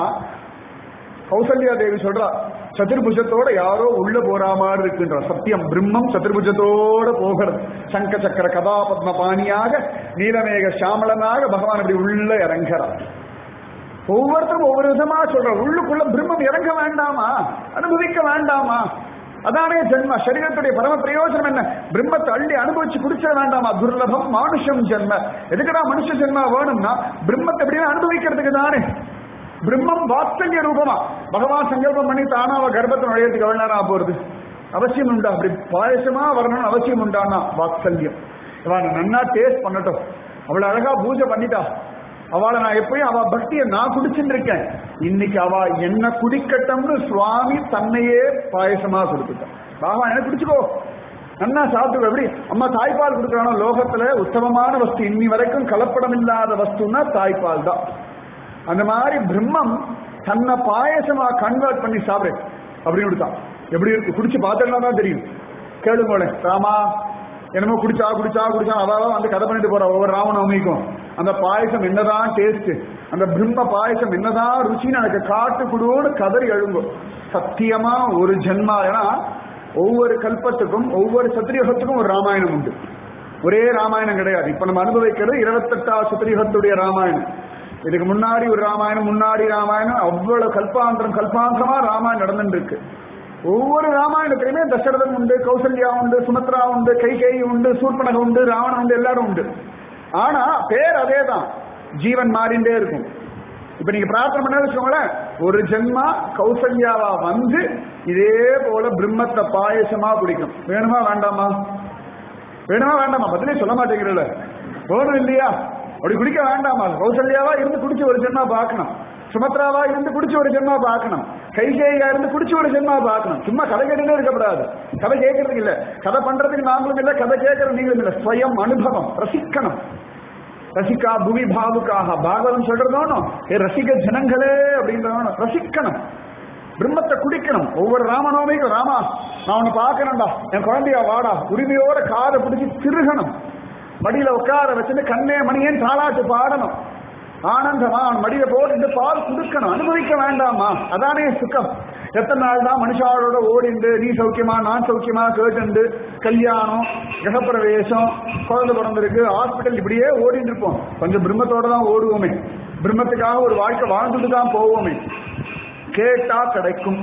கௌசல்யா தேவி சொல்றா சதுர்புஜத்தோட யாரோ உள்ள போறா மாதிரி இருக்குன்ற சத்தியம் பிரம்மம் சதுர்புஜத்தோட போகிறது சங்க சக்கர கதா பத்ம பாணியாக நீலமேக சாமலனாக பகவான் அப்படி உள்ள இறங்குறார். ஒவ்வொருத்தரும் ஒவ்வொரு விதமா சொல்ற உள்ளுக்குள்ள பிரம்மம் இறங்க வேண்டாமா, அனுபவிக்க வேண்டாமா? அதானே ஜென்ம சரீரத்துடைய பரம பிரயோஜனம் என்ன? பிரம்மத்தை அள்ளி அனுபவிச்சு குடிச்சிட வேண்டாமா? துர்லபம் மானுஷம் ஜென்ம. எதுக்குடா மனுஷ ஜென்மா வேணும்னா பிரம்மத்தை எப்படின்னா அனுபவிக்கிறதுக்கு தானே. பிரம்மம் வாத்சல்ய ரூபமா பகவான் சங்கல்பம் பண்ணி தானா அவ கர்ப்பத்தை நுழையத்துக்கு எவ்வளவு நேரம் போறது? அவசியம் உண்டா? அப்படி பாயசமா வரணும்னு அவசியம் உண்டானா வாத்சல்யம். இவன் நன்னா டேஸ்ட் பண்ணட்டும். அவளை அழகா பூஜை பண்ணிட்டா. அவளை நான் எப்பயும் அவ பக்தியை நான் குடிச்சுட்டு இருக்கேன். இன்னைக்கு அவ என்ன குடிக்கட்டும்னு சுவாமி தன்னையே பாயசமா கொடுத்துட்டான். பகவான் என்ன குடிச்சுக்கோ, நன்னா சாப்பிட்டு. எப்படி அம்மா தாய்ப்பால் கொடுக்குறானோ லோகத்துல உத்தமமான வஸ்து இன்னி வரைக்கும் கலப்படம் இல்லாத வஸ்துன்னா தாய்ப்பால் தான். அந்த மாதிரி பிரம்மம் தன்னை பாயசமா கன்வெர்ட் பண்ணி சாப்பிடு அப்படின்னு கொடுத்தான். எப்படி இருக்கு குடிச்சு பார்த்தா தான் தெரியும். கேளுங்களேன், ராமா என்னமோ குடிச்சா குடிச்சா குடிச்சா அதாவது வந்து கதை பண்ணிட்டு போற ஒவ்வொரு ராமநவமிக்கும் அந்த பாயசம் என்னதான் டேஸ்ட், அந்த பிரம்ம பாயசம் என்னதான் ருச்சின்னு எனக்கு காட்டு குடுவோன்னு கதறி எழுங்கும். சத்தியமா ஒரு ஜென்மா. ஏன்னா ஒவ்வொரு கல்பத்துக்கும் ஒவ்வொரு சத்திரியகத்துக்கும் ஒரு ராமாயணம் உண்டு. ஒரே ராமாயணம் கிடையாது. இப்ப நம்ம அனுபவிக்கிறது 28வது சத்திரியகத்துடைய ராமாயணம். இதுக்கு முன்னாடி ஒரு ராமாயணம், முன்னாடி ராமாயணம், அவ்வளவு கல்பாந்திரம் கல்பாந்திரமா ராமாயணம் நடந்துட்டு இருக்கு. ஒவ்வொரு ராமாயணத்திலுமே தசரதன் உண்டு, கௌசல்யா உண்டு, சுமத்ரா உண்டு, கைகேயி உண்டு, சூர்பனக உண்டு, ராவணன் உண்டு, எல்லாரும் உண்டு. ஆனா பேர் அதே தான், ஜீவன் மாறிண்டே இருக்கும். இப்ப நீங்க பிரார்த்தனை பண்ண வச்சுக்கோங்களேன், ஒரு ஜென்மா கௌசல்யாவா வந்து இதே போல பிரம்மத்தை பாயசமா குடிக்கும். வேணுமா வேண்டாமா? வேணுமா வேண்டாமா? பதிலே சொல்ல மாட்டேங்கிறல. வேணும் இல்லையா? அப்படி குடிக்க வேண்டாமா? கௌசல்யாவா இருந்து குடிச்சு ஒரு ஜென்மா பார்க்கணும், சுமத்ராவா இருந்து குடிச்சு ஒரு ஜென்மா பார்க்கணும், கைகேயா இருந்து குடிச்சு ஒரு ஜென்மா பார்க்கணும். சும்மா கதை கேட்டுட்டே இருக்கக்கூடாது. கதை கேட்கறதுக்கு இல்ல, கதை பண்றதுக்கு நாங்களும் இல்ல, கதை கேட்கறது நீங்களும் இல்ல. ஸ்வயம் அனுபவம் ரசிக்கணும். ரசிகா புவி பாவுக்காக பாகவதம் சொல்றதோனும் ரசிக ஜனங்களே அப்படின்றதோனும் ரசிக்கணும். பிரம்மத்தை குடிக்கணும். ஒவ்வொரு ராமநவமிக்கும் ராமா நான் உன்னை பார்க்கணும்டா, என் குழந்தையா வாடா, உரிமையோட காதை பிடிச்சி திருகணும். மடியில உட்கார வச்சுட்டு கண்ணே மணியேன் தாளாட்டு பாடணும். ஆனந்தமா அவன் மடியில போட்டு பால் குடுக்கணும். அனுபவிக்க வேண்டாமா? அதானே சுகம். எத்தனை நாள் தான் மனுஷாவோட ஓடிண்டு நீ சௌக்கியமா நான் சௌக்கியமா கேட்டு கல்யாணம், கிரகப்பிரவேசம், குழந்தை பிறந்திருக்கு, ஹாஸ்பிட்டல், இப்படியே ஓடிட்டு இருப்போம். கொஞ்சம் பிரம்மத்தோட தான் ஓடுவோமே, பிரம்மத்துக்காக ஒரு வாழ்க்கை வாழ்ந்துட்டு தான் போவோமே. கேட்டா கிடைக்கும்,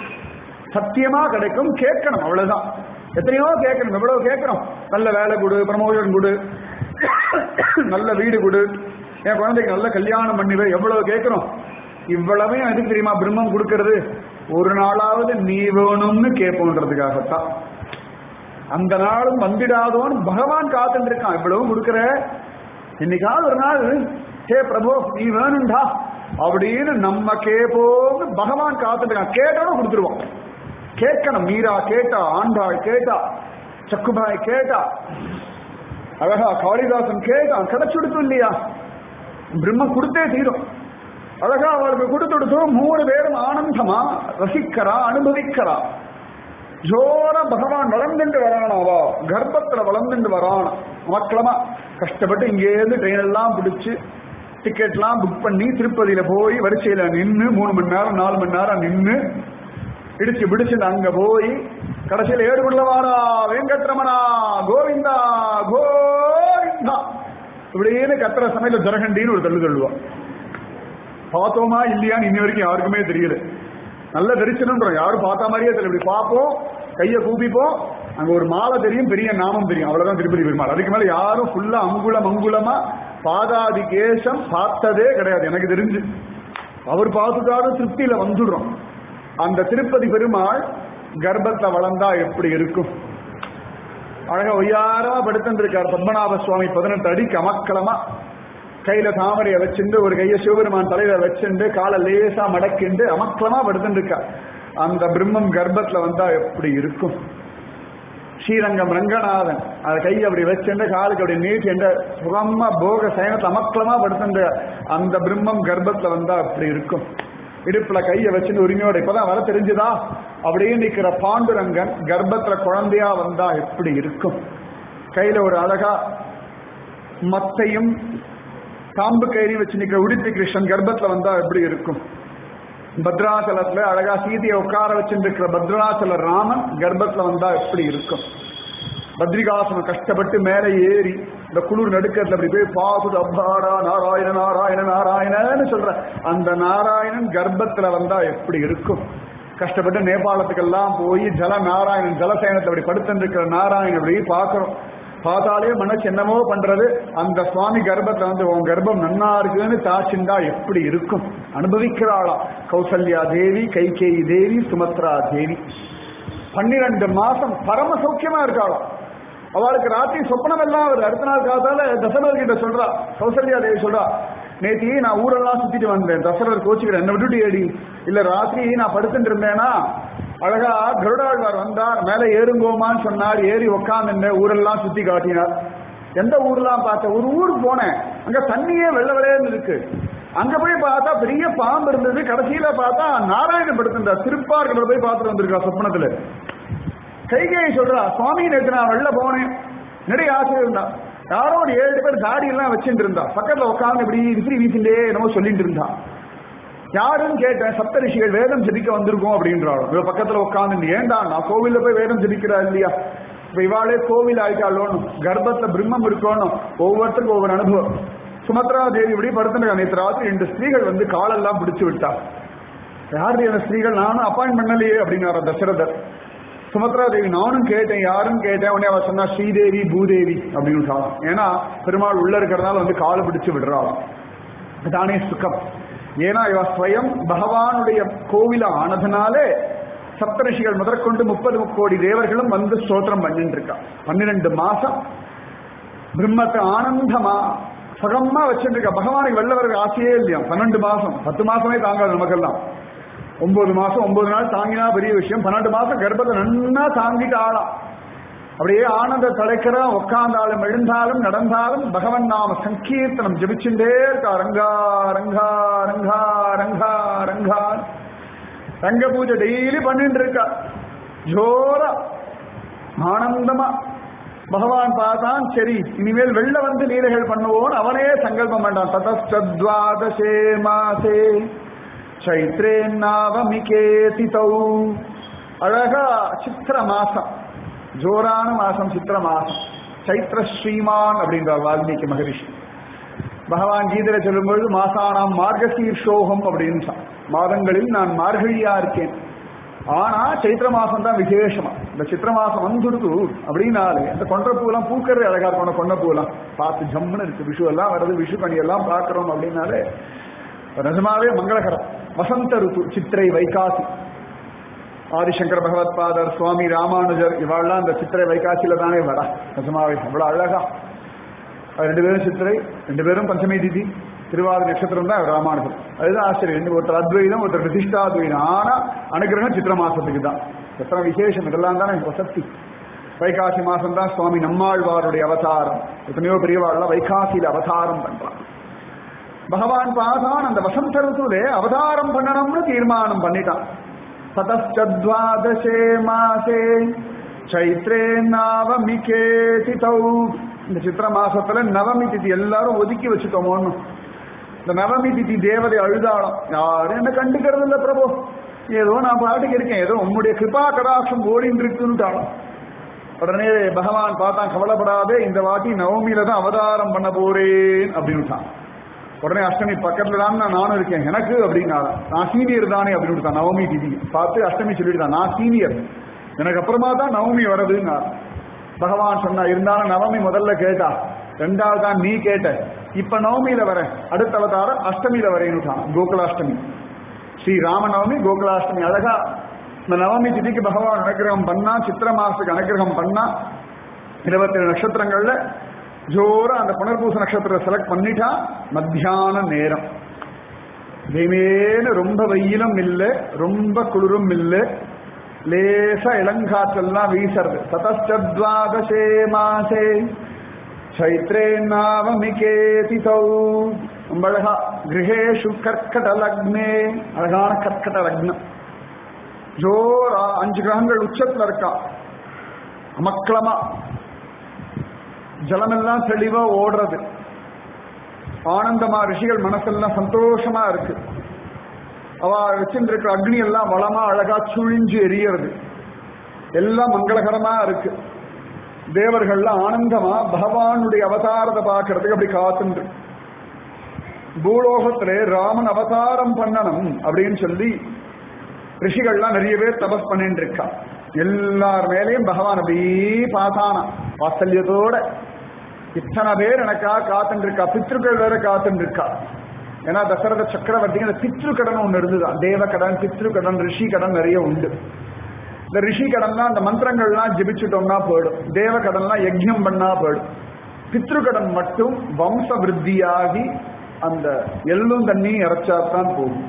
சத்தியமா கிடைக்கும். கேட்கணும், அவ்வளவுதான். எத்தனையோ கேட்கணும், எவ்வளவு கேட்கணும். நல்ல வேலை கொடு, ப்ரமோஷன் கொடு, நல்ல வீடு கொடு, என் குழந்தைக்கு நல்ல கல்யாணம் பண்ணிடு, எவ்வளவு கேட்கிறோம். இவ்வளவையும் எதுக்கு தெரியுமா பிரம்மம் கொடுக்கறது? ஒரு நாளாவது நீ வேணும்னு கேட்போன்றதுக்காகத்தான். அந்த நாளும் வந்துடாதோன்னு பகவான் காத்துட்டு இருக்கான். இவ்வளவும் கொடுக்கற, இன்னைக்காவது ஒரு நாள் ஹே பிரபு நீ வேணும்டா அப்படின்னு நம்ம கேட்போம்னு பகவான் காத்துட்டு இருக்கான். கேட்டாலும் கொடுத்துருவோம். கேட்கணும். மீரா கேட்டா, ஆண்டாள் கேட்டா, சக்குபாய் கேட்டா, அழகா காளிதாசன் கேட்டான், கிடைச்சுடுத்து இல்லையா? பிரம்மம் கொடுத்தே தீரும். அழகா அவளுக்கு கொடுத்துடுத்தோம். 3 பேரும் ஆனந்தமா ரசிக்கிறா, அனுபவிக்கிறா. ஜோர பகவான் வளர்ந்துட்டு வரானாவா, கர்ப்பத்துல வளர்ந்துட்டு வரான். மக்களமா கஷ்டப்பட்டு இங்கேருந்து ட்ரெயின் எல்லாம் பிடிச்சு டிக்கெட்லாம் புக் பண்ணி திருப்பதியில போய் வரிசையில நின்று 3 மணி நேரம் 4 மணி நேரம் நின்று இடிச்சு பிடிச்சு அங்க போய் கடைசியில் ஏடுகுள்ளவாரா வெங்கட்ரமணா கோவிந்தா கோவிந்தா இப்படின்னு கத்திர சமையல ஜரகண்டின்னு ஒரு தள்ளு தள்ளுவான். பார்த்தோமா இல்லையான்னு இன்னி வரைக்கும் யாருக்குமே தெரியல. நல்ல தரிசனம், யாரும் பார்த்த மாதிரியே தெரியல. இப்படி பார்ப்போம், கையை கூப்பிப்போம், அங்க ஒரு மாலை தெரியும், பெரிய நாமம் தெரியும், அவ்வளவுதான் திருப்பதி பெருமாள். அதுக்கு மேல யாரும் ஃபுல்லா அங்குலமா பாதாதி கேசம் பார்த்ததே கிடையாது எனக்கு தெரிஞ்சு. அவர் பார்த்துட்டாலும் திருப்தியில வந்துடுறோம். அந்த திருப்பதி பெருமாள் கர்ப்பத்தை வளர்ந்தா எப்படி இருக்கும்? அழகா ஒய்யாரமா படுத்துட்டு இருக்கார் பத்மநாப சுவாமி. 18 அடிக்கு அமக்களமா கையில தாமரையை வச்சுட்டு, ஒரு கையை சிவபெருமான் தலையில வச்சுட்டு, காலை லேசா மடக்கிண்டு அமக்களமா படுத்துட்டு இருக்கார். அந்த பிரம்மம் கர்ப்பத்துல வந்தா எப்படி இருக்கும்? ஸ்ரீரங்கம் ரங்கநாதன் அதை கையை அப்படி வச்சுட்டு, காலுக்கு அப்படி நீட்டி சுகமா போக சயனத்தை அமக்களமா படுத்துட்டு, அந்த பிரம்மம் கர்ப்பத்துல வந்தா எப்படி இருக்கும்? இடுப்புல கையை வச்சுட்டு உரிமையோட இப்பதான் வர தெரிஞ்சுதா அப்படியே நிக்கிற பாண்டுரங்கன் கர்ப்பத்துல குழந்தையா வந்தா எப்படி இருக்கும்? கையில ஒரு அழகா மத்தையும் காம்பு கயிறையும் வச்சு நிக்கிற உடுப்பி கிருஷ்ணன் கர்ப்பத்துல வந்தா எப்படி இருக்கும்? பத்ராச்சலத்துல அழகா சீதையை உட்கார வச்சுருக்கிற பத்ராச்சல ராமன் கர்ப்பத்துல வந்தா எப்படி இருக்கும்? பத்ரிகாசனம் கஷ்டப்பட்டு மேலே ஏறி இந்த குளிர் நடுக்கத்துல அப்படி போய் பாசுது அப்பாடா நாராயண நாராயண நாராயணன்னு சொல்ற அந்த நாராயணன் கர்ப்பத்துல வந்தா எப்படி இருக்கும்? கஷ்டப்பட்டு நேபாளத்துக்கெல்லாம் போய் ஜல நாராயணன் ஜலசேனத்தை அப்படி படுத்திருக்கிற நாராயணன் அப்படி பார்க்கிறோம். பார்த்தாலே மனசு என்னமோ பண்றது. அந்த சுவாமி கர்ப்பத்துல வந்து உன் கர்ப்பம் நன்னா இருக்குன்னு தாச்சிண்டா எப்படி இருக்கும்? அனுபவிக்கிறாளாம் கௌசல்யா தேவி, கைகேயி தேவி, சுமத்ரா தேவி. 12 மாசம் பரம சௌக்கியமா இருக்காளாம். அவளுக்கு ராத்திரி சொப்பனம் எல்லாம் வருது. அடுத்த நாள் காத்தால தசரர் கிட்ட சொல்றா, கௌசல்யா தேவி சொல்றா, நேத்தி நான் ஊரெல்லாம் சுத்திட்டு வந்தேன். தசரர் கோச்சுக்கிறேன், என்ன விட்டுட்டு ஏடி. இல்ல ராத்திரி நான் படுத்துட்டு இருந்தேன்னா அழகா கருடாழ்வார் வந்தார், மேல ஏறுங்கோமான்னு சொன்னார். ஏறி உக்காந்து ஊரெல்லாம் சுத்தி காட்டினார். எந்த ஊர்லாம் பார்த்த? ஒரு ஊருக்கு போனேன், அங்க தண்ணியே வெள்ள வெள்ளையன்னு இருக்கு. அங்க போய் பார்த்தா பெரிய பாம்பு இருந்தது. கடைசியில பார்த்தா நாராயணன் படுத்திருந்தார். திருப்பார்களை போய் பார்த்துட்டு வந்திருக்கா சொப்னத்துல. கைகேயி சொல்றா, சுவாமி நேற்று நான் வெளில போனேன், நிறைய ஆசை இருந்தா. யாரோ ஒரு 7 பேர் தாடி எல்லாம் வச்சுட்டு இருந்தா. பக்கத்துல உட்காந்து இப்படி விசிறி வீசிண்டே என்னமோ சொல்லிட்டு இருந்தா. யாருன்னு கேட்டேன். சப்த ரிஷிகள் வேதம் ஜபிக்க வந்திருக்கோம் அப்படின்றாலும். இவ பக்கத்துல உட்காந்து ஏண்டா நான் கோவில்ல போய் வேதம் ஜபிக்கிறா இல்லையா? இப்ப இவாளே கோவில் ஆயிட்டாலும் கர்ப்பத்துல பிரம்மம் இருக்கணும். ஒவ்வொருத்தருக்கும் ஒவ்வொரு அனுபவம். சுமத்ரா தேவி இப்படி படுத்துருக்கா. நேற்று ராத்திரி 2 ஸ்திரீகள் வந்து காலெல்லாம் பிடிச்சு விட்டா. யாரு அந்த ஸ்திரீகள்? நானும் அப்பாயின்ட் பண்ணலையே அப்படின்னாரு தசரதர். சுமத்ரா தேவி நானும் கேட்டேன், யாருன்னு கேட்டேன். உடனே அவ சொன்னா ஸ்ரீதேவி பூதேவி அப்படின்னு சொல்லலாம். ஏன்னா பெருமாள் உள்ள இருக்கிறதுனால வந்து காலை பிடிச்சு விடுறாளாம். தானே சுகம். ஏன்னா இவ ஸ்வயம் பகவானுடைய கோவில ஆனதுனாலே சப்தரிஷிகள் முதற்கொண்டு 30 கோடி தேவர்களும் வந்து ஸ்தோத்திரம் பண்ணிட்டு இருக்கா. 12 மாசம் பிரம்மத்தை ஆனந்தமா சுகமா வச்சுட்டு இருக்கா. பகவானுக்கு வெள்ளவருக்கு ஆசையே இல்லையா. 12 மாசம் 10 மாசமே தாங்காது நமக்கெல்லாம். 9 மாசம் 9 நாள் தாங்கினா பெரிய விஷயம். 12 மாசம் கர்ப்பத்தை நன்னா தாங்கிட்டு ஆளாம். அப்படியே ஆனந்த தலைக்கிற உட்கார்ந்தாலும் எழுந்தாலும் நடந்தாலும் பகவன் நாம சங்கீர்த்தனம் ஜபிச்சுட்டே இருக்கா. ரங்கா ரங்கா ரங்கா ரங்கா ரங்கா. ரங்க பூஜை டெய்லி பண்ணிட்டு இருக்கா. ஜோரா ஆனந்தமா. பகவான் பார்த்தான், சரி இனிமேல் வெள்ள வந்து லீலைகள் பண்ணுவோன்னு அவனே சங்கல்பம் பண்ணான். ததஸ்தத்வாதசே மாசே சைத்ரே நவமிகே திதௌ. அழகா சித்திர மாசம், ஜோரான மாசம் சித்திர மாசம். சைத்ர ஸ்ரீமான் அப்படின்றார் வால்மீகி மகரிஷி. பகவான் கீதையில சொல்லும்பொழுது மாசானாம் மார்கசீர்ஷோகம் அப்படின்னு, மாதங்களில் நான் மார்கழியா இருக்கேன். ஆனா சைத்திர மாசம் தான் விசேஷமா. இந்த சித்திர மாசம் வந்துடுது அப்படின்னாலே அந்த கொன்றப்பூலாம் பூக்கிறது அழகா இருக்கணும். கொண்டப்பூலாம் பார்த்து ஜம்முன்னு இருக்கு. விஷு எல்லாம் வருது, விஷு கனி எல்லாம் பார்க்கிறோம் அப்படின்னாலே நிஜமாவே மங்களகரம். வசந்த ருத்து, சித்திரை வைகாசி. ஆதிசங்கர பகவத் பாதர், சுவாமி ராமானுஜர் இவாள்லாம் இந்த சித்திரை வைகாசியில தானே வரா. நிஜமாவே அவ்வளவு அழகா. 2 பேரும் சித்திரை, 2 பேரும் பஞ்சமி திதி, திருவாதிரை நட்சத்திரம் தான் ராமானுஜர். அதுதான் ஆச்சரியம். ஒருத்தர் அத்வைதம், ஒருத்தர் விசிஷ்டாத்வைதம். ஆனா அனுகிரகம் சித்திர மாசத்துக்கு தான். எத்தனை விசேஷம் இதெல்லாம் தானே வசதி. வைகாசி மாசம் தான் சுவாமி நம்மாழ்வாருடைய அவதாரம். எத்தனையோ பெரியவாள்லாம் வைகாசியில அவதாரம் பண்றான். பகவான் பாதான் அந்த வசந்த ருத்துலே அவதாரம் பண்ணணும்னு தீர்மானம் பண்ணிட்டான். ததஸ்தத்வாதசே மாசே சைத்ரே நவமிகே திதௌ. இந்த சித்திர மாசத்துல நவமி திதி எல்லாரும் ஒதுக்கி வச்சுக்கோமோன்னு. இந்த நவமி திதி தேவதை அழுதாளம். யாரும் என்ன கண்டுக்கிறது இல்ல பிரபு, ஏதோ நான் பாட்டுக்கு இருக்கேன், ஏதோ உன்னுடைய கிருபா கடாட்சம் ஓடின்னு இருக்குன்னுட்டாலும். உடனே பகவான் பார்த்தான், கவலைப்படாதே இந்த வாட்டி நவமியில தான் அவதாரம் பண்ண போறேன் அப்படின்னுட்டான். உடனே அஷ்டமி பக்கத்துல தான் நானும் இருக்கேன் எனக்கு அப்படின்னா, நான் சீனியர் தானே அப்படின்னு நவமி திதி பார்த்து அஷ்டமி சொல்லிட்டு நான் சீனியர், எனக்கு அப்புறமா தான் நவமி வருதுன்னா. பகவான் சொன்னா, இருந்தாலும் நவமி முதல்ல கேட்டா, 2வது தான் நீ கேட்ட, இப்ப நவமியில வர, அடுத்த அவதாரம் அஷ்டமியில வரேன்னுட்டான். கோகுலாஷ்டமி, ஸ்ரீ ராமநவமி கோகுலாஷ்டமி. அழகா இந்த நவமி திதிக்கு பகவான் அனுகிரகம் பண்ணா, சித்திர மாசத்துக்கு அனுகிரகம் பண்ணா. 27 நட்சத்திரங்கள்ல ஜோரா அந்த புனர்பூச நட்சத்திரத்தை செலக்ட் பண்ணிட்டா. மத்தியான நேரம் ரொம்ப வெயிலும் இல்லை, ரொம்ப குளிரும் இல்லை, லேசா இளங்காற்றெல்லாம் வீசறது. ததஸ்தத்வாதசே மாசே சைத்ரே நவமிகே திதௌ. ரொம்ப அழகா கிரகேஷு கர்க்கட லக்னே, அழகான கர்க்கட லக்னம். ஜோரா 5 கிரகங்கள் உச்சத்துல இருக்கா, அமக்களமா ஜலமெல்லாம் தெளிவா ஓடுறது, ஆனந்தமா ரிஷிகள் மனசெல்லாம் சந்தோஷமா இருக்கு. அவ வச்சிருக்கிற அக்னி எல்லாம் வளமா அழகா சுழிஞ்சு எரியறது, எல்லாம் மங்களகரமா இருக்கு. தேவர்கள்லாம் ஆனந்தமா பகவானுடைய அவதாரத்தை பார்க்கறதுக்கு அப்படி காத்துண்டு. பூலோகத்திலே ராமன் அவதாரம் பண்ணணும் அப்படின்னு சொல்லி ரிஷிகள்லாம் நிறைய பேர் தபஸ் பண்ணிட்டு இருக்கா. எல்லார் மேலேயும் பகவான் அப்படியே பார்த்தானா வாத்சல்யத்தோட. இத்தனை பேர் எனக்கா காத்துட்டு இருக்கா, பித்ருக்கள் வேற காத்துட்டு இருக்கா. ஏன்னா தசரத சக்கரவர்த்திக்கு அந்த பித்ருக்கடன் ஒண்ணு இருந்துதான். தேவக்கடன், பித்ருக்கடன், ரிஷி கடன் நிறைய உண்டு. இந்த ரிஷி கடன்லாம் அந்த மந்திரங்கள்லாம் ஜெபிச்சுட்டோம்னா போயிடும், தேவ கடன்லாம் யஜ்யம் பண்ணா போயிடும். பித்ருக்கடன் மட்டும் வம்ச விருத்தியாகி அந்த எள்ளும் தண்ணியும் இறைச்சாத்தான் போகும்.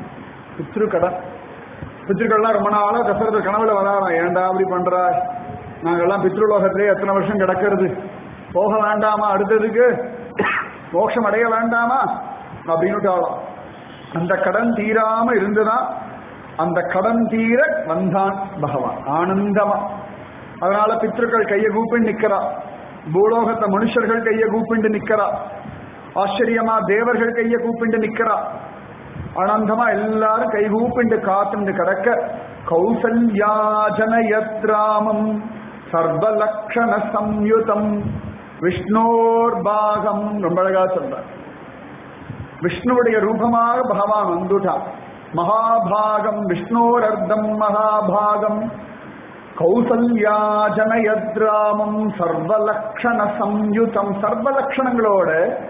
பித்ருக்கள்லாம் ரொம்ப நாளா தசரத கனவுல வராறாம், ஏன்டா அப்படி பண்றா, நாங்கெல்லாம் பித்ருலோகத்திலே எத்தனை வருஷம் கிடக்கிறது, போக வேண்டாமா, அடுத்ததுக்கு மோட்சம் அடைய வேண்டாமா அப்படின்னுட்டாலும் அந்த கடன் தீராம இருந்துதான் அந்த கடன் தீர வந்தான் பகவான் ஆனந்தமா. அதனால பித்ருக்கள் கையை கூப்பிண்டு நிக்கிறா, பூலோகத்தை மனுஷர்கள் கையை கூப்பிண்டு நிக்கிறா, ஆச்சரியமா தேவர்கள் கையை கூப்பிண்டு நிக்கிறா. ஆனந்தமா எல்லாரும் கை கூப்பிண்டு காத்துண்டு கிடக்க கௌசல்யா ஜனயத்ராமம் சர்வலக்ஷண சம்யுதம் விஷ்ணோர் பாகம். ரொம்ப அழகா சொல்றார், விஷ்ணுவுடைய ரூபமாக பகவான் வந்துட்டான். மகாபாகம் விஷ்ணோரர்த்தம் மகாபாகம் கௌசல்யா ஜனயத்ராமம் சர்வலக்ஷண சம்யுதம். சர்வலக்ஷணங்களோட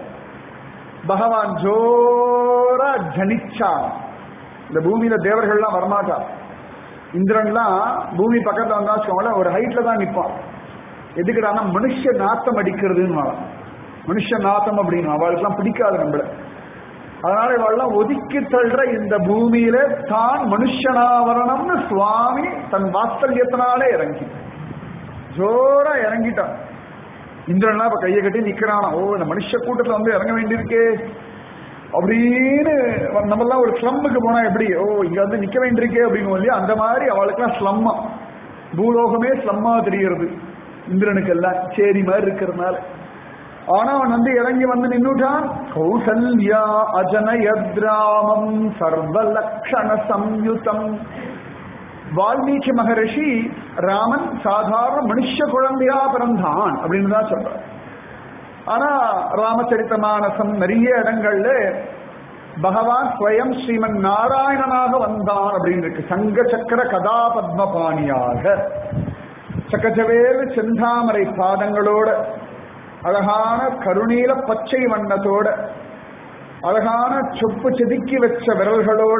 பகவான் ஜோரா ஜனிச்சான். இந்த பூமியில தேவர்கள்லாம் வரமாட்டா. இந்திரன்லாம் பூமி பக்கத்துல வந்தா வச்சுக்கோங்களேன், ஒரு ஹைட்ல தான் நிற்பான். எதுக்குடானா மனுஷ நாத்தம் அடிக்கிறதுன்னு, மனுஷ நாத்தம் அப்படின்னு அவளுக்கெல்லாம் பிடிக்காது நம்மள. அதனால இவெல்லாம் ஒதுக்கி தள்ளுற இந்த பூமியில தான் மனுஷனாவரணம்னு சுவாமி தன் வாத்சல்யத்தினாலே இறங்கி ஜோரா இறங்கிட்டான். இந்திரன்லாம் இப்ப கையை கட்டி நிக்கிறானா, ஓ இந்த மனுஷ கூட்டத்துல வந்து இறங்க வேண்டியிருக்கே அப்படின்னு. நம்மெல்லாம் ஒரு ஸ்லம்முக்கு போனா எப்படி, ஓ இங்க வந்து நிக்க வேண்டியிருக்கே அப்படின்னு இல்லையா, அந்த மாதிரி அவளுக்கெல்லாம் ஸ்லம்மா, பூலோகமே ஸ்லம்மா தெரிகிறது இந்திரனுக்கு எல்லாம் சேரி மாதிரி இருக்கிறதுனால. ஆனா அவன் வந்து இறங்கி வந்து நின்னுட்டான். கௌசல்யா அஜனயத்ராமம் சர்வலக்ஷண சம்யுதம். வால்மீகி மகரிஷி ராமன் சாதாரண மனுஷ குழந்தையா பிறந்தான் அப்படின்னு தான் சொல்றார். ஆனா ராமச்சரித்த மானசம் நிறைய இடங்கள்ல பகவான் ஸ்வயம் ஸ்ரீமன் நாராயணனாக வந்தான் அப்படின்னு இருக்கு. சங்க சக்கர கதா பத்மபாணியாக சக்கச்சவேறு செந்தாமரை பாதங்களோட, அழகான கருணீல பச்சை வண்ணத்தோட, அழகான சொப்பு செதுக்கி வச்ச விரல்களோட,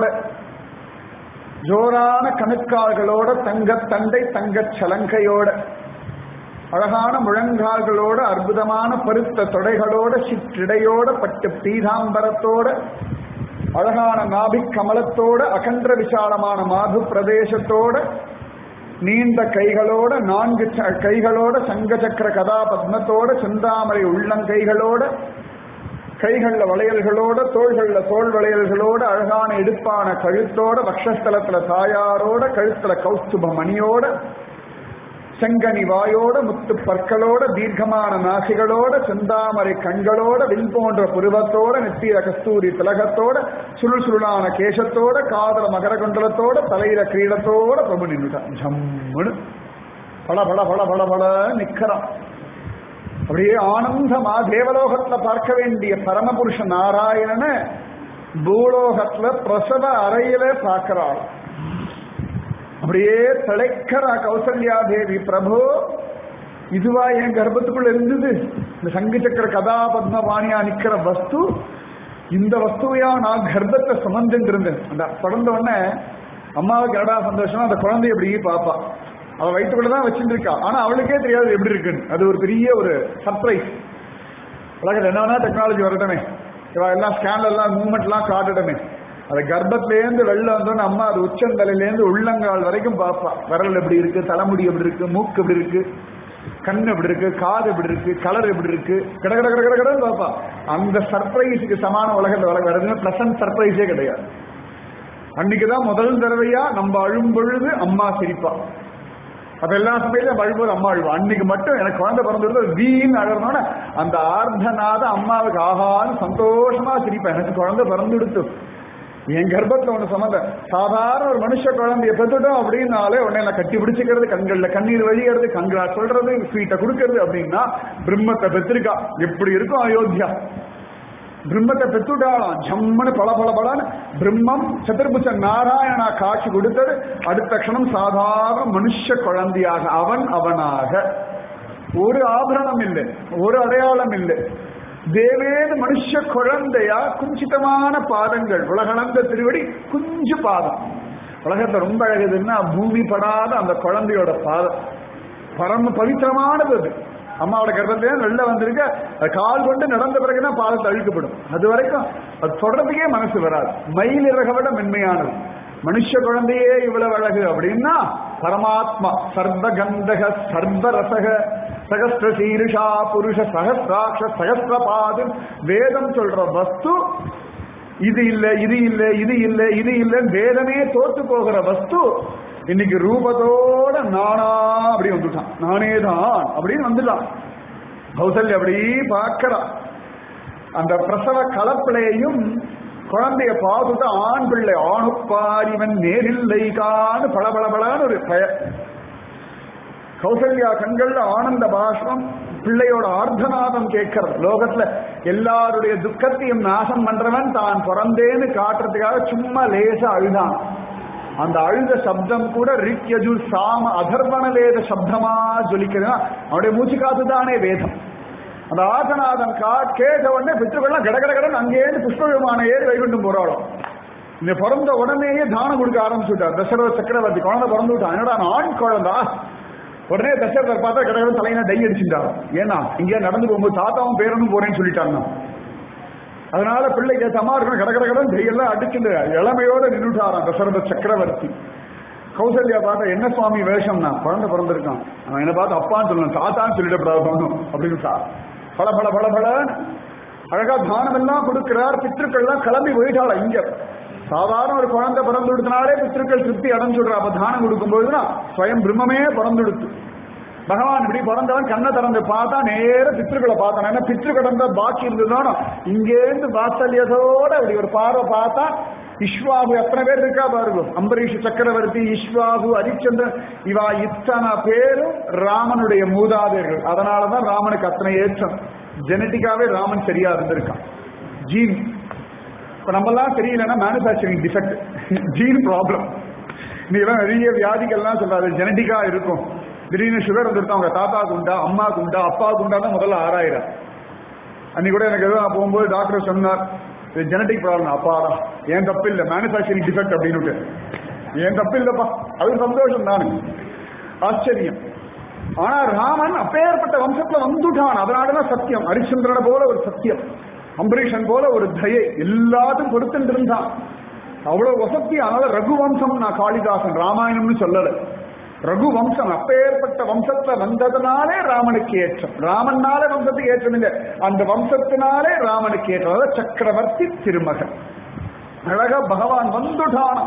ஜோரான கணுக்கால்களோட, தங்கத்தண்டை தங்கச் சலங்கையோட, அழகான முழங்கால்களோட, அற்புதமான பருத்த தொடைகளோட, சிற்றிடையோட, பட்டு பீதாம்பரத்தோட, அழகான நாபிக் கமலத்தோட, அகன்ற விசாலமான மாது பிரதேசத்தோட, நீண்ட கைகளோட, 4 கைகளோட, சங்க சக்கர கதா பத்மத்தோட, செந்தாமரை உள்ளங்கைகளோட, கைகள்ல வளையல்களோட, தோள்கள்ல தோல் வளையல்களோட, அழகான இடுப்பான கழுத்தோட, வக்ஷஸ்தலத்துல தாயாரோட, கழுத்துல கௌஸ்துப மணியோட, செங்கனி வாயோட, முத்து பற்களோட, தீர்க்கமான நாசிகளோட, செந்தாமரை கண்களோட, வில் போன்ற புருவத்தோட, நெத்தியில கஸ்தூரி திலகத்தோட, சுருள் சுருளான கேசத்தோட, காதல மகர குண்டலத்தோட, தலையில கிரீடத்தோட பிரபு நின்றுட்டான். ஜம்முன்னு பல பல பல பல பல நிக்கிறான். அப்படியே ஆனந்தமா தேவலோகத்துல பார்க்க வேண்டிய பரமபுருஷ நாராயணனை பூலோகத்துல பிரசவ அறையில பார்க்கிறாள். அப்படியே திளைக்கிறா கௌசல்யா தேவி, பிரபு இதுவா என் கர்ப்பத்துக்குள்ள இருந்தது, இந்த சங்கு சக்கர கதா பத்மபாணியா நிக்கிற வஸ்து, இந்த வஸ்துவையா நான் கர்ப்பத்தை சுமந்துட்டு இருந்தேன். அந்த பிறந்த உடனே அம்மாவுக்கு என்னடா சந்தோஷமா அந்த குழந்தை எப்படி பாப்பா, அவ வயிற்றுக்குள்ளதான் வச்சுட்டு இருக்கா. ஆனா அவளுக்கே தெரியாது எப்படி இருக்குன்னு. அது ஒரு பெரிய ஒரு சர்ப்ரைஸ். உலகத்தில் என்னன்னா டெக்னாலஜி வரட்டுமே, எல்லாம் ஸ்கேன்ல எல்லாம் மூவ்மெண்ட் எல்லாம் காட்டட்டுமே. அது கர்ப்பத்திலேருந்து வெளில வந்தோன்னு அம்மா அது உச்சந்தலையிலேருந்து உள்ளங்கால் வரைக்கும் பார்ப்பா. விரல் எப்படி இருக்கு, தலைமுடி எப்படி இருக்கு, மூக்கு எப்படி இருக்கு, கண் எப்படி இருக்கு, காது எப்படி இருக்கு, கலர் எப்படி இருக்கு, கட கட கட கட கடன்னு பார்ப்பா. அந்த சர்ப்ரைஸுக்கு சமான உலகத்தில் வருதுன்னு பிளசன்ட் சர்ப்ரைஸே கிடையாது. அன்னைக்குதான் முதல் தடவையா நம்ம அழும் பொழுது அம்மா சிரிப்பா. அப்ப எல்லா சமயத்திலும் அழும்போது அம்மா அழுவா. அன்னைக்கு மட்டும் எனக்கு குழந்தை பிறந்து வீண் அழறனோட அந்த ஆர்த்தநாத அம்மாவுக்கு ஆகான்னு சந்தோஷமா சிரிப்பா. எனக்கு குழந்தை பிறந்துடுத்து, என் கர்ப்பத்துல ஒண்ணு சம்மந்த. சாதாரண ஒரு மனுஷ குழந்தைய பெற்றுட்டோம் அப்படின்னாலே உடனே எல்லாம் கட்டி பிடிச்சிக்கிறது, கண்கள்ல கண்ணீர் வழிகிறது, கண்களா சொல்றது, ஸ்வீட்டை கொடுக்கறது. அப்படின்னா பிரம்மத்தை பெற்றிருக்கா. எப்படி இருக்கும் அயோத்தியா? பிரம்மத்தை பெற்றுட்டாளாம். ஜம்மனு பல பல பலன்னு பிரம்மம் சதுர்புஜ நாராயணா காட்சி கொடுத்தது. அடுத்த க்ஷணம் சாதாரண மனுஷ குழந்தையாக அவனாக. ஒரு ஆபரணம் இல்லை, ஒரு அடையாளம் இல்லை. தேவேது மனுஷ குழந்தையா, குஞ்சிதமான பாதங்கள், உலகளந்த திருவடி, குஞ்சு பாதம். உலகத்தை ரொம்ப அழகுதுன்னா பூமி படாத அந்த குழந்தையோட பாதம் பரம பவித்திரமானது. அது அம்மாவோட கர்ப்பத்திலே வெளில வந்திருக்க, கால் கொண்டு நடந்த பிறகுதான் பாதத்தை அழுக்கப்படும். அது வரைக்கும் அது தொடர்றதுக்கே மனசு வராது. மயில் இறக விட மென்மையானது. மனுஷ குழந்தையே இவ்வளவு அழகு அப்படின்னா பரமாத்மா சர்வகந்தக சர்வரசக சகஸ்ர சீருஷா புருஷ சகஸ்ராட்ச சகஸ்ரபாது வேதம் சொல்ற வஸ்து. இது இல்ல இது இல்ல இது இல்ல இது இல்ல வேதமே தோத்து போகிற வஸ்து இன்னைக்கு ரூபத்தோட நானா அப்படி வந்துட்டான். நானேதான் அப்படின்னு வந்துட்டான். கௌசல்யா அப்படி பார்க்கிறான். அந்த பிரசவ கலப்பிலையும் குழந்தைய பார்த்துட்டு ஆண் பிள்ளை ஆணுப்பாரிவன் நேரில்லைக்கான்னு பளபளபளன்னு ஒரு பெயர். கௌசல்யா கண்கள்ல ஆனந்த பாஷ்பம், பிள்ளையோட ஆர்த்தநாதம் கேட்கிறது. லோகத்துல எல்லாருடைய துக்கத்தையும் நாசம் பண்றவன் தான் பிறந்தேன்னு காட்டுறதுக்காக சும்மா லேசா அழுதான். அந்த அழுத சப்தம் கூட ரிக் யஜுர் சாம அதர்வணவேத சப்தமா ஜொலிக்கிறதுனா அவனுடைய மூச்சு காத்துதானே வேதம். அந்த ஆர்த்தநாதம் கேட்ட உடனே பித்ருக்கள்லாம் கடகடகடன் அங்கேயிருந்து புஷ்ப விமானம் ஏறி வைகுண்டம் போறாளோ. இந்த பிறந்த உடனேயே தானம் கொடுக்க ஆரம்பிச்சுட்டார் தசரத சக்கரவர்த்தி. குழந்தை பிறந்து விட்டான். என்னடா ஆண் குழந்தா? உடனே தசரதர் பார்த்தா கடகடன் தலையில டை அடிச்சுட்டாரு. ஏன்னா இங்கே நடந்து போகும்போது தாத்தாவும் பேரனும் போறேன்னு சொல்லிட்டாங்க. அதனால பிள்ளைக்கு ஏத்தமா இருக்கணும். கடகடகடன் கையெல்லாம் அடிச்சுட்டு இளமையோட நின்றுட்டாராம் தசரத சக்கரவர்த்தி. கௌசல்யா பார்த்தா என்ன சுவாமி வேஷம்னா, குழந்தை பிறந்திருக்கான், அவன் என்ன பார்த்து அப்பான்னு சொல்லணும், தாத்தான்னு சொல்லிடப்படாது அப்படின்னு பல பல பல பல அழகா தானம் எல்லாம் கொடுக்கிறார். பித்ருக்கள்லாம் கிளம்பி போயிட்டாளா. இங்க சாதாரண ஒரு குழந்தை பிறந்து கொடுத்தனாலே பித்ருக்கள் திருப்தி அடைஞ்சுடுறா. அப்ப தானம் கொடுக்கும்போதுனா ஸ்வயம் பிரம்மமே பிறந்து கொடுத்து பகவான் இப்படி பிறந்தவன் கண்ணை திறந்து பார்த்தா நேர பித்ருக்களை பார்த்தான். ஏன்னா பித்ரு கடந்த பாக்கி இருந்ததுதானோ இங்கேருந்து வாத்சல்யத்தோட அப்படி ஒரு பார்வை பார்த்தா இஷ்வாகு எத்தனை பேர் இருக்கா பாருங்க. அம்பரீஷ் சக்கரவர்த்தி, இஷ்வாகு, ஹரிச்சந்திரன், இவா இத்தனை பேரும் ராமனுடைய மூதாதையர்கள். அதனாலதான் ராமனுக்கு அத்தனை ஏற்றம். ஜெனட்டிக்காவே ராமன் சரியா இருந்திருக்கான். ஜீன் இப்ப நம்ம எல்லாம் தெரியலன்னா மேனுபேக்சரிங் டிஃபெக்ட், ஜீன் ப்ராப்ளம். இன்னைக்கு நிறைய வியாதிகள்லாம் சொல்றாரு ஜெனட்டிக்கா இருக்கும். திடீர்னு சுகர் வந்துருத்தா அவங்க தாத்தாவுக்கு உண்டா, அம்மாவுக்கு உண்டா, அப்பாவுக்கு உண்டா தான் முதல்ல 6000. அன்னைக்கு கூட எனக்கு எதுவும் போகும்போது டாக்டர் சொன்னார் இது ஜெனட்டிக் ப்ராப்ளம். அப்பாடா ஏன் தப்பு இல்லை, மேனுபேக்சரிங் டிஃபெக்ட் அப்படின்னு. ஏன் தப்பு இல்லப்பா, அது சந்தோஷம் தானே, ஆச்சரியம். ஆனா ராமன் அப்பேற்பட்ட வம்சத்துல வந்துட்டான். அதனாலதான் சத்தியம். ஹரிச்சந்திரனை போல ஒரு சத்தியம், அம்பரீஷன் போல ஒரு தயை, எல்லாத்தையும் கொடுத்துட்டு இருந்தான். அவ்வளவு வசதி. அதனால ரகுவம்சம் நான் காளிதாசன் ராமாயணம்னு சொல்லல, ரகுவம்சம். அப்பேற்பட்ட வம்சத்துல வந்ததுனாலே ராமனுக்கு ஏற்றம். ராமனால வம்சத்துக்கு ஏற்றம் இல்லை, அந்த வம்சத்தினாலே ராமனுக்கு ஏற்றம். அதாவது சக்கரவர்த்தி திருமகன். அழகா பகவான் வந்துட்டான்.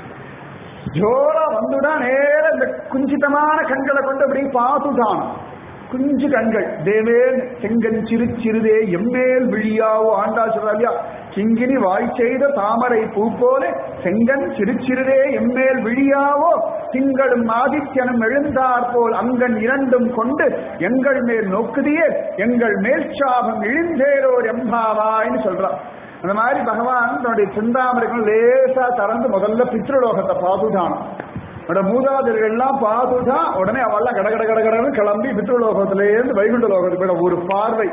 ஜோரா வந்துடா நேர இந்த குஞ்சிதமான கண்களை கொண்டு அப்படி பார்த்துட்டான். குஞ்சு கண்கள். தேவேன் செங்கன் சிறு சிறுதே எம்மேல் விழியாவோ ஆண்டா சொல்றாலியா. கிங்கினி வாய் செய்த தாமரை பூ போல செங்கன் சிறு சிறுதே எம்மேல் விழியாவோ திங்களும் ஆதித்யனும் எழுந்தார் போல் அங்கன் இரண்டும் கொண்டு எங்கள் மேல் நோக்குதியே எங்கள் மேல் சாபம் இழிந்தேரோர் எம்பாவாய்னு சொல்றான். அந்த மாதிரி பகவான் தன்னுடைய சிந்தாமரைகள் லேசா திறந்து முதல்ல பித்ருலோகத்தை பார்த்துட்டான். மூதாதிரிகள்லாம் பார்த்துட்டா உடனே அவெல்லாம் கடகட கடகடன்னு கிளம்பி பித்ருலோகத்திலேருந்து வைகுண்ட லோகத்துக்கு போயிட. ஒரு பார்வை,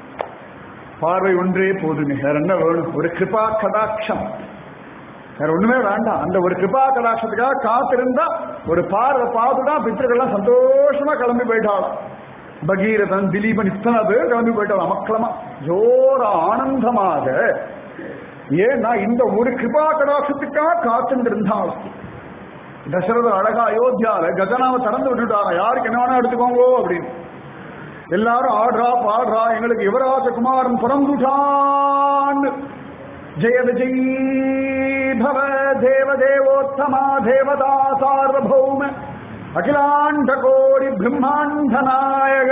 பார்வை ஒன்றே போதுங்க. வேற என்ன வேணும்? ஒரு கிருபா கடாட்சம், வேற ஒண்ணுமே வேண்டாம். அந்த ஒரு கிருபா கடாட்சத்துக்காக காத்திருந்தா ஒரு பார்வை பார்த்துட்டா பித்ருக்கள்லாம் சந்தோஷமா கிளம்பி போயிட்டாலும். பகீரதன், திலீபன் இத்தனை பேர் கிளம்பி போயிட்டாலும் மக்களமா ஜோர ஆனந்தமாக. ஏன்னா இந்த ஒரு கிருபா கடாட்சத்துக்காக காத்துட்டு இருந்தால். தசரத அழகா அயோத்தியால கஜனாவை திறந்து விட்டுட்டாரா, யாருக்கு என்ன வேணா எடுத்துக்கோங்க அப்படின்னு. எல்லாரும் ஆடுறா பாடுறா, எங்களுக்கு யுவராஜ குமாரன் பிறந்துட்டான்னு ஜெய விஜயீ பவ தேவ தேவோத்தமா தேவதா சார்வபௌம அகிலாண்ட கோடி பிரம்மாண்ட நாயக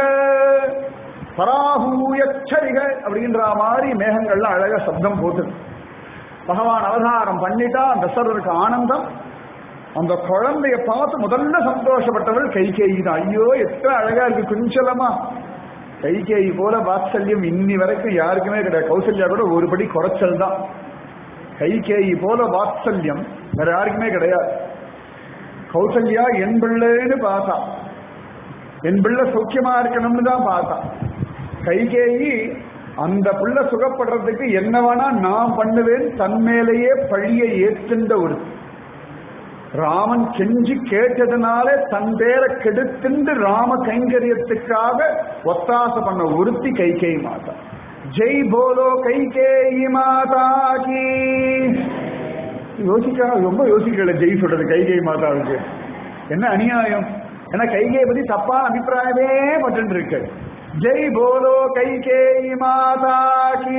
பராஹூயச்சரிக அப்படின்ற மாதிரி மேகங்கள்லாம் அழகா சப்தம் போட்டு பகவான் அவதாரம் பண்ணிட்டா தசரருக்கு ஆனந்தம். அந்த குழந்தைய பார்த்து முதல்ல சந்தோஷப்பட்டவள் கைகேயி தான். ஐயோ எத்தனை அழகா இருக்கு குஞ்சலமா. கைகேயி போல வாத்சல்யம் இன்னி வரைக்கும் யாருக்குமே கிடையாது. கௌசல்யா கூட ஒரு படி குறைச்சல் தான். கைகேயி போல வாத்சல்யம் வேற யாருக்குமே கிடையாது. கௌசல்யா என் பிள்ளைன்னு பார்த்தா, என் பிள்ளை சௌக்கியமா இருக்கணும்னு தான் பார்த்தா. கைகேயி அந்த பிள்ளை சுகப்படுறதுக்கு என்ன வேணா நான் பண்ணுவேன் தன்மேலேயே பழியை ஏற்றுண்ட ஒரு ராமன் செஞ்சு கேட்டதுனால தன் பேரை கெடுத்துண்டு ராம கைங்கரியத்துக்காக ஒத்தாசை பண்ண ஒருத்தி கைகேயி மாதா. ஜெய் போலோ கைகேயி மாதா கி. ரொம்ப யோசிக்கல ஜெய் சொல்றது கைகேயி மாதாவுக்கு. என்ன அநியாயம். ஏன்னா கைகேயை பத்தி தப்பான அபிப்பிராயமே பட்டு இருக்கு. ஜெய் போலோ கைகேயி மாதா கி.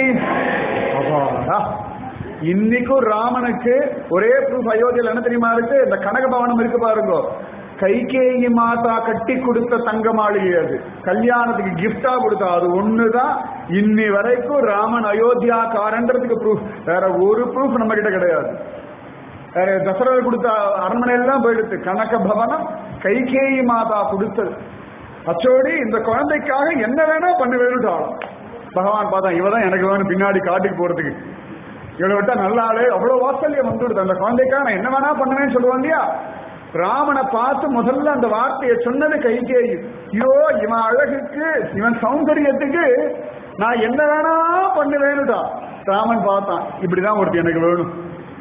இன்னைக்கும் ராமனுக்கு ஒரே ப்ரூஃப் அயோத்தியில் என்ன தெரியுமா இருக்கு? இந்த கனக பவனம் இருக்கு பாருங்க. கைகேயி மாதா கட்டி கொடுத்த தங்க மாளிகை, அது கல்யாணத்துக்கு கிஃப்டா கொடுத்தா அது ஒண்ணுதான் இன்னி வரைக்கும் ராமன் அயோத்தியாக்காரன்றதுக்கு ப்ரூஃப். வேற ஒரு ப்ரூஃப் நம்ம கிட்ட கிடையாது. வேற தசரர் கொடுத்த அரண்மனை எல்லாம் போயிடுத்து. கனக பவனம் கைகேயி மாதா கொடுத்தது. அச்சோடி இந்த குழந்தைக்காக என்ன வேணா பண்ண வேணுட்டாலும் பகவான் பார்த்தா இவதான் எனக்கு வேணும் பின்னாடி காட்டுக்கு போறதுக்கு. இவளை விட்டா நல்ல ஆளு, அவ்வளவு வாத்சல்யம் வந்துடுது. அந்த குழந்தைக்காக நான் என்ன வேணா பண்ணுவேன்னு சொல்லுவான் இல்லையா? ராமனை பார்த்து முதல்ல அந்த வார்த்தையை சொன்னது கைகேயி. ஐயோ இவன் அழகுக்கு இவன் சௌந்தரியத்துக்கு நான் என்ன வேணா பண்ணுவேன்னுட்டா. ராமன் பார்த்தான் இப்படிதான் ஒருத்தி எனக்கு வேணும்,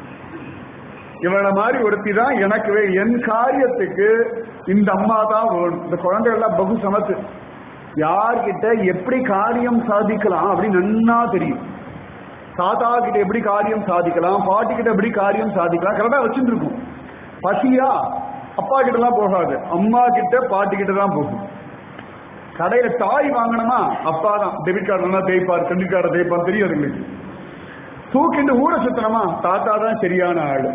இவளை மாதிரி ஒருத்தி தான் எனக்கு வேணும், என் காரியத்துக்கு இந்த அம்மா தான் வேணும். இந்த குழந்தைகள்லாம் பகு சமத்து. யார்கிட்ட எப்படி காரியம் சாதிக்கலாம் அப்படின்னு நன்னா தெரியும். தாத்தா கிட்ட எப்படி காரியம் சாதிக்கலாம், பாட்டி கிட்ட எப்படி காரியம் சாதிக்கலாம் கரெக்டா வச்சுட்டு இருக்கும். பசியா அப்பா கிட்ட எல்லாம் போகாது, அம்மா கிட்ட பாட்டி கிட்ட தான் போகும். கடையில டாய் வாங்கணுமா அப்பா தான் டெபிட் கார்டு நல்லா தேய்ப்பார், கிரெடிட் கார்டு தேய்ப்பார், தெரியும் எங்களுக்கு. தூக்கிட்டு ஊரை சுத்தணுமா தாத்தா தான் சரியான ஆளு.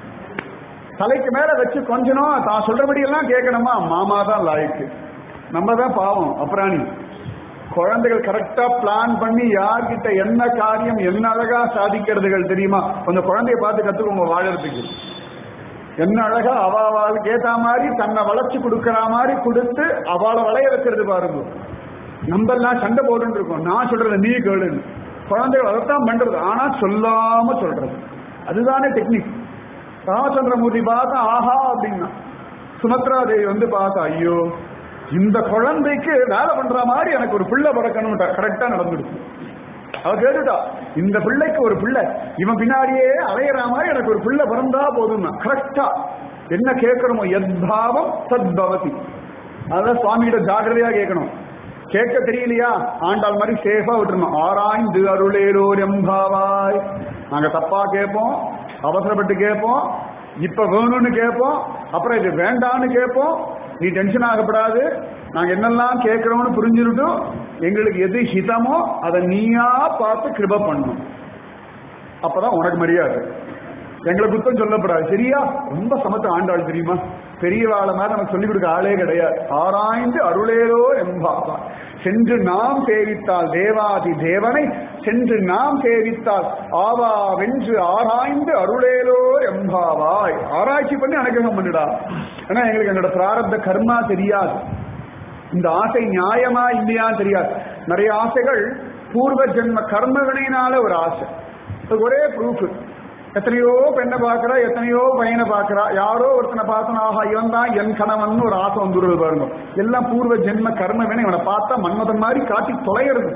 தலைக்கு மேல வச்சு கொஞ்சம் தான் சொல்றபடி எல்லாம் கேட்கணுமா மாமா தான் லாய்க்கு. நம்ம தான் பாவம் அப்புறாணி. குழந்தைகள் கரெக்டா பிளான் பண்ணி யார்கிட்ட என்ன காரியம் என்ன அழகா சாதிக்கிறதுகள் தெரியுமா? கொஞ்சம் குழந்தைய பார்த்து கத்துக்கோங்க வாழறதுக்கு. என்ன அழகா அவளுக்கு ஏத்த மாதிரி தன்னை வளைச்சு கொடுக்கற மாதிரி கொடுத்து அவளை வளைய வைக்கிறது பாருங்க. நம்ம எல்லாம் சண்டை போட்டு இருக்கோம், நான் சொல்றது நீ கேளுன்னு. குழந்தைகள் அதைத்தான் பண்றது, ஆனா சொல்லாம சொல்றது. அதுதானே டெக்னிக். ராமச்சந்திரமூர்த்தி பார்த்தா ஆஹா அப்படின்னா, சுமத்ரா தேவி வந்து பார்த்தா ஐயோ இந்த குழந்தைக்கு வேலை பண்ற மாதிரி எனக்கு ஒரு பிள்ளை பிறக்கணும். கரெக்டா நடந்துடுச்சு. அவ கேட்டுட்டா இந்த பிள்ளைக்கு ஒரு பிள்ளை இவன் பின்னாடியே அலையிற மாதிரி எனக்கு ஒரு பிள்ளை பிறந்தா போதும்னா கரெக்டா என்ன கேட்கணுமோ எத்பாவம் சத்பவதி. அதான் சுவாமி கிட்ட ஜாக்கிரதையா கேட்கணும். கேட்க தெரியலையா ஆண்டாள் மாதிரி சேஃபா விட்டுருணும். ஆராய்ந்து அருளேலோர் எம்பாவாய். நாங்க தப்பா கேட்போம், அவசரப்பட்டு கேட்போம், இப்ப வேணும்னு கேட்போம், அப்புறம் இது வேண்டான்னு கேட்போம். நீ டென்ஷன் ஆகப்படாது, நாங்க என்னெல்லாம் கேட்கிறோம்னு புரிஞ்சுட்டு எங்களுக்கு எது ஹிதமோ அதை நீயா பார்த்து கிருப பண்ணணும். அப்பதான் உனக்கு மரியாதை. எங்களை குத்தம் சொல்லப்படாது. சரியா? ரொம்ப சமத்து ஆண்டாள் தெரியுமா? பெரியவாள மாதிரி நமக்கு சொல்லிக் கொடுக்க ஆளே கிடையாது. ஆராய்ந்து அருளேலோ எம்பாவா. சென்று நாம் சேவித்தால் தேவாதி தேவனை சென்று நாம் சேவித்தால் ஆவா வென்று ஆராய்ந்து அருளேலோ எம்பாவாய். ஆராய்ச்சி பண்ணி அனுகிரகம் பண்ணிடா. ஏன்னா எங்களுக்கு என்னோட பிராரப்த கர்மா தெரியாது, இந்த ஆசை நியாயமா இல்லையான்னு தெரியாது. நிறைய ஆசைகள் பூர்வ ஜென்ம கர்மவினையினால ஒரு ஆசை. ஒரே ப்ரூஃப். எத்தனையோ பெண்ணை பார்க்கிறா, எத்தனையோ பையனை பார்க்கிறா, யாரோ ஒருத்தனை பார்த்தனா ஆஹா இவன் தான் என் கணவன் ஒரு ஆசை வந்துடுறது பாருங்க. எல்லாம் பூர்வ ஜென்ம கர்மவினை. இவனை பார்த்தா மன்மதன் மாதிரி காட்டி தொலைகிறது.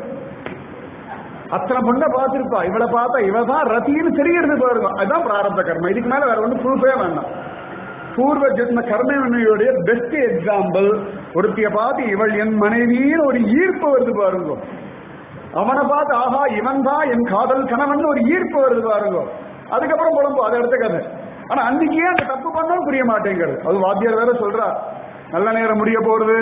அத்தனை பொண்ணை பார்த்திருப்பா, இவளை பார்த்தா இவதான் ரத்தின்னு தெரிகிறது பாருங்க. அதுதான் பிராரப்த கர்மம். இதுக்கு மேல வேற ஒன்றும் ப்ரூஃபே வேண்டாம். பூர்வ ஜென்ம கர்மவினையுடைய பெஸ்ட் எக்ஸாம்பிள். ஒருத்திய பார்த்து இவள் என் மனைவின்னு ஒரு ஈர்ப்பு வருது பாருங்க. அவனை பார்த்து ஆஹா இவன் தான் என் காதல் கணவன் ஒரு ஈர்ப்பு வருது பாருங்க. அதுக்கப்புறம் குழம்பு அதை எடுத்த கதை. ஆனா அன்னைக்கே அந்த தப்பு பண்ணவும் புரிய மாட்டேங்கிறது. அது வாத்தியார் வேற சொல்றா நல்ல நேரம் முடிய போறது,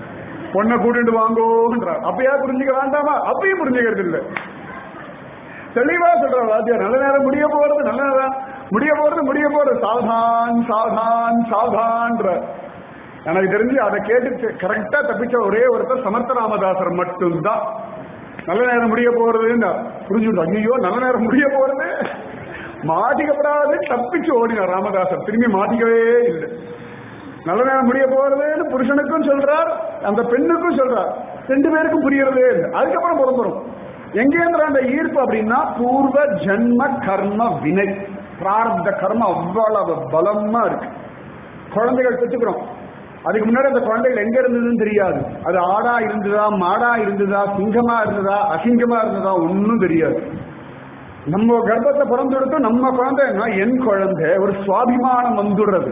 பொண்ணை கூட்டிட்டு வாங்கோன்றார். அப்பயா புரிஞ்சுக்க வேண்டாமா? அப்பயும் புரிஞ்சுக்கிறது இல்லை. தெளிவா சொல்ற வாத்தியார், நல்ல நேரம் முடிய போறது, நல்ல நேரம் முடிய போறது, சாவதான் சாவதான் சாவதான்ற. எனக்கு தெரிஞ்சு அதை கேட்டு கரெக்டா தப்பிச்ச ஒரே ஒருத்தர் சமர்த்த ராமதாசர் மட்டும்தான். நல்ல நேரம் முடிய போறதுன்னு புரிஞ்சுட்டு, ஐயோ நல்ல நேரம் முடிய போறது, மாட்டிக்கப்படாது தப்பிச்சு ஓடினார் ராமதாசர். திரும்பி மாட்டிக்கவே இல்லை. நல்ல நேரம் முடிய போறதுன்னு புருஷனுக்கும் சொல்றார், அந்த பெண்ணுக்கும் சொல்றார். 2 பேருக்கும் புரியறதே இல்லை. அதுக்கப்புறம் பிறந்துரும். எங்கேந்திர அந்த ஈர்ப்பு அப்படின்னா பூர்வ ஜன்ம கர்ம வினை, பிராரப்த கர்மம் அவ்வளவு பலமா இருக்கு. குழந்தைகள் பெற்றுக்கிறோம், அதுக்கு முன்னாடி அந்த குழந்தைகள் எங்க இருந்ததுன்னு தெரியாது. அது ஆடா இருந்ததா, மாடா இருந்ததா, சிங்கமா இருந்ததா, அசிங்கமா இருந்ததா, ஒன்னும் தெரியாது. நம்ம கர்ப்பத்தை பிறந்தெடுத்து நம்ம குழந்தைன்னா என் குழந்தை ஒரு சுவாபிமானம் வந்துடுறது.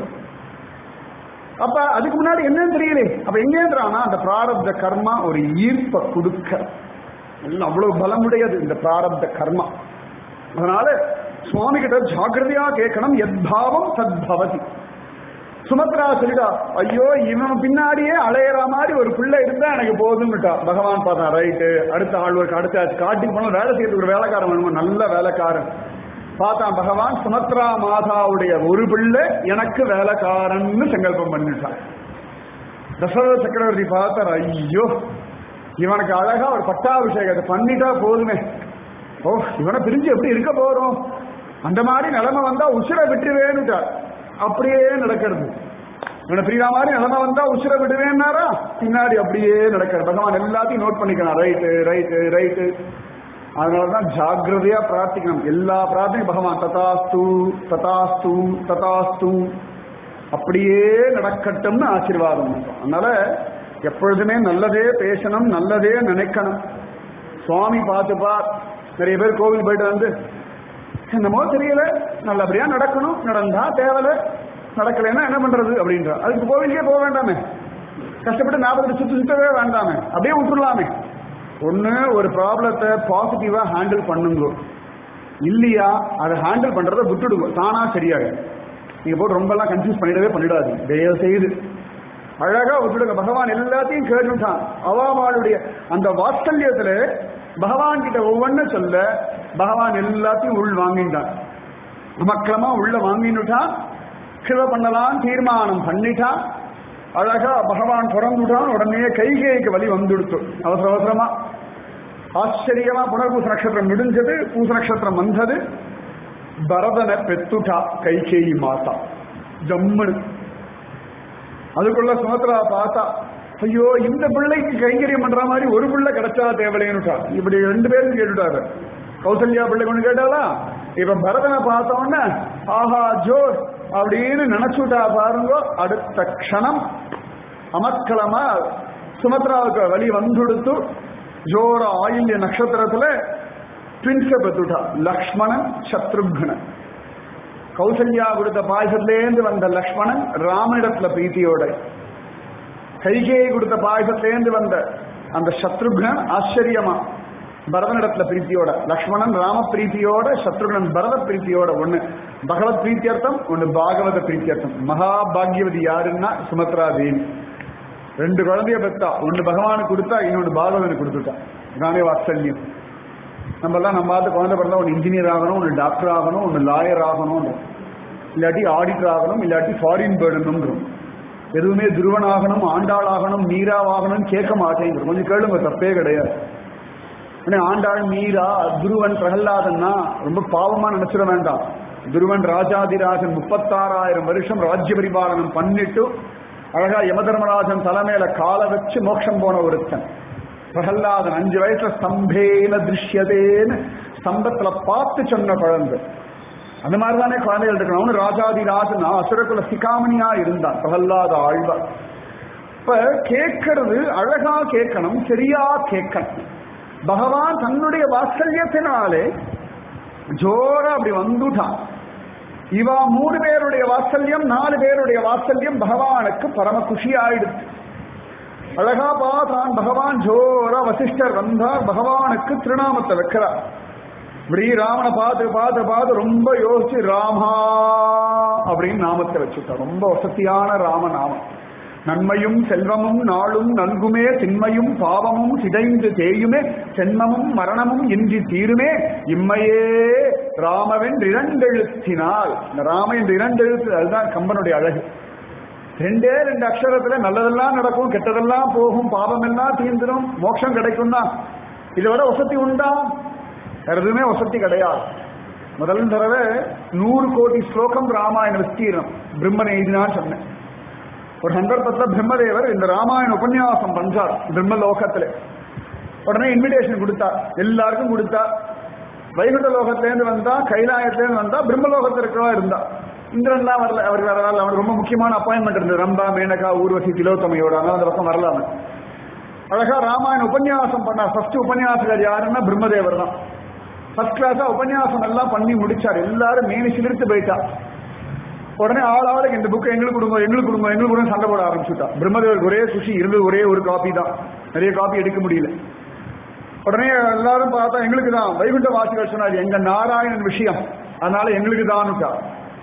அப்ப அதுக்கு முன்னாடி என்னன்னு தெரியலே. அப்ப எங்கேன்றானா அந்த பிராரப்த கர்மா ஒரு ஈர்ப்பை கொடுக்க, அவ்வளவு பலமுடையது இந்த பிராரப்த கர்மா. அதனால சுவாமி கிட்ட ஜாக்கிரதையா கேட்கணும். எத்பாவம் சத்பவதி. சுமத்ரா சொல்லிட்டா, ஐயோ இவன் பின்னாடியே அலையிற மாதிரி ஒரு பிள்ளை இருந்தா எனக்கு போதும்னுட்டா. பகவான் பார்த்தா, ரைட்டு, அடுத்த ஆழ்வருக்கு அடுத்த காட்டுக்கு போன வேலை செய்யறதுக்கு ஒரு வேலைக்காரன் வேணுமா, நல்ல வேலைக்காரன் பார்த்தான் பகவான். சுமத்ரா மாதாவுடைய ஒரு பிள்ளை எனக்கு வேலைக்காரன்னு சங்கல்பம் பண்ணிட்டான். தசரத சக்கரவர்த்தி பார்த்தார், ஐயோ இவனுக்கு அழகா ஒரு பட்டாபிஷேகத்தை பண்ணிட்டா போதுமே, ஓ இவனை பிரிஞ்சு எப்படி இருக்க போறோம், அந்த மாதிரி நிலைமை வந்தா உசுரை விட்டுருவேன்னுட்டார். அப்படியே நடக்கிறது. இவனை பிரியா மாதிரி நிலைமை வந்தா உசுரை விடுவேன்னாரா, பின்னாடி அப்படியே நடக்கிறது. பகவான் எல்லாத்தையும் நோட் பண்ணிக்கலாம். Right right right. அதனாலதான் ஜாகிரதையா பிரார்த்திக்கணும். எல்லா பிரார்த்தனையும் பகவான் ததாஸ்து ததாஸ்து ததாஸ்து அப்படியே நடக்கட்டும்னு ஆசீர்வாதம். அதனால எப்பொழுதுமே நல்லதே பேசணும், நல்லதே நினைக்கணும். சுவாமி பார்த்துப்பா. நிறைய பேர் கோவில் போயிட்டு வந்து என்னமோ தெரியல, நல்லபடியா நடக்கணும், நடந்தா தேவலை, நடக்கலைன்னா என்ன பண்றது அப்படின்ற. அதுக்கு கோவிலுக்கே போக வேண்டாமே, கஷ்டப்பட்டு 40 சுத்தவே வேண்டாமே, அப்படியே விட்டுடலாமே. ஒண்ணு ஒரு ப்ராப்ளத்தை பாசிட்டிவா ஹேண்டில் பண்ணுங்க, இல்லையா அதை ஹேண்டில் பண்றதை விட்டுடுங்க, தானா சரியாக. நீங்க போட்டு ரொம்ப எல்லாம் கன்ஃபியூஸ் பண்ணிடாது, தயவு செய்து அழகா விட்டுடுங்க. பகவான் எல்லாத்தையும் கேட்டுட்டான். அவாவாளுடைய அந்த வாத்சல்யத்துல பகவான் கிட்ட ஒவ்வொன்னு சொல்ல பகவான் எல்லாத்தையும் உள் வாங்கிட்டான். மக்களமா உள்ள வாங்கினுட்டான். கிருப பண்ணலாம் தீர்மானம் பண்ணிட்டான். அழகா பகவான் பிறந்துட்டான். உடனே கைகேயிக்கு வழி வந்துடுத்து. அவசர அவசரமா ஆச்சரியமா புனர்பூச நட்சத்திரம் முடிஞ்சது, பூச நட்சத்திரம் வந்தது. பரதனை பெத்துட்டா கைகேயி மாதா ஜம்முனு. அதுக்குள்ள சுமத்ரா பார்த்தா, ஐயோ இந்த பிள்ளைக்கு கைங்கரியம் பண்ற மாதிரி ஒரு பிள்ளை கிடைச்சா தேவலைன்னுட்டா. இப்படி 2 பேரும் கேட்டுட்டாரு. கௌசல்யா பிள்ளை கொண்டு கேட்டாலா, இப்ப பரதனை பார்த்தோன்னு ஆஹா ஜோர் அப்படின்னு நினைச்சுட்டா பாருங்க. அடுத்த க்ஷணம் அமக்களமா சுமத்ராவுக்கு வழி வந்துடுத்து. ஜோர ஆயில்ய நட்சத்திரத்துல ட்வின்ஸ பெத்துட்டா, லக்ஷ்மணன் சத்ருக்னன். கௌசல்யா கொடுத்த பாயசத்திலேருந்து வந்த லக்ஷ்மணன் ராமனிடத்துல பிரீத்தியோட, கைகேயி கொடுத்த பாயசத்திலேருந்து வந்த அந்த சத்ருக்னன் ஆச்சரியமா பரதனிடத்துல பிரீத்தியோட, லக்ஷ்மணன் ராம பிரீத்தியோட, சத்ருகன் பரத பிரீத்தியோட. ஒண்ணு பகவத் பிரீத்தியர்த்தம், ஒண்ணு பாகவத பிரீத்தியர்த்தம். மகாபாகியவதி யாருன்னா சுமத்ரா தேவி. 2 குழந்தைய பெத்தா, ஒண்ணு பகவானுக்கு கொடுத்தா, இன்னொன்னு பாகவதனுக்கு கொடுத்துட்டா. நானே வாத்சல்யம். நம்ம எல்லாம் நம்ம பார்த்து குழந்தை பிறந்தா ஒன்று இன்ஜினியர் ஆகணும், ஒன்று டாக்டர் ஆகணும், ஒன்று லாயர் ஆகணும், இல்லாட்டி ஆடிட்டர் ஆகணும், இல்லாட்டி ஃபாரின் போயிடணும். எதுவுமே துருவன் ஆகணும், ஆண்டாள் ஆகணும், மீராவாகணும் கேட்க மாட்டேங்கிற. கொஞ்சம் கேளுங்க, தப்பே கிடையாது. ஆண்டாள், மீரா, துருவன், பிரகல்லாதன்னா ரொம்ப பாவமா நினைச்சிட வேண்டாம். துருவன் ராஜாதிராஜன் 36,000 வருஷம் ராஜ்ய பரிபாலனம் பண்ணிட்டு அழகா யமதர்மராஜன் தலைமையில கால வச்சு மோட்சம் போன ஒருத்தன். பிரகல்லாதன் 5 வயசுல ஸ்தம்பேன திருஷ்யதேன்னு ஸ்தம்பத்துல பார்த்து சொன்ன குழந்தை. அந்த மாதிரிதானே குழந்தைகள் இருக்கணும். அவனு ராஜாதிராஜன் அசுரகுல சிகாமணியா இருந்தான் பிரகல்லாத ஆழ்வார். இப்ப கேட்கறது அழகா கேட்கணும், சரியா கேட்கணும். பகவான் தன்னுடைய வாத்சல்யத்தினாலே ஜோரா அப்படி வந்துட்டான். இவா 3 பேருடைய வாத்சல்யம், 4 பேருடைய வாத்சல்யம் பகவானுக்கு பரம குஷி ஆயிடுச்சு. அழகா பார்த்தான் பகவான். ஜோரா வசிஷ்டர் வந்தார், பகவானுக்கு திருநாமத்தை வைக்கிறார். இப்படி ராமனை பார்த்து பார்த்து பார்த்து ரொம்ப யோசிச்சு ராமா அப்படின்னு நாமத்தை வச்சுட்டார். ரொம்ப வசதியான ராமநாமம். நன்மையும் செல்வமும் நாளும் நல்குமே திண்மையும் பாவமும் சிதைந்து தேயுமே சென்மமும் மரணமும் இன்றி தீருமே இம்மையே ராமவென்று இரண்டெழுத்தினால். இந்த ராம என்று இரண்டெழுத்து, அதுதான் கம்பனுடைய அழகு. ரெண்டே ரெண்டு அக்ஷரத்துல நல்லதெல்லாம் நடக்கும், கெட்டதெல்லாம் போகும், பாவம் எல்லாம் தீர்ந்துடும், மோட்சம் கிடைக்கும் தான். இதை விட வசதி உண்டா? எதுவுமே வசதி கிடையாது. முதல் தடவை 100 கோடி ஸ்லோகம் ராமாயண விஸ்தீர்ணம் பிரம்மன் எழுதினான்னு சொன்னேன். ஒரு சந்தர்ப்பத்தில் பிரம்மதேவர் இந்த ராமாயண உபன்யாசம் பண்றார் பிரம்மலோகத்துல. உடனே இன்விடேஷன் கொடுத்தார், எல்லாருக்கும் கொடுத்தார். வைகுண்ட லோகத்திலேருந்து வந்தா, கைலாயத்திலேருந்து வந்தா, பிரம்மலோகத்தில் இருக்கிறவா இருந்தா. இந்திரன்லாம் வரல, அவருக்கு வரல. அவருக்கு ரொம்ப முக்கியமான அப்பாயின்மெண்ட் இருந்தது, ரம்பா மேனகா ஊர்வசி திலோத்தமையோட. அந்த பக்கம் வரலாம அழகா ராமாயண உபன்யாசம் பண்ணார். ஃபர்ஸ்ட் உபன்யாசகர் யாருன்னா பிரம்மதேவர் தான். ஃபர்ஸ்ட் கிளாஸா உபன்யாசம் எல்லாம் பண்ணி முடிச்சார். எல்லாரும் மேனி சிலிர்த்து போயிட்டா. உடனே ஆளாளுக்கு இந்த புக்கு எங்களுக்கு கொடுங்க, எங்களுக்கு கொடுங்க, எங்களுக்கு கொடுங்க சண்டை போட ஆரம்பிச்சுட்டா. பிரம்மதேவருக்கு ஒரே சுஷி இருந்தது, ஒரே ஒரு காப்பி தான், நிறைய காப்பி எடுக்க முடியல. உடனே எல்லாரும் பார்த்தா எங்களுக்கு தான். வைகுண்ட வாசிகள் சொன்னார், எங்க நாராயணன் விஷயம், அதனால எங்களுக்கு தான்ட்டா.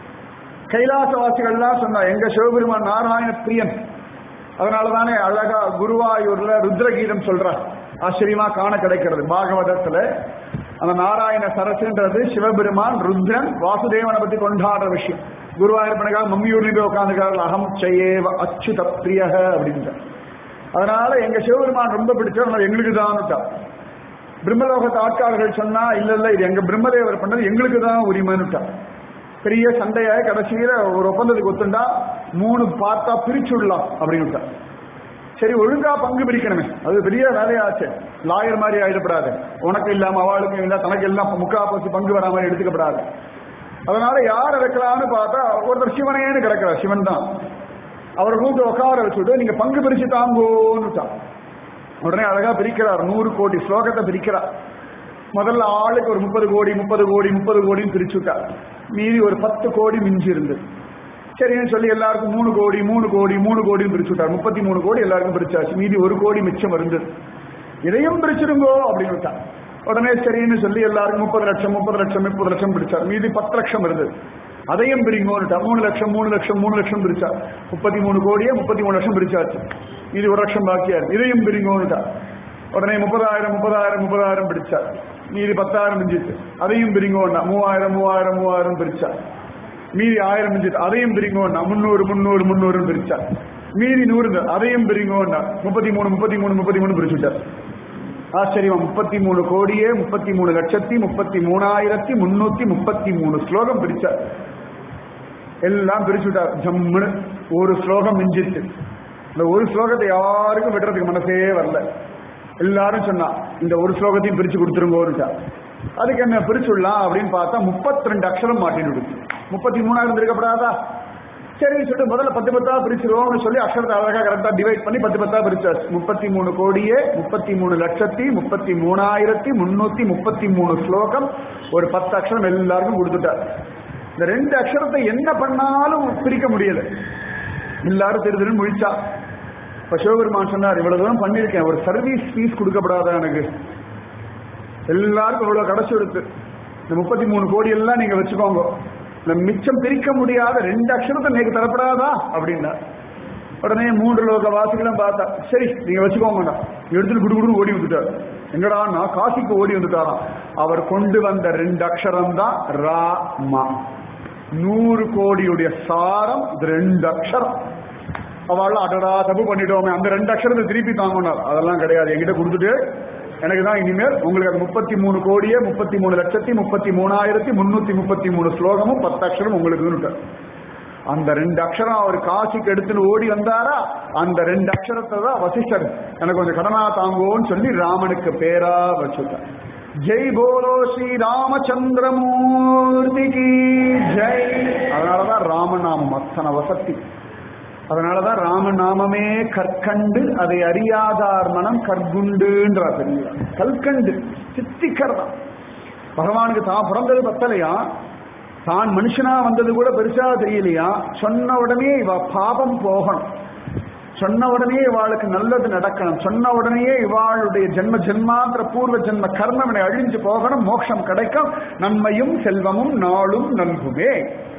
கைலாச வாசிகள்லாம் சொன்னா, எங்க சிவபெருமான் நாராயண பிரியன், அதனாலதானே அழகா குருவாயூர்ல ருத்ரகீதம் சொல்றார். ஆச்சரியமா காண கிடைக்கிறது பாகவதத்துல. அந்த நாராயண சரசுன்றது சிவபெருமான் ருத்ரன் வாசுதேவனை பத்தி கொண்டாடுற விஷயம். குருவாயூர் பண்ணக்கா மம்மியூர்ல உட்காந்துக்காரு, அகம் செய்யேவ அச்சுத பிரியக அப்படின்ற. அதனால எங்க சிவபெருமான் ரொம்ப பிடிச்சவர், எங்களுக்கு தான். பிரம்மலோகத்து ஆட்காரர்கள் சொன்னா, இல்ல இல்ல இது எங்க பிரம்மதேவர் பண்ணது, எங்களுக்கு தான் உரிமைன்னுட்டா. பெரிய சண்டையாக கடைசியில ஒரு ஒப்பந்தத்துக்கு ஒத்துண்டா 3 பார்த்தா பிரிச்சுடலாம் அப்படின்னு. சரி, ஒழுங்கா பங்கு பிரிக்கணுமே, அது பெரிய வேலையாச்சு. லாயர் மாதிரி ஆயிடப்படாது, உனக்கு இல்லாம அவளுக்கும் இல்ல, தனக்கு எல்லாம் முக்காப்போசி பங்கு வரா மாதிரி எடுத்துக்கப்படாது. அதனால யார் இறக்கலாம்னு பார்த்தா ஒருத்தர் சிவனேன்னு கிடக்கிறார், சிவன் தான். அவரை கூப்பிட்டு உட்கார வச்சுட்டு நீங்க பங்கு பிரிச்சு தாங்கோன்னுட்டான். உடனே அழகா பிரிக்கிறார், 100 கோடி ஸ்லோகத்தை பிரிக்கிறார். முதல்ல ஆளுக்கு ஒரு 30 கோடி 30 கோடி 30 கோடின்னு பிரிச்சுட்டார். மீதி ஒரு 10 கோடி மிஞ்சி இருந்தது. சரின்னு சொல்லி எல்லாருக்கும் 3 கோடி 3 கோடி 3 கோடின்னு பிரிச்சுட்டார். 33 கோடி எல்லாருக்கும் பிரிச்சாச்சு. மீதி 1 கோடி மிச்சம் இருந்தது. இதையும் பிரிச்சிருங்கோ அப்படின்னு விட்டார். உடனே சரின்னு சொல்லி எல்லாருக்கும் 30 லட்சம் 30 லட்சம் 30 லட்சம் பிரிச்சார். மீதி 10 லட்சம் இருந்தது. அதையும் பிரிங்கோன்னுட்டா. 3 லட்சம் 3 லட்சம் 3 லட்சம் பிரிச்சா. 33 கோடியே 33 லட்சம் பிரிச்சாச்சு. மீதி 1 லட்சம் பாக்கியா இருக்கு. இதையும் பிரிங்கோன்னுட்டா. உடனே 30,000 30,000 30,000 பிரிச்சார். மீதி 10,000 மிஞ்சிச்சு. அதையும் பிரிங்கோன்னா 3000 3000 3000 பிரிச்சா. மீதி 1000 மிஞ்சிச்சு. அதையும் பிரிங்கோன்னா 300 300 300 பிரிச்சா. மீதி 100, அதையும் பிரிங்கோன்னா 33 33 33 பிரிச்சுட்டார். ஆச்சரியம், 33 கோடியே 33 லட்சத்தி 33,333 ஸ்லோகம் பிரிச்சார். எல்லாம் பிரிச்சுட்டார். ஜம்முன்னு ஒரு ஸ்லோகம் மிஞ்சிச்சு. இந்த ஒரு ஸ்லோகத்தை யாருக்கும் விடுறதுக்கு மனசே வரல. எல்லாரும் சொன்னா இந்த ஒரு ஸ்லோகத்தையும் பிரிச்சு கொடுத்துருங்கோருட்டா. அதுக்கு என்ன பிரிச்சுடலாம் அப்படின்னு பார்த்தா 32 அக்ஷரம் மாட்டின்னு 33 இருக்கப்படாதா? சரி சொல்லிட்டு முதல்ல 10 10 பிரிச்சிருவோம்னு சொல்லி அக்ஷரத்தை அழகா கரெக்டா டிவைட் பண்ணி 10 10 பிரிச்சாச்சு. 33 கோடியே 33 லட்சத்தி 33,333 ஸ்லோகம் ஒரு 10 அக்ஷரம் எல்லாருக்கும் கொடுத்துட்டார். இந்த 2 அக்ஷரத்தை என்ன பண்ணாலும் பிரிக்க முடியல. எல்லாரும் தெரிஞ்சு முழிச்சா. இப்ப சிவபெருமான் சொன்னார், இவ்வளவு தூரம் பண்ணிருக்கேன், ஒரு சர்வீஸ் ஃபீஸ் கொடுக்கப்படாதா எனக்கு? எல்லாருக்கும் இவ்வளவு கடைசி எடுத்து இந்த 33 கோடி எல்லாம் நீங்க வச்சுக்கோங்க, இந்த மிச்சம் பிரிக்க முடியாத 2 அக்ஷரத்தை நீங்க தரப்படாதா அப்படின்னா. உடனே 3 லோக வாசிகளும் பார்த்தா, சரி நீங்க வச்சுக்கோங்கடா. எடுத்துட்டு குடுகுடு ஓடி வந்துட்டார். எங்கடான்னா காசிக்கு ஓடி வந்துட்டாராம். அவர் கொண்டு வந்த 2 அக்ஷரம் தான் ராமா. 100 கோடியுடைய சாரம் 2 அக்ஷரம். அவள் அடடா தப்பு பண்ணிட்டோமே, அந்த 2 அக்ஷரத்தை திருப்பி தாங்கினார். அதெல்லாம் கிடையாது, என்கிட்ட கொடுத்துட்டு எனக்கு தான் இனிமேல் உங்களுக்கு அது 33 கோடியே 33 லட்சத்தி 33,333 ஸ்லோகமும் 10 அக்ஷரம் உங்களுக்கு. அந்த 2 அக்ஷரம் அவர் காசிக்கு எடுத்துன்னு ஓடி வந்தாரா, அந்த 2 அக்ஷரத்தை தான் வசிஷ்டர் எனக்கு கொஞ்சம் கடனா தாங்குவோன்னு சொல்லி ராமனுக்கு பேரா வச்சுட்டார். ஜெய் போலோ ஸ்ரீ ராமச்சந்திரமூர்த்திக்கு ஜெய். அதனாலதான் ராமநாமம் அத்தனை வசதி. அதனாலதான் ராமநாமமே கற்கண்டு அதை அறியாதார் மனம் கற்குண்டுன்றார். கல்கண்டு சித்திக்கர் தான். பகவானுக்கு தான் பிறந்தது பத்தலையா, தான் மனுஷனா வந்தது கூட பெருசா தெரியலையா. சொன்ன உடனே இவ பாபம் போகணும், சொன்ன உடனே இவாளுக்கு நல்லது நடக்கணும், சொன்ன உடனே இவாளுடைய ஜென்ம ஜென்மாந்திர பூர்வ ஜென்ம கர்மவினை அழிஞ்சு போகணும், மோட்சம் கிடைக்கும், நன்மையும் செல்வமும் நாளும் நல்குமே.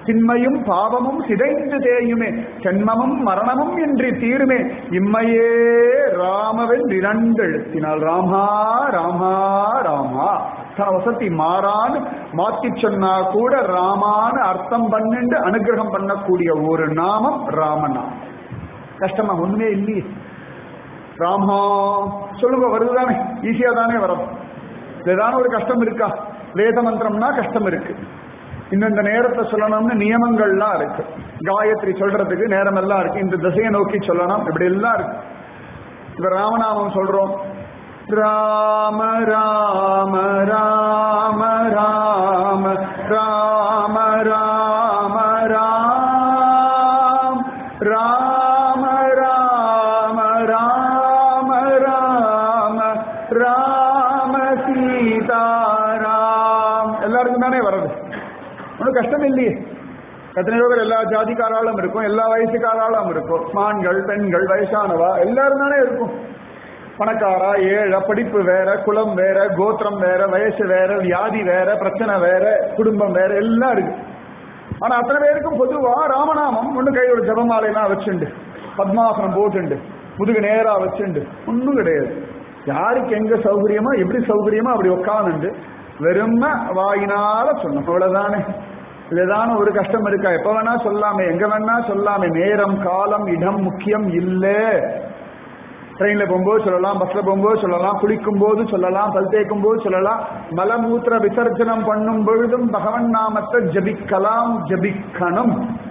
திண்மையும் பாவமும் சிதைந்து தேயுமே ஜென்மமும் மரணமும் என்று தீருமே இம்மையே ராமவென்று இரண்டு எழுத்தினால் ராமா ராமா ராமா தன வசதி மாறான்னு மாத்தி சொன்னா கூட ராமான்னு அர்த்தம் பண்ணிட்டு அனுகிரகம் பண்ணக்கூடிய ஒரு நாமம் ராமநாமம். கஷ்டமா ஒண்ணுமே இல்லையே. ராமா சொல்லுங்க, வருதுதானே, ஈஸியா தானே வரும். ஏதான ஒரு கஷ்டம் இருக்கா? வேத மந்திரம்னா கஷ்டம் இருக்கு. இந்த நேரத்தை சொல்லணும்னு நியமங்கள்லாம் இருக்கு. காயத்ரி சொல்றதுக்கு நேரம் எல்லாம் இருக்கு. இந்த திசையை நோக்கி சொல்லணும், இப்படி எல்லாம் இருக்கு. இப்ப ராமநாமம் சொல்றோம். ராம ராம ராம ராம ராம ராம ராம் ராம ராம ராம ராம ராம சீதாராம். எல்லாருக்கும் தானே வர்றது, ஒன்றும் கஷ்டம் இல்லையே. எத்தனையோ பேர் எல்லா ஜாதிக்காராலும் இருக்கும், எல்லா வயசுக்காராலும் இருக்கும், ஆண்கள் பெண்கள் வயசானவா எல்லாரும் தானே இருக்கும். பணக்காரா ஏழை, படிப்பு வேற, குலம் வேற, கோத்திரம் வேற, வயசு வேற, வியாதி வேற, பிரச்சனை வேற, குடும்பம் வேற, எல்லாம் இருக்கு. ஆனா அத்தனை பேருக்கும் பொதுவா ராமநாமம் ஒண்ணு கையோட ஜபமாலையெல்லாம் வச்சுண்டு பத்மாசனம் போட்டுண்டு முதுகு நேரா வச்சுண்டு ஒன்றும் கிடையாது. யாருக்கு எங்க சௌகரியமோ எப்படி சௌகரியமோ அப்படி உட்காந்துண்டு வெறும் வாயினால சொன்னோம், அவ்வளவுதானே. இதுதான ஒரு கஷ்டம் இருக்கா? எப்ப வேணா சொல்லாமே, எங்க வேணா சொல்லாமே. நேரம் காலம் இடம் முக்கியம் இல்லை. ட்ரெயின்ல போகும்போது சொல்லலாம், பஸ்ல போகும்போது சொல்லலாம், குளிக்கும் போது சொல்லலாம், பல் தேய்க்கும் போது சொல்லலாம், மலமூத்திர விசர்ஜனம் பண்ணும் பொழுதும் பகவன் நாமத்தை ஜபிக்கலாம், ஜபிக்கணும்.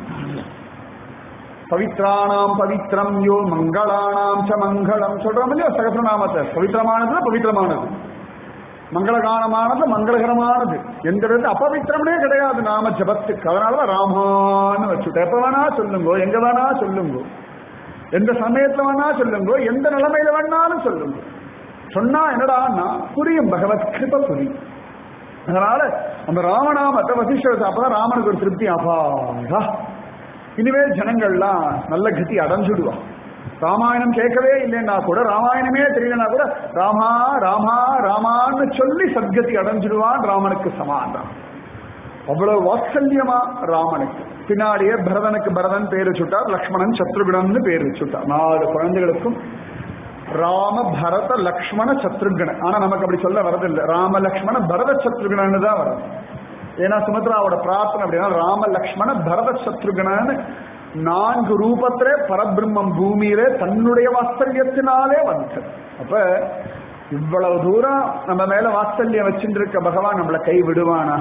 பவித்ராணாம் பவித்ரம் யோ மங்களானாம் ச மங்களம் சொல்றோம் இல்லையா? சகசிரநாமத்தை பவித்திரமானது பவித்திரமானது, மங்களகானமானது மங்களகரமானது, எந்த விதத்து அபவித்திரமே கிடையாது நாம ஜபத்துக்கு. அதனாலதான் ராமான்னு வச்சுட்ட. எப்ப வேணா சொல்லுங்கோ, எங்க வேணா சொல்லுங்கோ, எந்த சமயத்துல வேணா சொல்லுங்கோ, எந்த நிலைமையில வேணாலும் சொல்லுங்க. சொன்னா என்னடான்னா புரியும், பகவத் கிருப புரியும். அதனால அந்த ராமநாமத்தை வசிஷ்டர் அப்பதான் ராமனுக்கு ஒரு திருப்தி. அபாடா, இனிமேல் ஜனங்கள்லாம் நல்ல கதி அடைஞ்சுடுவா. ராமாயணம் கேட்கவே இல்லைன்னா கூட, ராமாயணமே தெரியலன்னா கூட ராமா ராமா ராமான்னு சொல்லி சத்கதி அடைஞ்சிடுவான். ராமனுக்கு சமாதானம். அவ்வளவு வாத்சல்யமா ராமனுக்கு. பின்னாடியே பரதனுக்கு பரதன் பேர் வச்சுட்டார், லக்ஷ்மணன் சத்ருகனன்னு பேர் வச்சுட்டார். 4 குழந்தைகளுக்கும் ராம பரத லக்ஷ்மண சத்ருகன. ஆனா நமக்கு அப்படி சொல்ல வரதில்லை. ராம லக்ஷ்மண பரத சத்ருகனன்னு தான் வருது. ஏன்னா சுமத்ராவோட பிரார்த்தனை அப்படின்னா ராம லக்ஷ்மண பரத சத்ருகனன்னு 4 ரூபத்திலே பரபிரம்மம் பூமியிலே தன்னுடைய வாத்சல்யத்தினாலே வந்தது. அப்ப இவ்வளவு தூரம் நம்ம மேல வாத்சல்யம் வச்சுட்டு இருக்க பகவான் நம்மளை கை விடுவானா?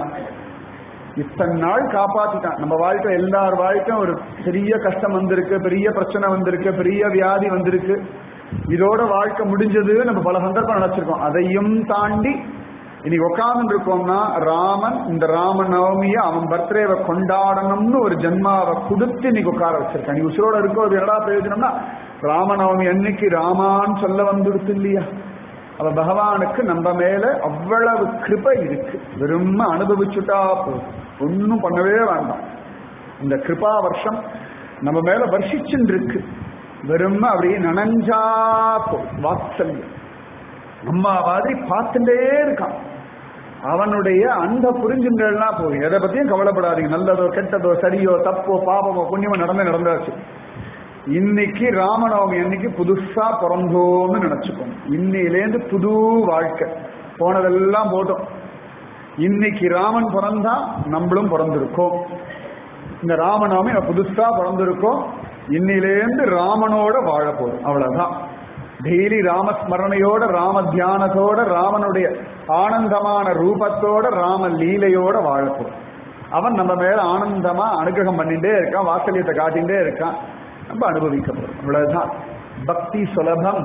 இத்தனை நாள் காப்பாத்திட்டான். நம்ம வாழ்க்கை எல்லார் வாழ்க்கையும் ஒரு பெரிய கஷ்டம் வந்திருக்கு, பெரிய பிரச்சனை வந்திருக்கு, பெரிய வியாதி வந்திருக்கு. இதோட வாழ்க்கை முடிஞ்சது நம்ம பல சந்தர்ப்பம் நினைச்சிருக்கோம். அதையும் தாண்டி இன்னைக்கு உட்கார்ந்து இருக்கோம்னா ராமன் இந்த ராம நவமிய அவன் பர்த்டேவை கொண்டாடணும்னு ஒரு ஜென்மாவை கொடுத்து இன்னைக்கு உட்கார வச்சிருக்கான். நீ உசுரோட இருக்கோ அது என்னடா பிரயோஜனம்னா ராமநவமி அன்னைக்கு ராமான்னு சொல்ல வந்துடுத்து இல்லையா? அவ பகவானுக்கு நம்ம மேல அவ்வளவு கிருபை இருக்கு. வெறும் அனுபவிச்சுட்டா போதும், ஒன்னும் பண்ணவே வேண்டாம். இந்த கிருபா வருஷம் நம்ம மேல வருஷிச்சுன்னு இருக்கு. வெறும் அப்படியே நனஞ்சா போதும். வாத்சல்யம் அம்மா மாதிரி பார்த்துட்டே இருக்கான். அவனுடைய அந்த புரிஞ்சுங்கள்னா போதும். எதை பத்தியும் கவலைப்படாதீங்க. நல்லதோ கெட்டதோ சரியோ தப்போ பாவமோ புண்ணியமோ நடந்தாச்சு. இன்னைக்கு ராமநவமி அன்னைக்கு புதுசா பிறந்தோம்னு நினைச்சுக்கோங்க. இன்னையிலேருந்து புது வாழ்க்கை. போனதெல்லாம் போட்டோம். இன்னைக்கு ராமன் பிறந்தா நம்மளும் பிறந்திருக்கோம். இந்த ராமநவமி புதுசா பிறந்திருக்கோம். இன்னையிலேருந்து ராமனோட வாழ போறோம். அவ்வளவுதான். டெய்லி ராமஸ்மரணையோட, ராம தியானத்தோட, ராமனுடைய ஆனந்தமான ரூபத்தோட, ராம லீலையோட வாழ போறோம். அவன் நம்ம மேல ஆனந்தமா அனுகிரகம் பண்ணிட்டே இருக்கான், வாத்சல்யத்தை காட்டிகிட்டே இருக்கான். நம்ம அனுபவிக்க போறோம். அவ்வளவுதான். பக்தி சுலபம்,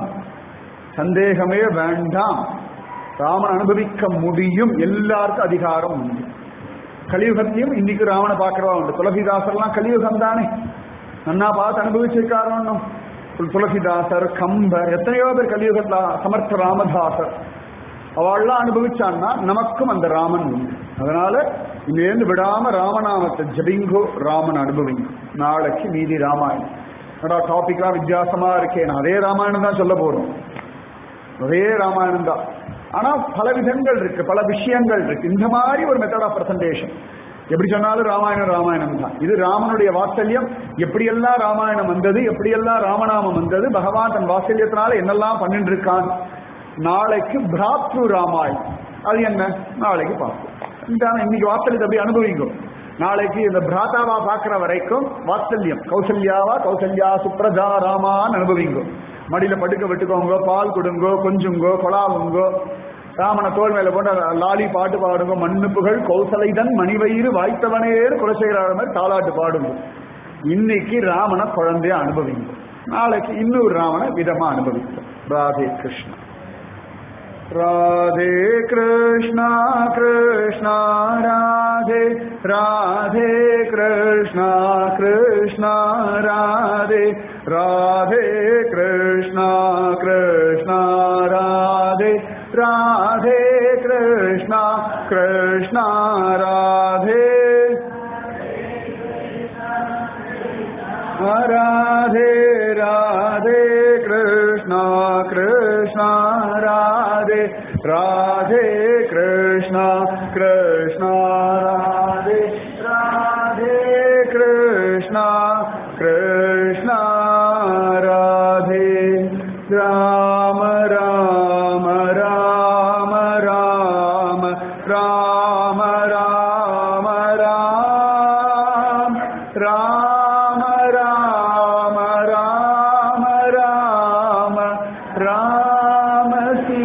சந்தேகமே வேண்டாம். ராமன் அனுபவிக்க முடியும். எல்லாருக்கும் அதிகாரம் உண்டு. கலியுகத்தையும் இன்னைக்கு ராமனை பார்க்கிறவா உண்டு. துளசிதாசர்லாம் கலியுகம் தானே, நன்னா பார்த்து அனுபவிச்சிருக்காரு. துளசிதாசர், கம்பர், எத்தனையோ பேர் கலியுகத்துல, சமர்த்த ராமதாசர், அவள்லாம் அனுபவிச்சான்னா நமக்கும் அந்த ராமன் உண்டு. அதனால இங்கிருந்து விடாம ராமநாமத்தை ஜபிங்கோ, ராமன் அனுபவிங்க. நாளைக்கு மீதி ராமாயணம். டாபிக்லாம் வித்தியாசமா இருக்கேன். அதே ராமாயணம் தான் சொல்ல போறோம். ஒரே ராமாயணம் தான். ஆனா பல விதங்கள் இருக்கு, பல விஷயங்கள் இருக்கு. இந்த மாதிரி ஒரு மெத்தட் ஆஃப் பிரசன்டேஷன் எப்படி சொன்னாலும் ராமாயணம் ராமாயணம் தான். இது ராமனுடைய வாத்சல்யம். எப்படியெல்லாம் ராமாயணம் வந்தது, எப்படியெல்லாம் ராமநாமம் வந்தது, பகவான் தன் வாத்சல்யத்தினால என்னெல்லாம் பண்ணிட்டு இருக்கான். நாளைக்கு பிராத்ரு ராமாயணம். அது என்ன, நாளைக்கு பார்ப்போம். இன்னைக்கு வாத்சல்யத்தை அப்படி அனுபவிக்கும். நாளைக்கு இந்த பிராதாவா பார்க்கிற வரைக்கும் வாத்சல்யம், கௌசல்யாவா கௌசல்யா சுப்ரஜா ராமான்னு அனுபவிங்கோ. மடியில படுக்க விட்டுக்கோங்க, பால் கொடுங்கோ, கொஞ்சுங்கோ, கொலாவுங்கோ, ராமனை தோல் மேல போட்டு லாலி பாட்டு பாடுங்க. மண்ணுப்புகள் கௌசலைதன் மணிவயிறு வாய்த்தவனேன்னு குலசேகர மாதிரி தாலாட்டு பாடுங்க. இன்னைக்கு ராமனை குழந்தைய அனுபவிங்க, நாளைக்கு இன்னொரு ராமனை விதமா அனுபவிங்க. ராதே கிருஷ்ணா. ராதே கிருஷ்ணா கிருஷ்ணா ராதே ராதே கிருஷ்ணா கிருஷ்ணா ராதே ராதே கிருஷ்ணா கிருஷ்ணா ராதே ராதே கிருஷ்ணா கிருஷ்ணா ராதே ராதே ராதே கிருஷ்ணா கிருஷ்ணா ராதே ராதே கிருஷ்ணா கிருஷ்ணா ராதே ராதே கிருஷ்ணா கிருஷ்ணா ராதே. ராம ராம ராம ராம ராம ராம ராம ராம ராம ராம ராம ராம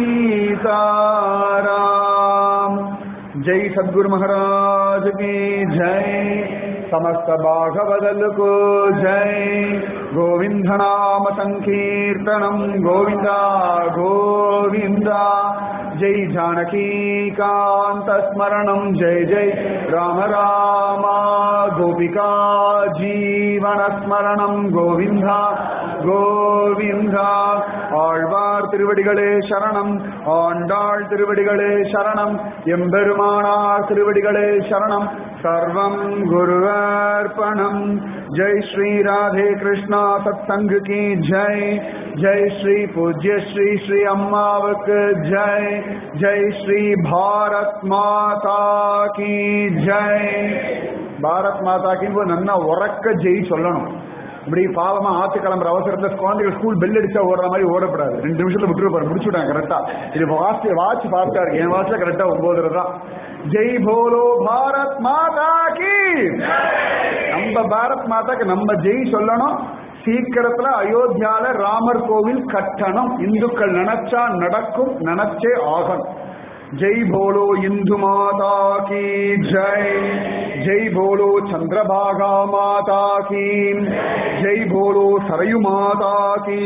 सीताराम. जय सद्गुरु महाराज की जय. समस्त भागवदल को जय. गोविंद नाम संकीर्तनम गोविंदा गोविंदा. जय जानकी कांत स्मरणम जय जय राम राम. गोपिका जीवन स्मरणम गोविंदा गोविंदा. ஆழ்வார் திருவடிகளே சரணம், ஆண்டாள் திருவடிகளே சரணம், எம்பெருமானார் திருவடிகளே சரணம். சர்வம் குருவர்ப்பணம். ஜெய் ஸ்ரீ ராதே கிருஷ்ணா சத்சங்க கி ஜெய். ஜெய் ஸ்ரீ பூஜ்ய ஸ்ரீ ஸ்ரீ அம்மாவுக்கு ஜெய். ஜெய் ஸ்ரீ பாரத் மாதா கி ஜெய். பாரத் மாதா கி நன்னா உறக்க ஜெய் சொல்லணும். இப்படி பாவமா ஆத்து கிளம்புற அவசரத்துல குழந்தைகள் ஸ்கூல் பெல் அடிச்சா ஓடுற மாதிரி ஓடப்படாது. 2 நிமிஷத்துல விட்டுருப்பாரு, முடிச்சுட்டாங்க கரெக்டா. இது வாட்ச் பார்த்தா இருக்கு, என் வாட்ச்ல கரெக்டா 9 தான். ஜெய் போலோ பாரத் மாதா கி. நம்ம பாரத் மாதாக்கு நம்ம ஜெய் சொல்லணும். சீக்கிரத்துல அயோத்தியால ராமர் கோவில் கட்டணும். இந்துக்கள் நினைச்சா நடக்கும், நினைச்சே ஆகணும். जय बोलो इंदु माता की जय. जय बोलो चंद्रभागा माता की जय. बोलो सरयू माता की.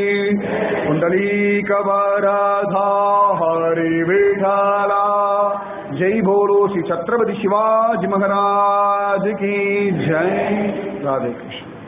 कुंडलीकवरधा हरि विठला. जय बोलो श्री छत्रपति शिवाजी महाराज की जय. राधे कृष्ण.